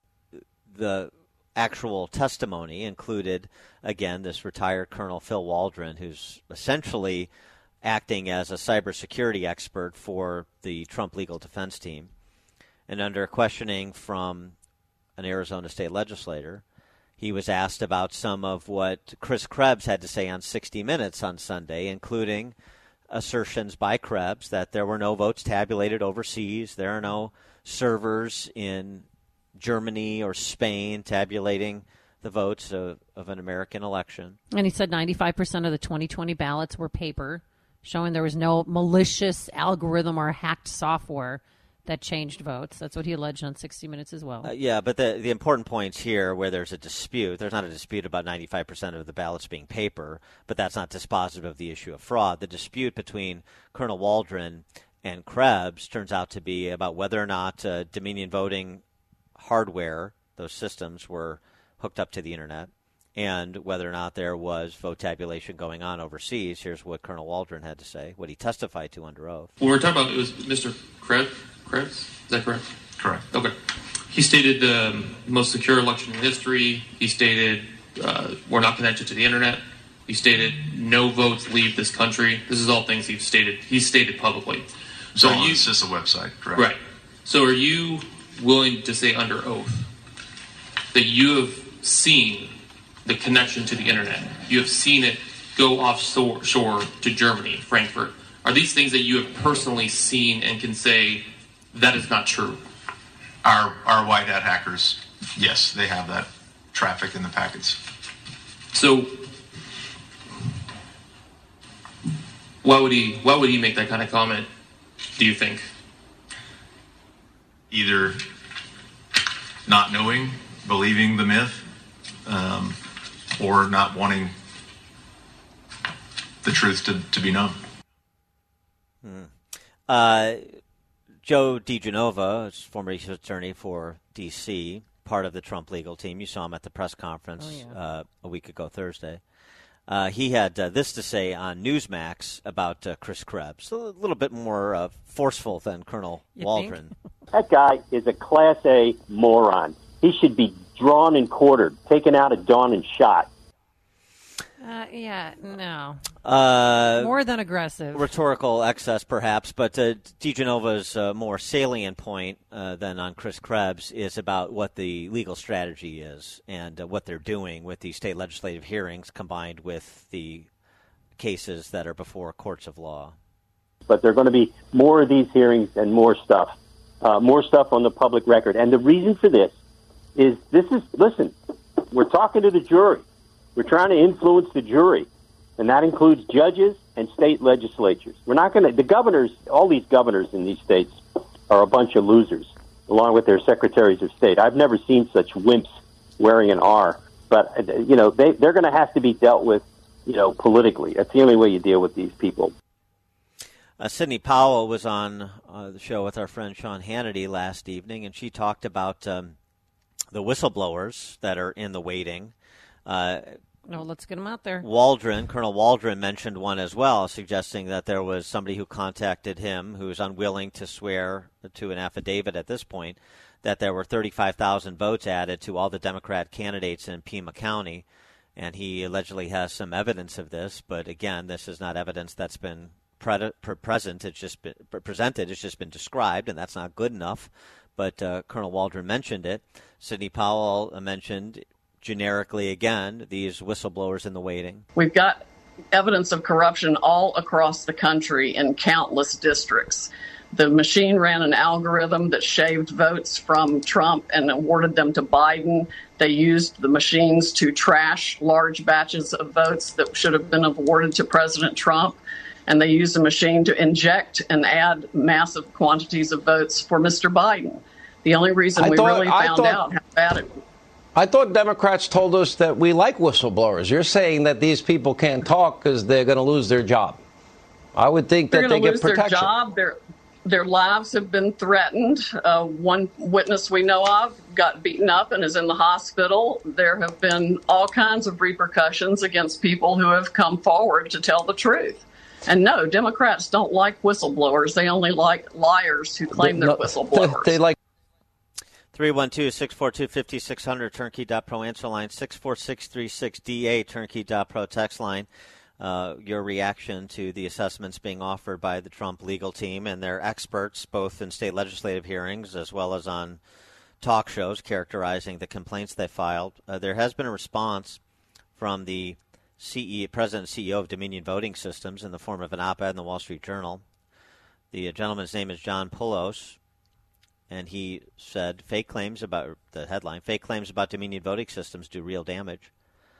the actual testimony included, again, this retired Colonel Phil Waldron, who's essentially acting as a cybersecurity expert for the Trump legal defense team. And under questioning from an Arizona state legislator, he was asked about some of what Chris Krebs had to say on sixty minutes on Sunday, including assertions by Krebs that there were no votes tabulated overseas, there are no servers in Germany or Spain tabulating the votes of, of an American election. And he said ninety-five percent of the twenty twenty ballots were paper, showing there was no malicious algorithm or hacked software that changed votes. That's what he alleged on sixty minutes as well. Uh, yeah, but the the important points here where there's a dispute, there's not a dispute about ninety-five percent of the ballots being paper, but that's not dispositive of the issue of fraud. The dispute between Colonel Waldron and Krebs turns out to be about whether or not uh, Dominion voting hardware, those systems, were hooked up to the Internet, and whether or not there was vote tabulation going on overseas. Here's what Colonel Waldron had to say, what he testified to under oath. Well, we're talking about, it was Mister Krebs, Krebs? Is that correct? Correct. Okay. He stated the um, most secure election in history. He stated uh, we're not connected to the Internet. He stated no votes leave this country. This is all things he's stated. He's stated publicly. So on the CISA website, correct? Right. So are you willing to say under oath that you have seen the connection to the Internet? You have seen it go offshore shore to Germany, Frankfurt. Are these things that you have personally seen and can say that is not true? Our our white hat hackers, yes, they have that traffic in the packets. So why would he why would he make that kind of comment, do you think? Either not knowing, believing the myth, um, or not wanting the truth to, to be known. Hmm. Uh, Joe DiGenova, former U S attorney for D C, part of the Trump legal team. You saw him at the press conference oh, yeah. uh, a week ago Thursday. Uh, he had uh, this to say on Newsmax about uh, Chris Krebs, a little bit more uh, forceful than Colonel you Waldron. Think? That guy is a Class A moron. He should be drawn and quartered, taken out at dawn and shot. Uh, yeah, no. Uh, more than aggressive. Rhetorical excess, perhaps, but uh, DiGenova's uh, more salient point uh, than on Chris Krebs is about what the legal strategy is and uh, what they're doing with the state legislative hearings combined with the cases that are before courts of law. But there are going to be more of these hearings and more stuff, uh, more stuff on the public record. And the reason for this is this is, listen, we're talking to the jury. We're trying to influence the jury, and that includes judges and state legislatures. We're not going to, the governors, all these governors in these states are a bunch of losers, along with their secretaries of state. I've never seen such wimps wearing an R, but, you know, they, they're going to have to be dealt with, you know, politically. That's the only way you deal with these people. Uh, Sidney Powell was on uh, the show with our friend Sean Hannity last evening, and she talked about um, the whistleblowers that are in the waiting. Uh, No, let's get him out there. Waldron, Colonel Waldron mentioned one as well, suggesting that there was somebody who contacted him who was unwilling to swear to an affidavit at this point that there were thirty-five thousand votes added to all the Democrat candidates in Pima County, and he allegedly has some evidence of this. But again, this is not evidence that's been pre- pre- present. It's just been presented. It's just been described, and that's not good enough. But uh, Colonel Waldron mentioned it. Sidney Powell mentioned generically, again, these whistleblowers in the waiting. We've got evidence of corruption all across the country in countless districts. The machine ran an algorithm that shaved votes from Trump and awarded them to Biden. They used the machines to trash large batches of votes that should have been awarded to President Trump. And they used a machine to inject and add massive quantities of votes for Mister Biden. The only reason I we thought, really found thought, out how bad it was. I thought Democrats told us that we like whistleblowers. You're saying that these people can't talk because they're going to lose their job. I would think They're that they going to get lose protection. their job. Their, their lives have been threatened. Uh, one witness we know of got beaten up and is in the hospital. There have been all kinds of repercussions against people who have come forward to tell the truth. And no, Democrats don't like whistleblowers. They only like liars who claim they're whistleblowers. They like three one two, six four two, five six zero zero, turnkey dot pro answer line, six four six three six D A, turnkey dot pro text line. Uh, your reaction to the assessments being offered by the Trump legal team and their experts, both in state legislative hearings as well as on talk shows, characterizing the complaints they filed. Uh, there has been a response from the C E O, President and C E O of Dominion Voting Systems in the form of an op-ed in the Wall Street Journal. The uh, gentleman's name is John Poulos. and he said fake claims about the headline, fake claims about Dominion voting systems do real damage.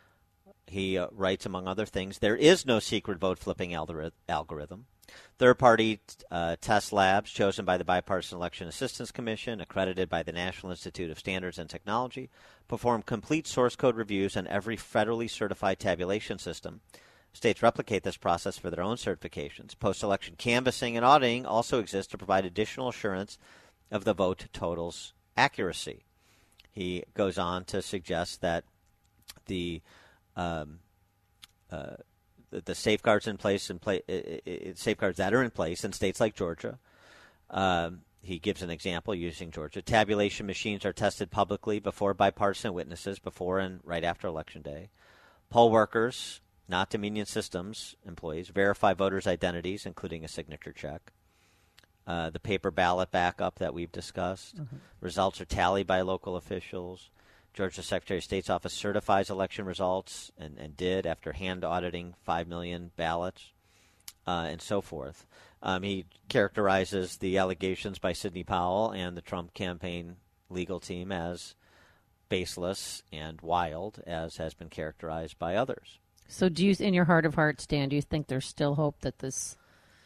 He uh, writes, among other things, there is no secret vote flipping algorithm. Third-party uh, test labs chosen by the Bipartisan Election Assistance Commission, accredited by the National Institute of Standards and Technology, perform complete source code reviews on every federally certified tabulation system. States replicate this process for their own certifications. Post-election canvassing and auditing also exist to provide additional assurance of the vote total's accuracy. He goes on to suggest that the um, uh, the, the safeguards in place and play, uh, uh, safeguards that are in place in states like Georgia. Um, he gives an example using Georgia. Tabulation machines are tested publicly before bipartisan witnesses, before and right after Election Day. Poll workers, not Dominion Systems employees, verify voters' identities, including a signature check. Uh, the paper ballot backup that we've discussed. Mm-hmm. Results are tallied by local officials. Georgia Secretary of State's office certifies election results, and, and did after hand auditing five million ballots, uh, and so forth. Um, he characterizes the allegations by Sidney Powell and the Trump campaign legal team as baseless and wild, as has been characterized by others. So do you, in your heart of hearts, Dan, do you think there's still hope that this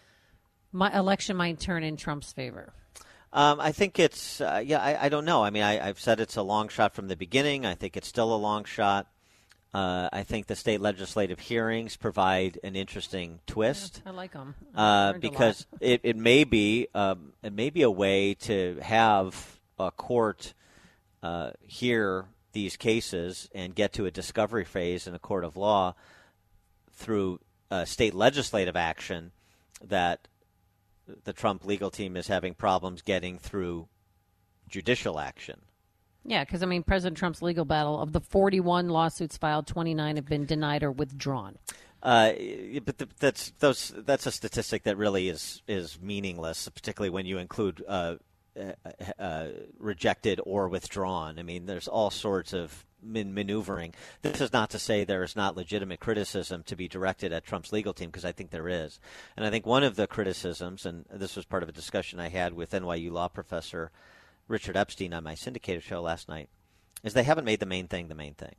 my election might turn in Trump's favor? Um, I think it's, uh, yeah, I, I don't know. I mean, I, I've said it's a long shot from the beginning. I think it's still a long shot. Uh, I think the state legislative hearings provide an interesting twist. Yeah, I like them. Uh, because it, it may be um, it may be a way to have a court uh, hear these cases and get to a discovery phase in a court of law through uh, state legislative action that the Trump legal team is having problems getting through judicial action. Yeah, because, I mean, President Trump's legal battle, of the forty-one lawsuits filed, twenty-nine have been denied or withdrawn. Uh, but the, that's those that's a statistic that really is, is meaningless, particularly when you include uh, uh, uh, rejected or withdrawn. I mean, there's all sorts of man- maneuvering. This is not to say there is not legitimate criticism to be directed at Trump's legal team, because I think there is. And I think one of the criticisms, and this was part of a discussion I had with N Y U law professor Richard Epstein on my syndicated show last night, is they haven't made the main thing the main thing.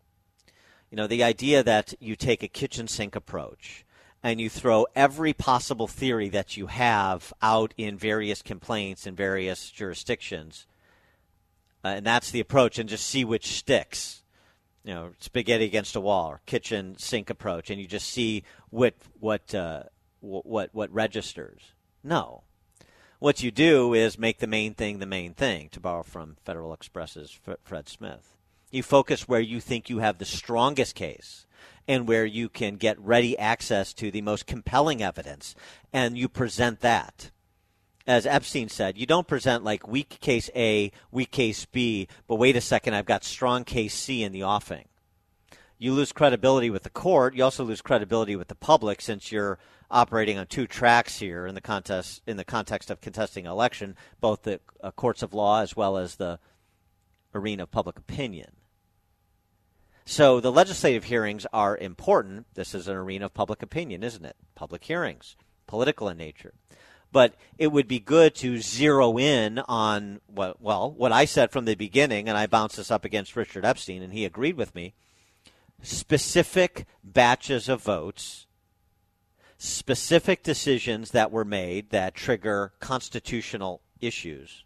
You know, the idea that you take a kitchen sink approach and you throw every possible theory that you have out in various complaints in various jurisdictions, uh, and that's the approach, and just see which sticks. You know, spaghetti against a wall, or kitchen sink approach, and you just see what what uh, what what registers. No. What you do is make the main thing the main thing, to borrow from Federal Express's Fred Smith. You focus where you think you have the strongest case and where you can get ready access to the most compelling evidence, and you present that. As Epstein said, you don't present like weak case A, weak case B, but wait a second, I've got strong case C in the offing. You lose credibility with the court. You also lose credibility with the public, since you're operating on two tracks here in the contest in the context of contesting an election, both the uh, courts of law as well as the arena of public opinion. So the legislative hearings are important. This is an arena of public opinion, isn't it? Public hearings, political in nature. But it would be good to zero in on what, well, what I said from the beginning, and I bounced this up against Richard Epstein, and he agreed with me. Specific batches of votes, specific decisions that were made that trigger constitutional issues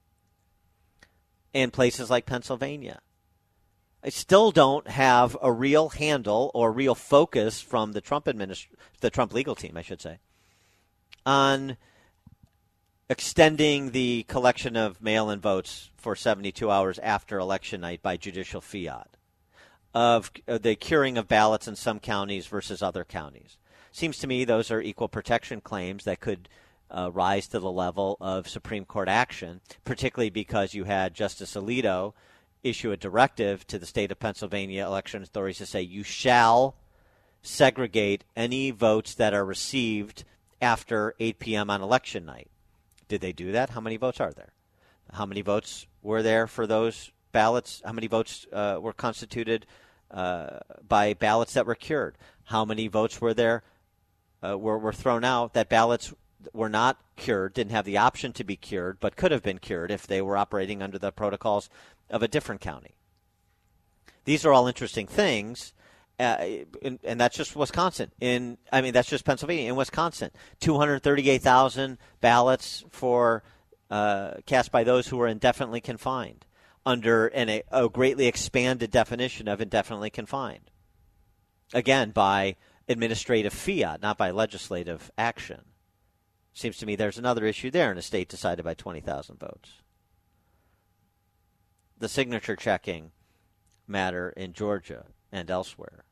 in places like Pennsylvania. I still don't have a real handle or real focus from the Trump administ- the Trump legal team, I should say, on extending the collection of mail-in votes for seventy-two hours after election night by judicial fiat, of the curing of ballots in some counties versus other counties. Seems to me those are equal protection claims that could uh, rise to the level of Supreme Court action, particularly because you had Justice Alito issue a directive to the state of Pennsylvania election authorities to say you shall segregate any votes that are received after eight p.m. on election night. Did they do that? How many votes are there? How many votes were there for those ballots? How many votes uh, were constituted uh, by ballots that were cured? How many votes were there uh, were, were thrown out that ballots were not cured, didn't have the option to be cured, but could have been cured if they were operating under the protocols of a different county. These are all interesting things, uh, and, and that's just Wisconsin. In I mean, that's just Pennsylvania. In Wisconsin, two hundred thirty-eight thousand ballots for uh, cast by those who were indefinitely confined under an, a, a greatly expanded definition of indefinitely confined. Again, by administrative fiat, not by legislative action. Seems to me there's another issue there in a state decided by twenty thousand votes. The signature checking matter in Georgia and elsewhere.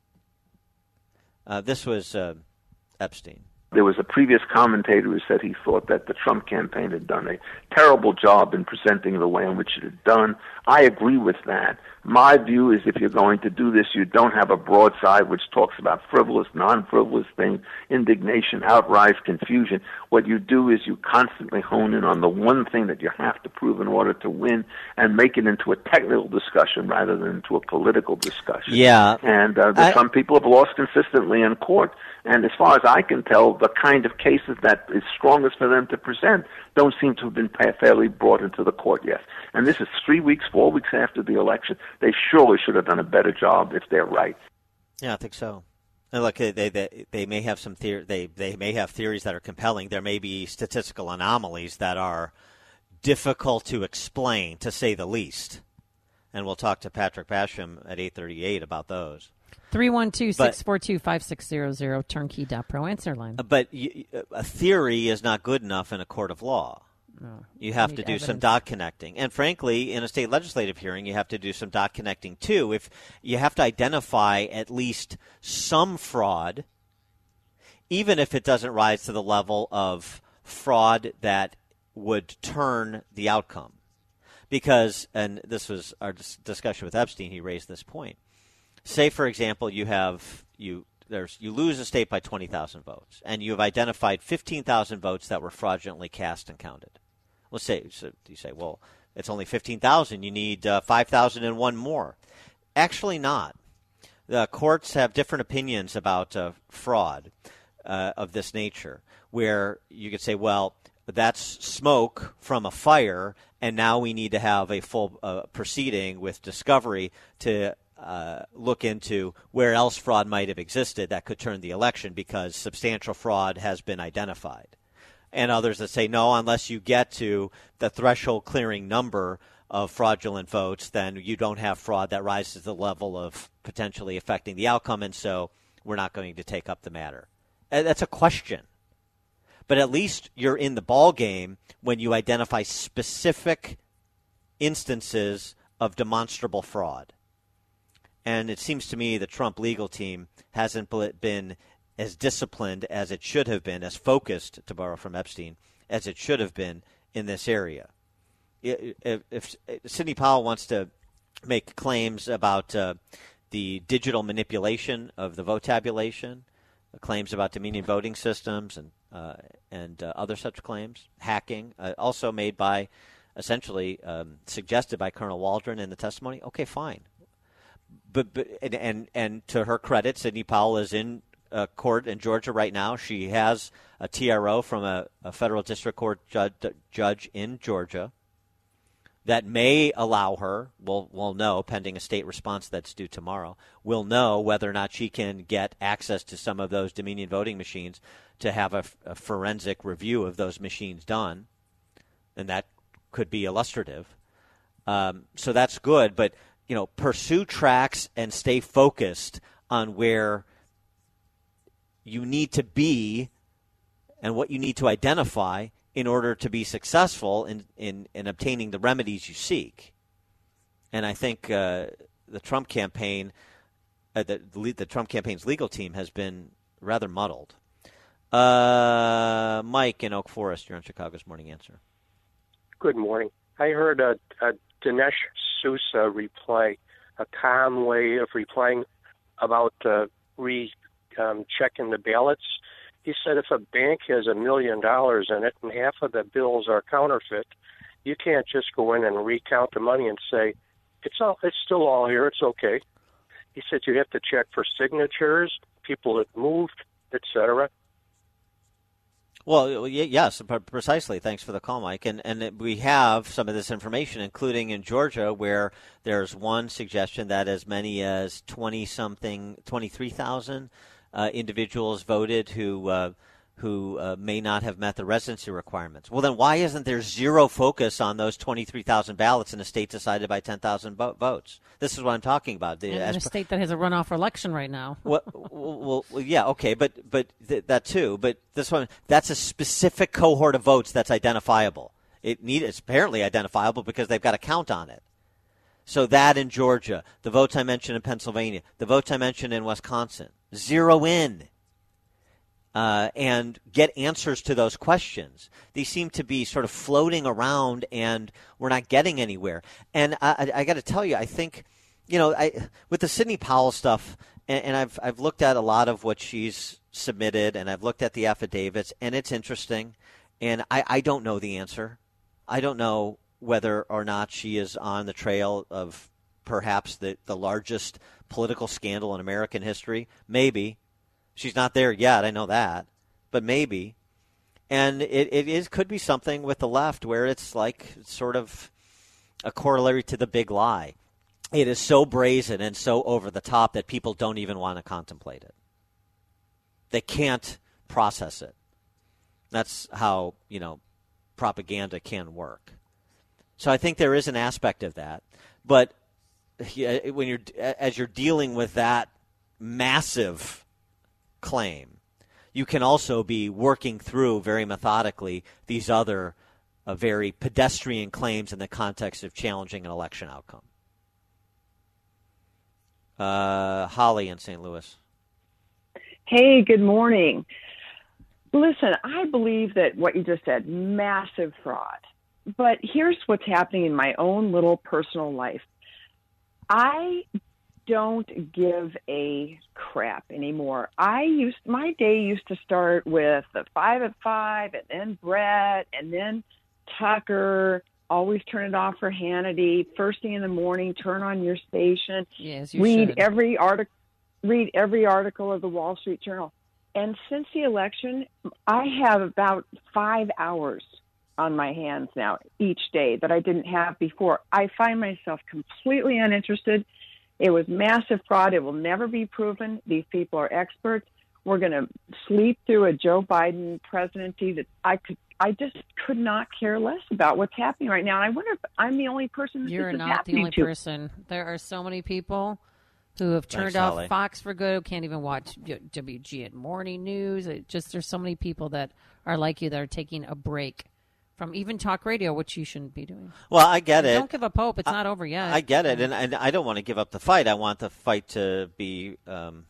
Uh, this was uh, Epstein. There was a previous commentator who said he thought that the Trump campaign had done a terrible job in presenting the way in which it had done. I agree with that. My view is if you're going to do this, you don't have a broadside which talks about frivolous, non-frivolous things, indignation, outrage, confusion. What you do is you constantly hone in on the one thing that you have to prove in order to win and make it into a technical discussion rather than into a political discussion. Yeah. And uh, the I... Trump people have lost consistently in court. And as far as I can tell, the kind of cases that is strongest for them to present don't seem to have been fairly brought into the court yet. And this is three weeks, four weeks after the election. They surely should have done a better job if they're right. Yeah, I think so. And look, they they they may have some theory. They they may have theories that are compelling. There may be statistical anomalies that are difficult to explain, to say the least. And we'll talk to Patrick Basham at eight thirty-eight about those. three one two, six four two, five six zero zero, turnkey dot pro answer line. But you, a theory is not good enough in a court of law. No, you have you to do evidence. some dot connecting. And frankly, in a state legislative hearing, you have to do some dot connecting too. If you have to identify at least some fraud, even if it doesn't rise to the level of fraud that would turn the outcome. Because, and this was our discussion with Epstein, he raised this point. Say, for example, you have you there's you lose a state by twenty thousand votes, and you have identified fifteen thousand votes that were fraudulently cast and counted. Let's say so you say, well, it's only fifteen thousand. You need uh, five thousand and one more. Actually, not. The courts have different opinions about uh, fraud uh, of this nature, where you could say, well, that's smoke from a fire, and now we need to have a full uh, proceeding with discovery to uh, look into where else fraud might have existed that could turn the election because substantial fraud has been identified. And others that say, no, unless you get to the threshold clearing number of fraudulent votes, then you don't have fraud that rises to the level of potentially affecting the outcome, and so we're not going to take up the matter. And that's a question. But at least you're in the ball game when you identify specific instances of demonstrable fraud. And it seems to me the Trump legal team hasn't been as disciplined as it should have been, as focused, to borrow from Epstein, as it should have been in this area. If, if, if Sidney Powell wants to make claims about uh, the digital manipulation of the vote tabulation, claims about Dominion voting systems and uh, and uh, other such claims, hacking, uh, also made by, essentially um, suggested by Colonel Waldron in the testimony, okay, fine. But, but and, and and to her credit, Sidney Powell is in uh, court in Georgia right now. She has a T R O from a, a federal district court judge, judge in Georgia that may allow her, we'll, we'll know, pending a state response that's due tomorrow, we'll know whether or not she can get access to some of those Dominion voting machines to have a, a forensic review of those machines done, and that could be illustrative. Um, so that's good, but you know, pursue tracks and stay focused on where you need to be and what you need to identify in order to be successful in, in, in obtaining the remedies you seek. And I think uh, the Trump campaign, uh, the, the Trump campaign's legal team has been rather muddled. Uh, Mike in Oak Forest, you're on Chicago's Morning Answer. Good morning. I heard a, a Dinesh Sousa reply, a calm way of replying about uh, re um, checking the ballots. He said if a bank has a million dollars in it and half of the bills are counterfeit, you can't just go in and recount the money and say, it's all, it's still all here, it's okay. He said you have to check for signatures, people that moved, et cetera. Well, y- yes, precisely. Thanks for the call, Mike. And and we have some of this information, including in Georgia, where there's one suggestion that as many as twenty-something, twenty-three thousand uh, individuals voted who uh, who uh, may not have met the residency requirements. Well, then why isn't there zero focus on those twenty-three thousand ballots in a state decided by ten thousand bo- votes? This is what I'm talking about. The, in as a state that has a runoff election right now. well, well, well, yeah, okay, but but th- that too. But this one, that's a specific cohort of votes that's identifiable. It need it's apparently identifiable because they've got a count on it. So that in Georgia, the votes I mentioned in Pennsylvania, the votes I mentioned in Wisconsin, zero in. Uh, and get answers to those questions. These seem to be sort of floating around, and we're not getting anywhere. And I, I, I got to tell you, I think, you know, I, with the Sidney Powell stuff, and, and I've I've looked at a lot of what she's submitted, and I've looked at the affidavits, and it's interesting. And I, I don't know the answer. I don't know whether or not she is on the trail of perhaps the, the largest political scandal in American history. Maybe. She's not there yet, I know that, but maybe. And it, it is could be something with the left where it's like sort of a corollary to the big lie. It is so brazen and so over the top that people don't even want to contemplate it. They can't process it. That's how, you know, propaganda can work. So I think there is an aspect of that. But when you're as you're dealing with that massive claim, you can also be working through very methodically these other uh, very pedestrian claims in the context of challenging an election outcome. Uh, Holly in Saint Louis. Hey, good morning. Listen, I believe that what you just said, massive fraud. But here's what's happening in my own little personal life. I don't give a crap anymore. I used my day used to start with the five at five, and then Brett, and then Tucker. Always turn it off for Hannity. First thing in the morning, turn on your station. Yes, you read should. every article. Read every article of the Wall Street Journal. And since the election, I have about five hours on my hands now each day that I didn't have before. I find myself completely uninterested. It was massive fraud. It will never be proven. These people are experts. We're going to sleep through a Joe Biden presidency that I could, I just could not care less about what's happening right now. And I wonder if I'm the only person that You're this is not happening the only to. person. There are so many people who have turned Thanks, off Holly. Fox for good, who can't even watch W G N Morning News. It just there's so many people that are like you that are taking a break from even talk radio, which you shouldn't be doing. Well, I get it. Don't give up hope. It's I, not over yet. I get it, and, and I don't want to give up the fight. I want the fight to be um,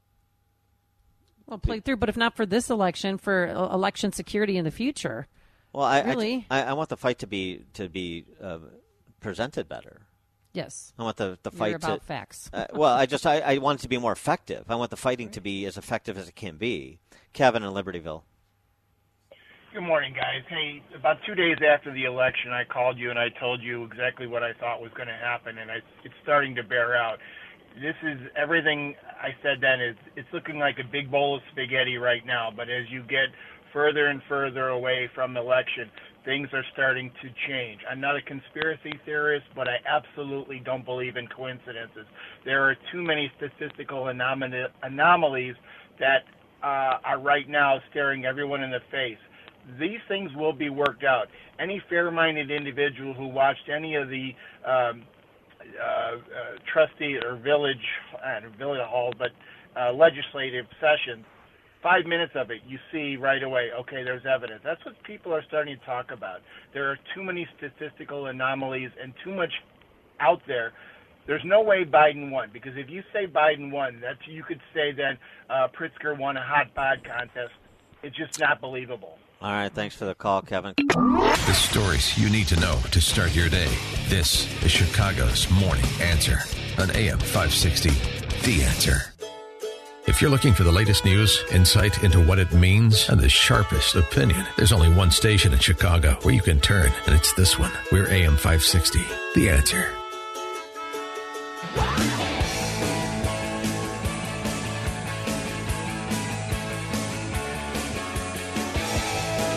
well played through. But if not for this election, for uh, election security in the future. Well, I really, I, I want the fight to be to be uh, presented better. Yes, I want the the fight You're about to facts. uh, well, I just I, I want it to be more effective. I want the fighting to be as effective as it can be. Kevin in Libertyville. Good morning, guys. Hey, about two days after the election, I called you and I told you exactly what I thought was going to happen, and I, it's starting to bear out. This is everything I said then. Is it's looking like a big bowl of spaghetti right now, but as you get further and further away from the election, things are starting to change. I'm not a conspiracy theorist, but I absolutely don't believe in coincidences. There are too many statistical anom- anomalies that uh, are right now staring everyone in the face. These things will be worked out. Any fair-minded individual who watched any of the um, uh, uh, trustee or village, uh, village hall, but uh, legislative sessions, five minutes of it, you see right away, okay, there's evidence. That's what people are starting to talk about. There are too many statistical anomalies and too much out there. There's no way Biden won, because if you say Biden won, that's you could say then uh, Pritzker won a hot bod contest. It's just not believable. All right, thanks for the call, Kevin. The stories you need to know to start your day. This is Chicago's Morning Answer on A M five sixty, The Answer. If you're looking for the latest news, insight into what it means, and the sharpest opinion, there's only one station in Chicago where you can turn, and it's this one. We're A M five sixty, The Answer.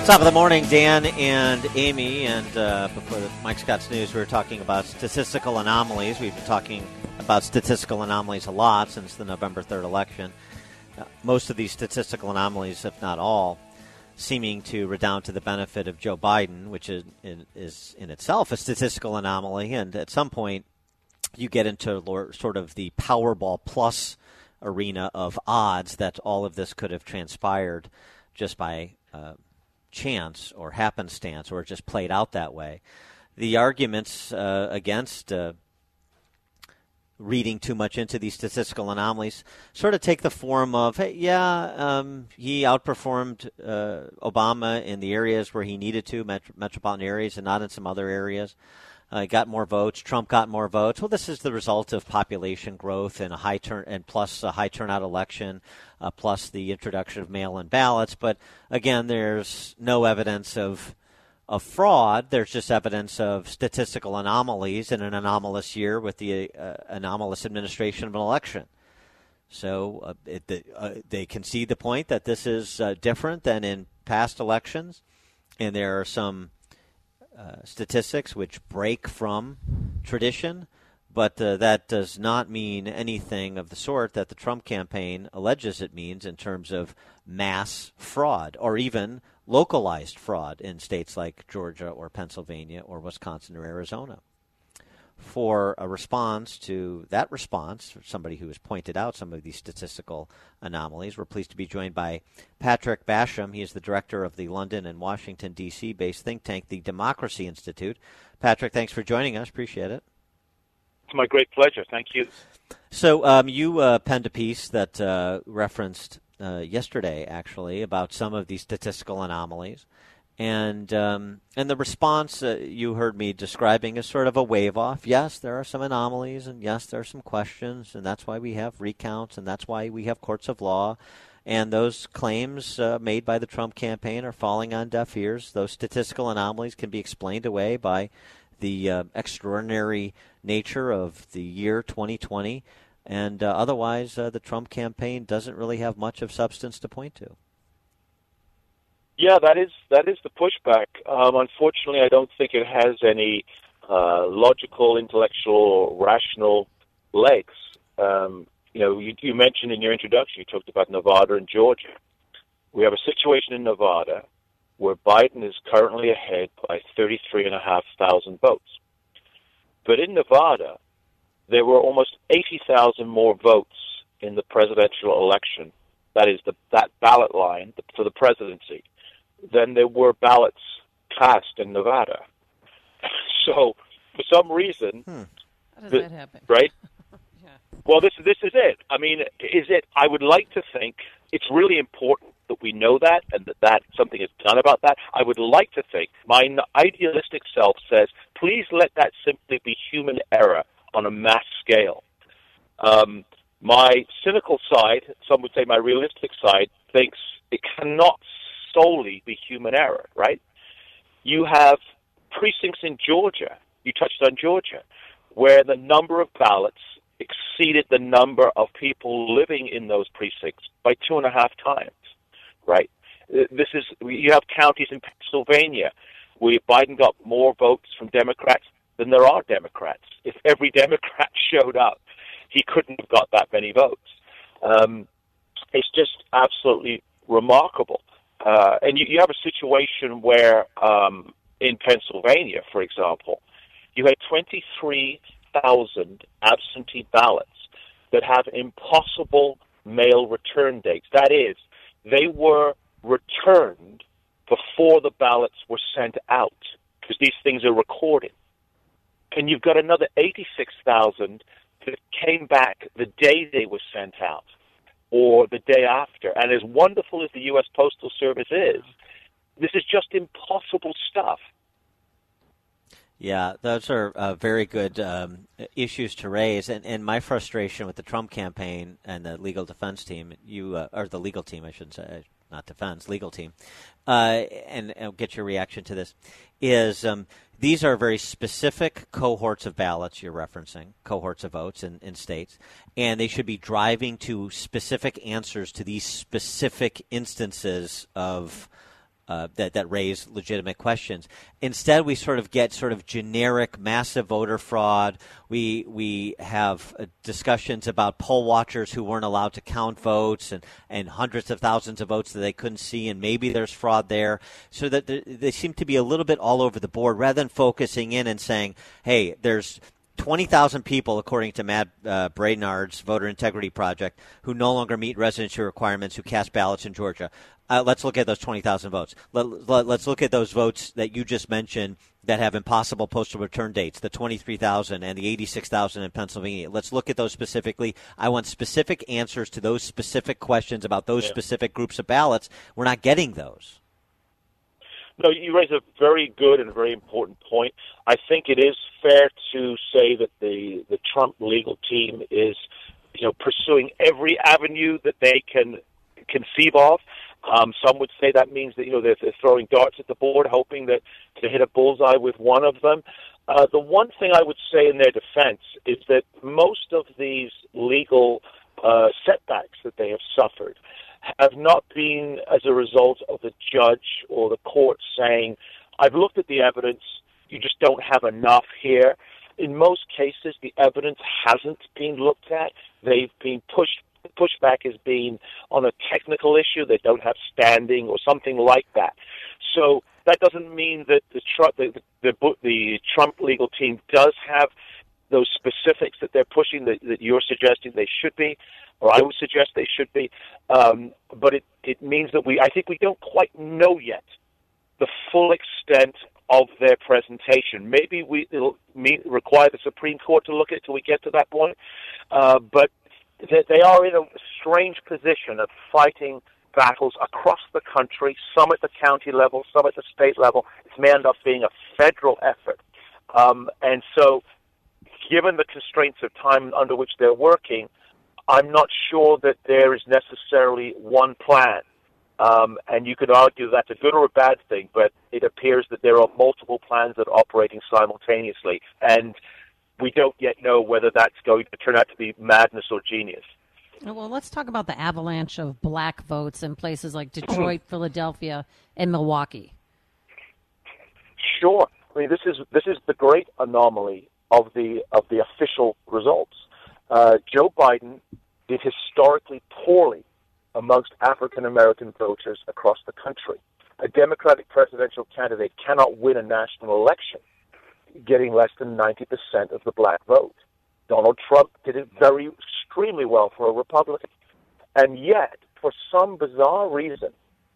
Top of the morning, Dan and Amy. And uh, before the Mike Scott's News, we were talking about statistical anomalies. We've been talking about statistical anomalies a lot since the November third election. Uh, most of these statistical anomalies, if not all, seeming to redound to the benefit of Joe Biden, which is in, is in itself a statistical anomaly. And at some point, you get into sort of the Powerball Plus arena of odds that all of this could have transpired just by uh, chance or happenstance, or just played out that way. The arguments uh, against uh, reading too much into these statistical anomalies sort of take the form of, hey, yeah, um, he outperformed uh, Obama in the areas where he needed to, metro- metropolitan areas, and not in some other areas. Uh, he got more votes. Trump got more votes. Well, this is the result of population growth and a high turn, and plus a high turnout election, uh, plus the introduction of mail-in ballots. But again, there's no evidence of of fraud. There's just evidence of statistical anomalies in an anomalous year with the uh, anomalous administration of an election. So uh, it, the, uh, they concede the point that this is uh, different than in past elections, and there are some Uh, statistics which break from tradition, but uh, that does not mean anything of the sort that the Trump campaign alleges it means in terms of mass fraud or even localized fraud in states like Georgia or Pennsylvania or Wisconsin or Arizona. For a response to that response, for somebody who has pointed out some of these statistical anomalies, we're pleased to be joined by Patrick Basham. He is the director of the London and Washington, D C-based think tank, the Democracy Institute. Patrick, thanks for joining us. Appreciate it. It's my great pleasure. Thank you. So um, you uh, penned a piece that uh, referenced uh, yesterday, actually, about some of these statistical anomalies. And um, and the response uh, you heard me describing is sort of a wave off. Yes, there are some anomalies, and yes, there are some questions, and that's why we have recounts, and that's why we have courts of law. And those claims uh, made by the Trump campaign are falling on deaf ears. Those statistical anomalies can be explained away by the uh, extraordinary nature of the year twenty twenty, and uh, otherwise uh, the Trump campaign doesn't really have much of substance to point to. Yeah, that is that is the pushback. Um, unfortunately, I don't think it has any uh, logical, intellectual, or rational legs. Um, you know, you, you mentioned in your introduction, you talked about Nevada and Georgia. We have a situation in Nevada where Biden is currently ahead by thirty-three and a half thousand votes. But in Nevada, there were almost eighty thousand more votes in the presidential election. That is the that ballot line for the presidency. Than there were ballots cast in Nevada. So, for some reason, hmm. How does the, that happen? Right? yeah. Well, this this is it. I mean, is it? I would like to think it's really important that we know that and that, that something is done about that. I would like to think my idealistic self says, please let that simply be human error on a mass scale. Um, my cynical side, some would say my realistic side, thinks it cannot solely be human error, right? You have precincts in Georgia, you touched on Georgia, where the number of ballots exceeded the number of people living in those precincts by two and a half times, right? This is, you have counties in Pennsylvania where Biden got more votes from Democrats than there are Democrats. If every Democrat showed up, he couldn't have got that many votes. Um, it's just absolutely remarkable. Uh, and you, you have a situation where, um, in Pennsylvania, for example, you had twenty-three thousand absentee ballots that have impossible mail return dates. That is, they were returned before the ballots were sent out, because these things are recorded. And you've got another eighty-six thousand that came back the day they were sent out, or the day after. And as wonderful as the U S Postal Service is, this is just impossible stuff. Yeah, those are uh, very good um, issues to raise. And, and my frustration with the Trump campaign and the legal defense team, you uh, or the legal team, I shouldn't say, not defense, legal team, uh, and, and I'll get your reaction to this, is um, these are very specific cohorts of ballots you're referencing, cohorts of votes in, in states, and they should be driving to specific answers to these specific instances of uh, that that raise legitimate questions. Instead, we sort of get sort of generic massive voter fraud. We we have uh, discussions about poll watchers who weren't allowed to count votes and, and hundreds of thousands of votes that they couldn't see, and maybe there's fraud there. So that there, they seem to be a little bit all over the board rather than focusing in and saying, hey, there's twenty thousand people, according to Matt uh, Brainard's Voter Integrity Project, who no longer meet residency requirements, who cast ballots in Georgia. Uh, let's look at those twenty thousand votes. Let, let, let's look at those votes that you just mentioned that have impossible postal return dates, the twenty-three thousand and the eighty-six thousand in Pennsylvania. Let's look at those specifically. I want specific answers to those specific questions about those yeah. specific groups of ballots. We're not getting those. No, you raise a very good and very important point. I think it is fair to say that the, the Trump legal team is, you know, pursuing every avenue that they can conceive of. Um, some would say that means that, you know, they're, they're throwing darts at the board, hoping that to hit a bullseye with one of them. Uh, the one thing I would say in their defense is that most of these legal uh, setbacks that they have suffered have not been as a result of the judge or the court saying, I've looked at the evidence, you just don't have enough here. In most cases, the evidence hasn't been looked at. They've been pushed pushback has been on a technical issue. They don't have standing or something like that. So that doesn't mean that the Trump, the, the, the Trump legal team does have those specifics that they're pushing that, that you're suggesting they should be, or I would suggest they should be. Um, but it, it means that we, I think we don't quite know yet the full extent of their presentation. Maybe we, it'll mean, require the Supreme Court to look at it till we get to that point. Uh, but they are in a strange position of fighting battles across the country, some at the county level, some at the state level. It may end up being a federal effort. Um, and so, given the constraints of time under which they're working, I'm not sure that there is necessarily one plan. Um, and you could argue that's a good or a bad thing, but it appears that there are multiple plans that are operating simultaneously. And we don't yet know whether that's going to turn out to be madness or genius. Well, let's talk about the avalanche of black votes in places like Detroit, Philadelphia, and Milwaukee. Sure. I mean, this is this is the great anomaly of the of the official results. Uh, Joe Biden did historically poorly amongst African American voters across the country. A Democratic presidential candidate cannot win a national election getting less than ninety percent of the black vote. Donald Trump did it very extremely well for a Republican. And yet, for some bizarre reason,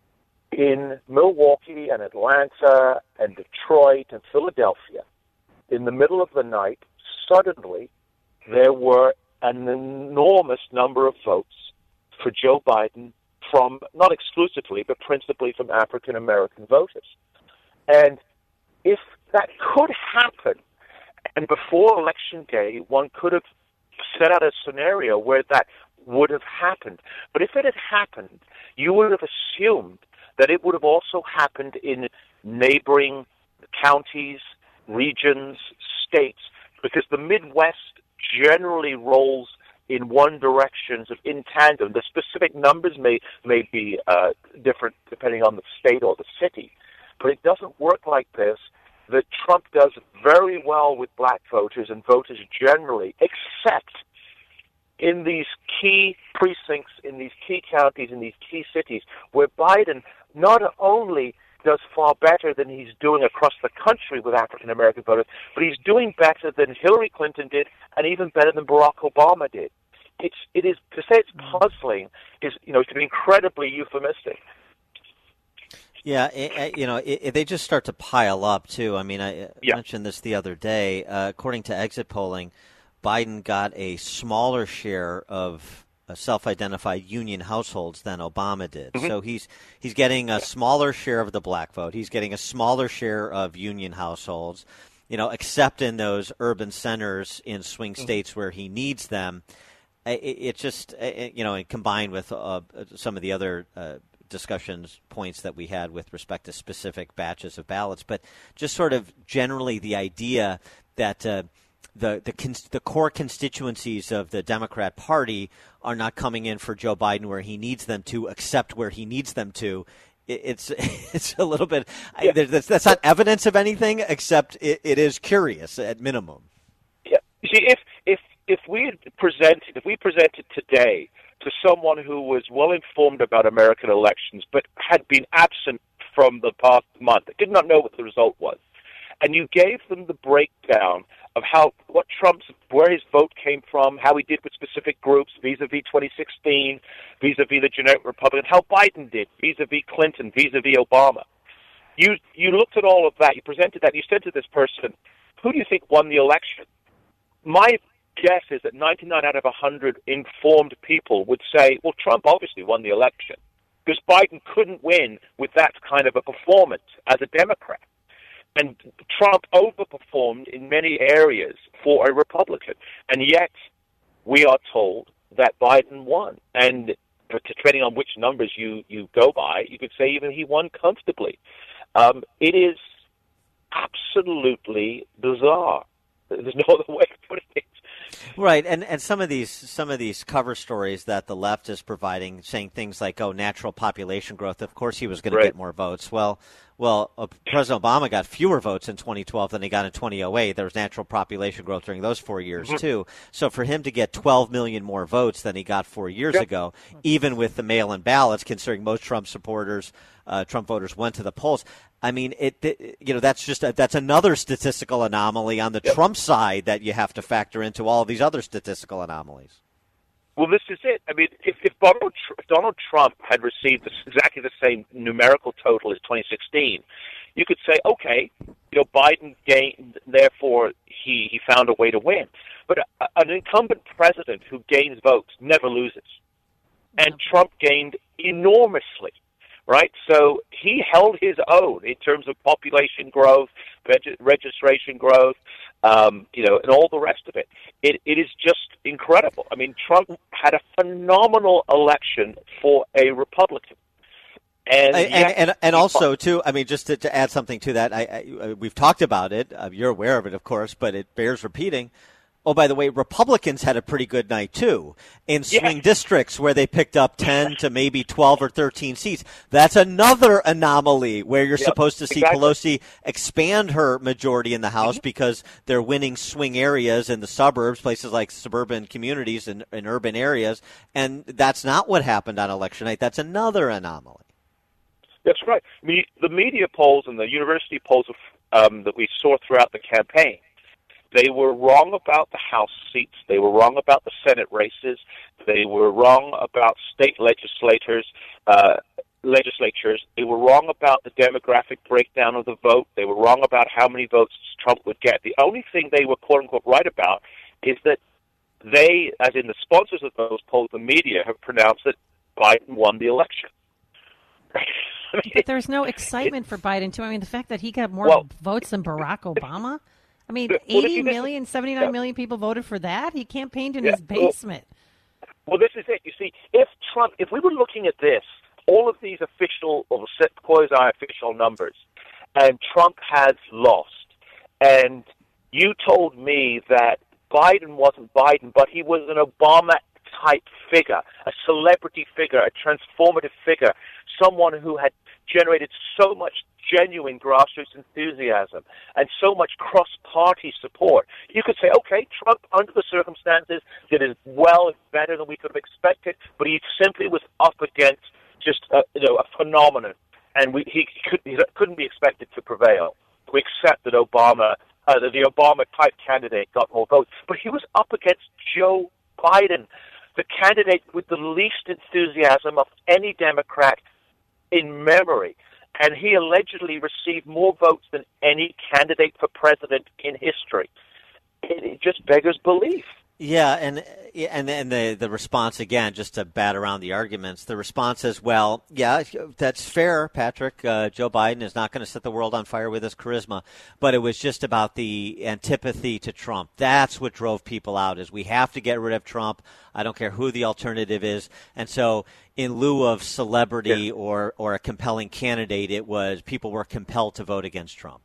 in Milwaukee and Atlanta and Detroit and Philadelphia, in the middle of the night, suddenly there were an enormous number of votes for Joe Biden from, not exclusively, but principally from African American voters. And if that could happen, and before Election Day, one could have set out a scenario where that would have happened. But if it had happened, you would have assumed that it would have also happened in neighboring counties, regions, states, because the Midwest generally rolls in one direction, in tandem. The specific numbers may, may be uh, different depending on the state or the city, but it doesn't work like this. That Trump does very well with black voters and voters generally, except in these key precincts, in these key counties, in these key cities, where Biden not only does far better than he's doing across the country with African American voters, but he's doing better than Hillary Clinton did, and even better than Barack Obama did. It's it is to say it's puzzling is you know to be incredibly euphemistic. Yeah, it, it, you know, it, it, they just start to pile up, too. I mean, I yeah. mentioned this the other day. Uh, according to exit polling, Biden got a smaller share of uh, self-identified union households than Obama did. Mm-hmm. So he's he's getting a smaller share of the black vote. He's getting a smaller share of union households, you know, except in those urban centers in swing mm-hmm. states where he needs them. It, it just, it, you know, and combined with uh, some of the other uh, discussions points that we had with respect to specific batches of ballots, but just sort of generally the idea that uh, the the, cons- the core constituencies of the Democrat Party are not coming in for Joe Biden where he needs them to, except where he needs them to, it, it's it's a little bit. Yeah. I, that's, that's not evidence of anything, except it, it is curious at minimum. Yeah. You see, if if if we had presented if we presented today to someone who was well informed about American elections but had been absent from the past month, did not know what the result was, and you gave them the breakdown of how what Trump's where his vote came from, how he did with specific groups vis-a-vis twenty sixteen, vis-a-vis the generic Republican, how Biden did vis-a-vis Clinton, vis-a-vis Obama. You you looked at all of that, you presented that, you said to this person, who do you think won the election? My guess is that ninety-nine out of one hundred informed people would say, well, Trump obviously won the election because Biden couldn't win with that kind of a performance as a Democrat. And Trump overperformed in many areas for a Republican. And yet we are told that Biden won. And depending on which numbers you, you go by, you could say even he won comfortably. Um, it is absolutely bizarre. There's no other way of putting it. Right, and and some of these some of these cover stories that the left is providing, saying things like, "Oh, natural population growth. Of course, he was going right. to get more votes." Well, well, uh, President Obama got fewer votes in twenty twelve than he got in twenty oh eight. There was natural population growth during those four years mm-hmm. too. So for him to get twelve million more votes than he got four years yep. ago, even with the mail-in ballots, considering most Trump supporters, uh, Trump voters went to the polls. I mean, it, it. You know, that's just a, that's another statistical anomaly on the yep. Trump side that you have to factor into all of these other statistical anomalies. Well, this is it. I mean, if, if Donald, if Donald Trump had received this, exactly the same numerical total as twenty sixteen, you could say, okay, you know, Biden gained, therefore he, he found a way to win. But a, an incumbent president who gains votes never loses. And Trump gained enormously. Right, so he held his own in terms of population growth, reg- registration growth, um, you know, and all the rest of it. It it is just incredible. I mean, Trump had a phenomenal election for a Republican, and and, yet, and, and also too. I mean, just to, to add something to that, I, I, we've talked about it. Uh, you're aware of it, of course, but it bears repeating. Oh, by the way, Republicans had a pretty good night, too, in swing yeah. districts where they picked up ten to maybe twelve or thirteen seats. That's another anomaly where you're yep, supposed to see exactly. Pelosi expand her majority in the House mm-hmm. because they're winning swing areas in the suburbs, places like suburban communities and, and urban areas, and that's not what happened on election night. That's another anomaly. That's right. I mean, the media polls and the university polls um, that we saw throughout the campaign, they were wrong about the House seats. They were wrong about the Senate races. They were wrong about state legislators, uh, legislatures. They were wrong about the demographic breakdown of the vote. They were wrong about how many votes Trump would get. The only thing they were quote-unquote right about is that they, as in the sponsors of those polls, the media, have pronounced that Biden won the election. I mean, but there's no excitement it, for Biden, too. I mean, the fact that he got more well, votes than Barack Obama. I mean, well, eighty million, seventy-nine yeah. million people voted for that. He campaigned in yeah. his basement. Well, this is it. You see, if Trump, if we were looking at this, all of these official or quasi-official numbers, and Trump has lost, and you told me that Biden wasn't Biden, but he was an Obama-type figure, a celebrity figure, a transformative figure, someone who had generated so much genuine grassroots enthusiasm and so much cross-party support. You could say, okay, Trump, under the circumstances, did as well and better than we could have expected, but he simply was up against just a, you know, a phenomenon, and we, he, could, he couldn't be expected to prevail. We accept that Obama, uh, that the Obama-type candidate got more votes, but he was up against Joe Biden, the candidate with the least enthusiasm of any Democrat in memory. And he allegedly received more votes than any candidate for president in history. It, it just beggars belief. Yeah, and and and the the response again, just to bat around the arguments, the response is, well, yeah, that's fair, Patrick. Uh, Joe Biden is not going to set the world on fire with his charisma, but it was just about the antipathy to Trump. That's what drove people out. Is we have to get rid of Trump. I don't care who the alternative is, and so in lieu of celebrity yeah. or or a compelling candidate, it was people were compelled to vote against Trump.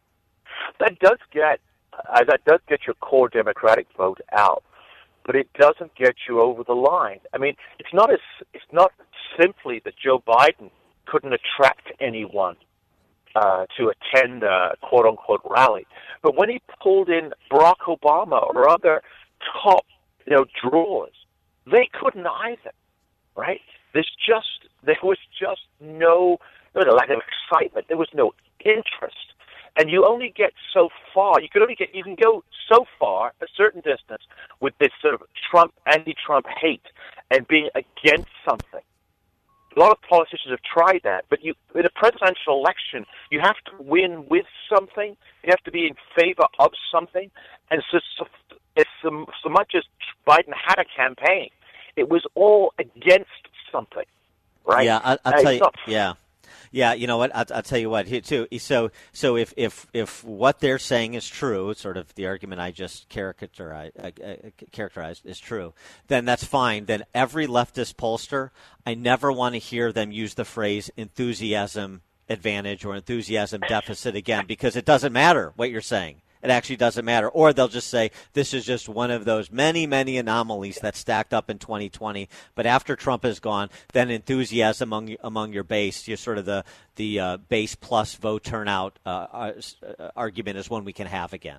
That does get. Uh, that does get your core Democratic vote out, but it doesn't get you over the line. I mean, it's not as it's not simply that Joe Biden couldn't attract anyone uh, to attend a quote-unquote rally. But when he pulled in Barack Obama or other top, you know, drawers, they couldn't either, right? There's just, there was just no, there was a lack of excitement. There was no interest. And you only get so far. You could only get, you can go so far, a certain distance, with this sort of Trump, anti-Trump hate and being against something. A lot of politicians have tried that, but you, in a presidential election, you have to win with something. You have to be in favor of something. And so, so, so, so much as Biden had a campaign, it was all against something, right? Yeah, I, I'll tell you. Not, yeah. Yeah, you know what? I'll, I'll tell you what. Here too. So, so if, if if what they're saying is true, sort of the argument I just characterized, uh, uh, characterized is true, then that's fine. Then every leftist pollster, I never want to hear them use the phrase enthusiasm advantage or enthusiasm deficit again, because it doesn't matter what you're saying. It actually doesn't matter. Or they'll just say this is just one of those many, many anomalies that stacked up in twenty twenty. But after Trump is gone, then enthusiasm among among your base, you're sort of the the uh, base plus vote turnout uh, uh, argument is one we can have again.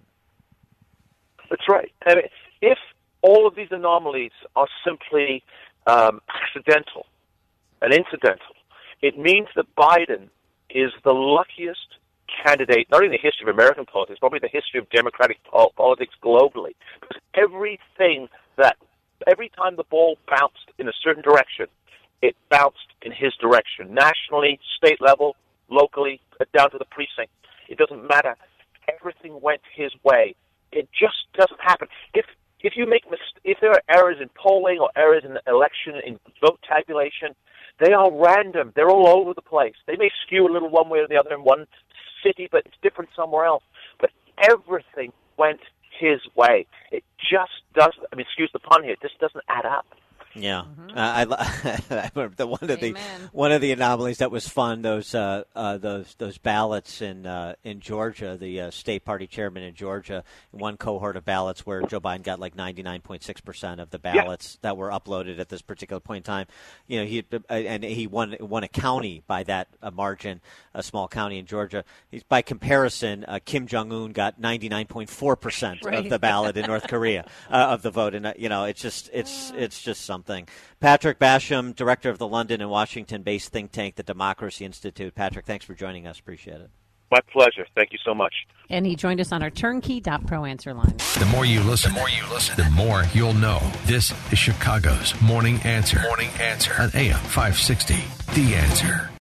That's right. I mean, if all of these anomalies are simply um, accidental and incidental, it means that Biden is the luckiest candidate, not in the history of American politics, probably the history of democratic politics globally. Because everything that, every time the ball bounced in a certain direction, it bounced in his direction. Nationally, state level, locally, down to the precinct. It doesn't matter. Everything went his way. It just doesn't happen. If if you make mis- if there are errors in polling or errors in the election, in vote tabulation, they are random. They're all over the place. They may skew a little one way or the other in one city, but it's different somewhere else. But everything went his way. It just doesn't, I mean, excuse the pun here, it just doesn't add up. Yeah, mm-hmm. uh, I, I remember the one of the Amen. one of the anomalies that was fun. Those uh, uh, those those ballots in uh, in Georgia, the uh, state party chairman in Georgia, one cohort of ballots where Joe Biden got like ninety-nine point six percent of the ballots yeah. that were uploaded at this particular point in time. You know, he uh, and he won won a county by that uh, margin, a small county in Georgia. He's, by comparison, uh, Kim Jong Un got ninety-nine point four percent right. of the ballot in North Korea uh, of the vote, and uh, you know, it's just it's it's just something. Thing. Patrick Basham, director of the London and Washington-based think tank, the Democracy Institute. Patrick, thanks for joining us. Appreciate it. My pleasure. Thank you so much. And he joined us on our turnkey dot pro answer line. The more you listen, the more you listen, the more you'll know. This is Chicago's Morning Answer. Morning Answer on A M five sixty. The Answer.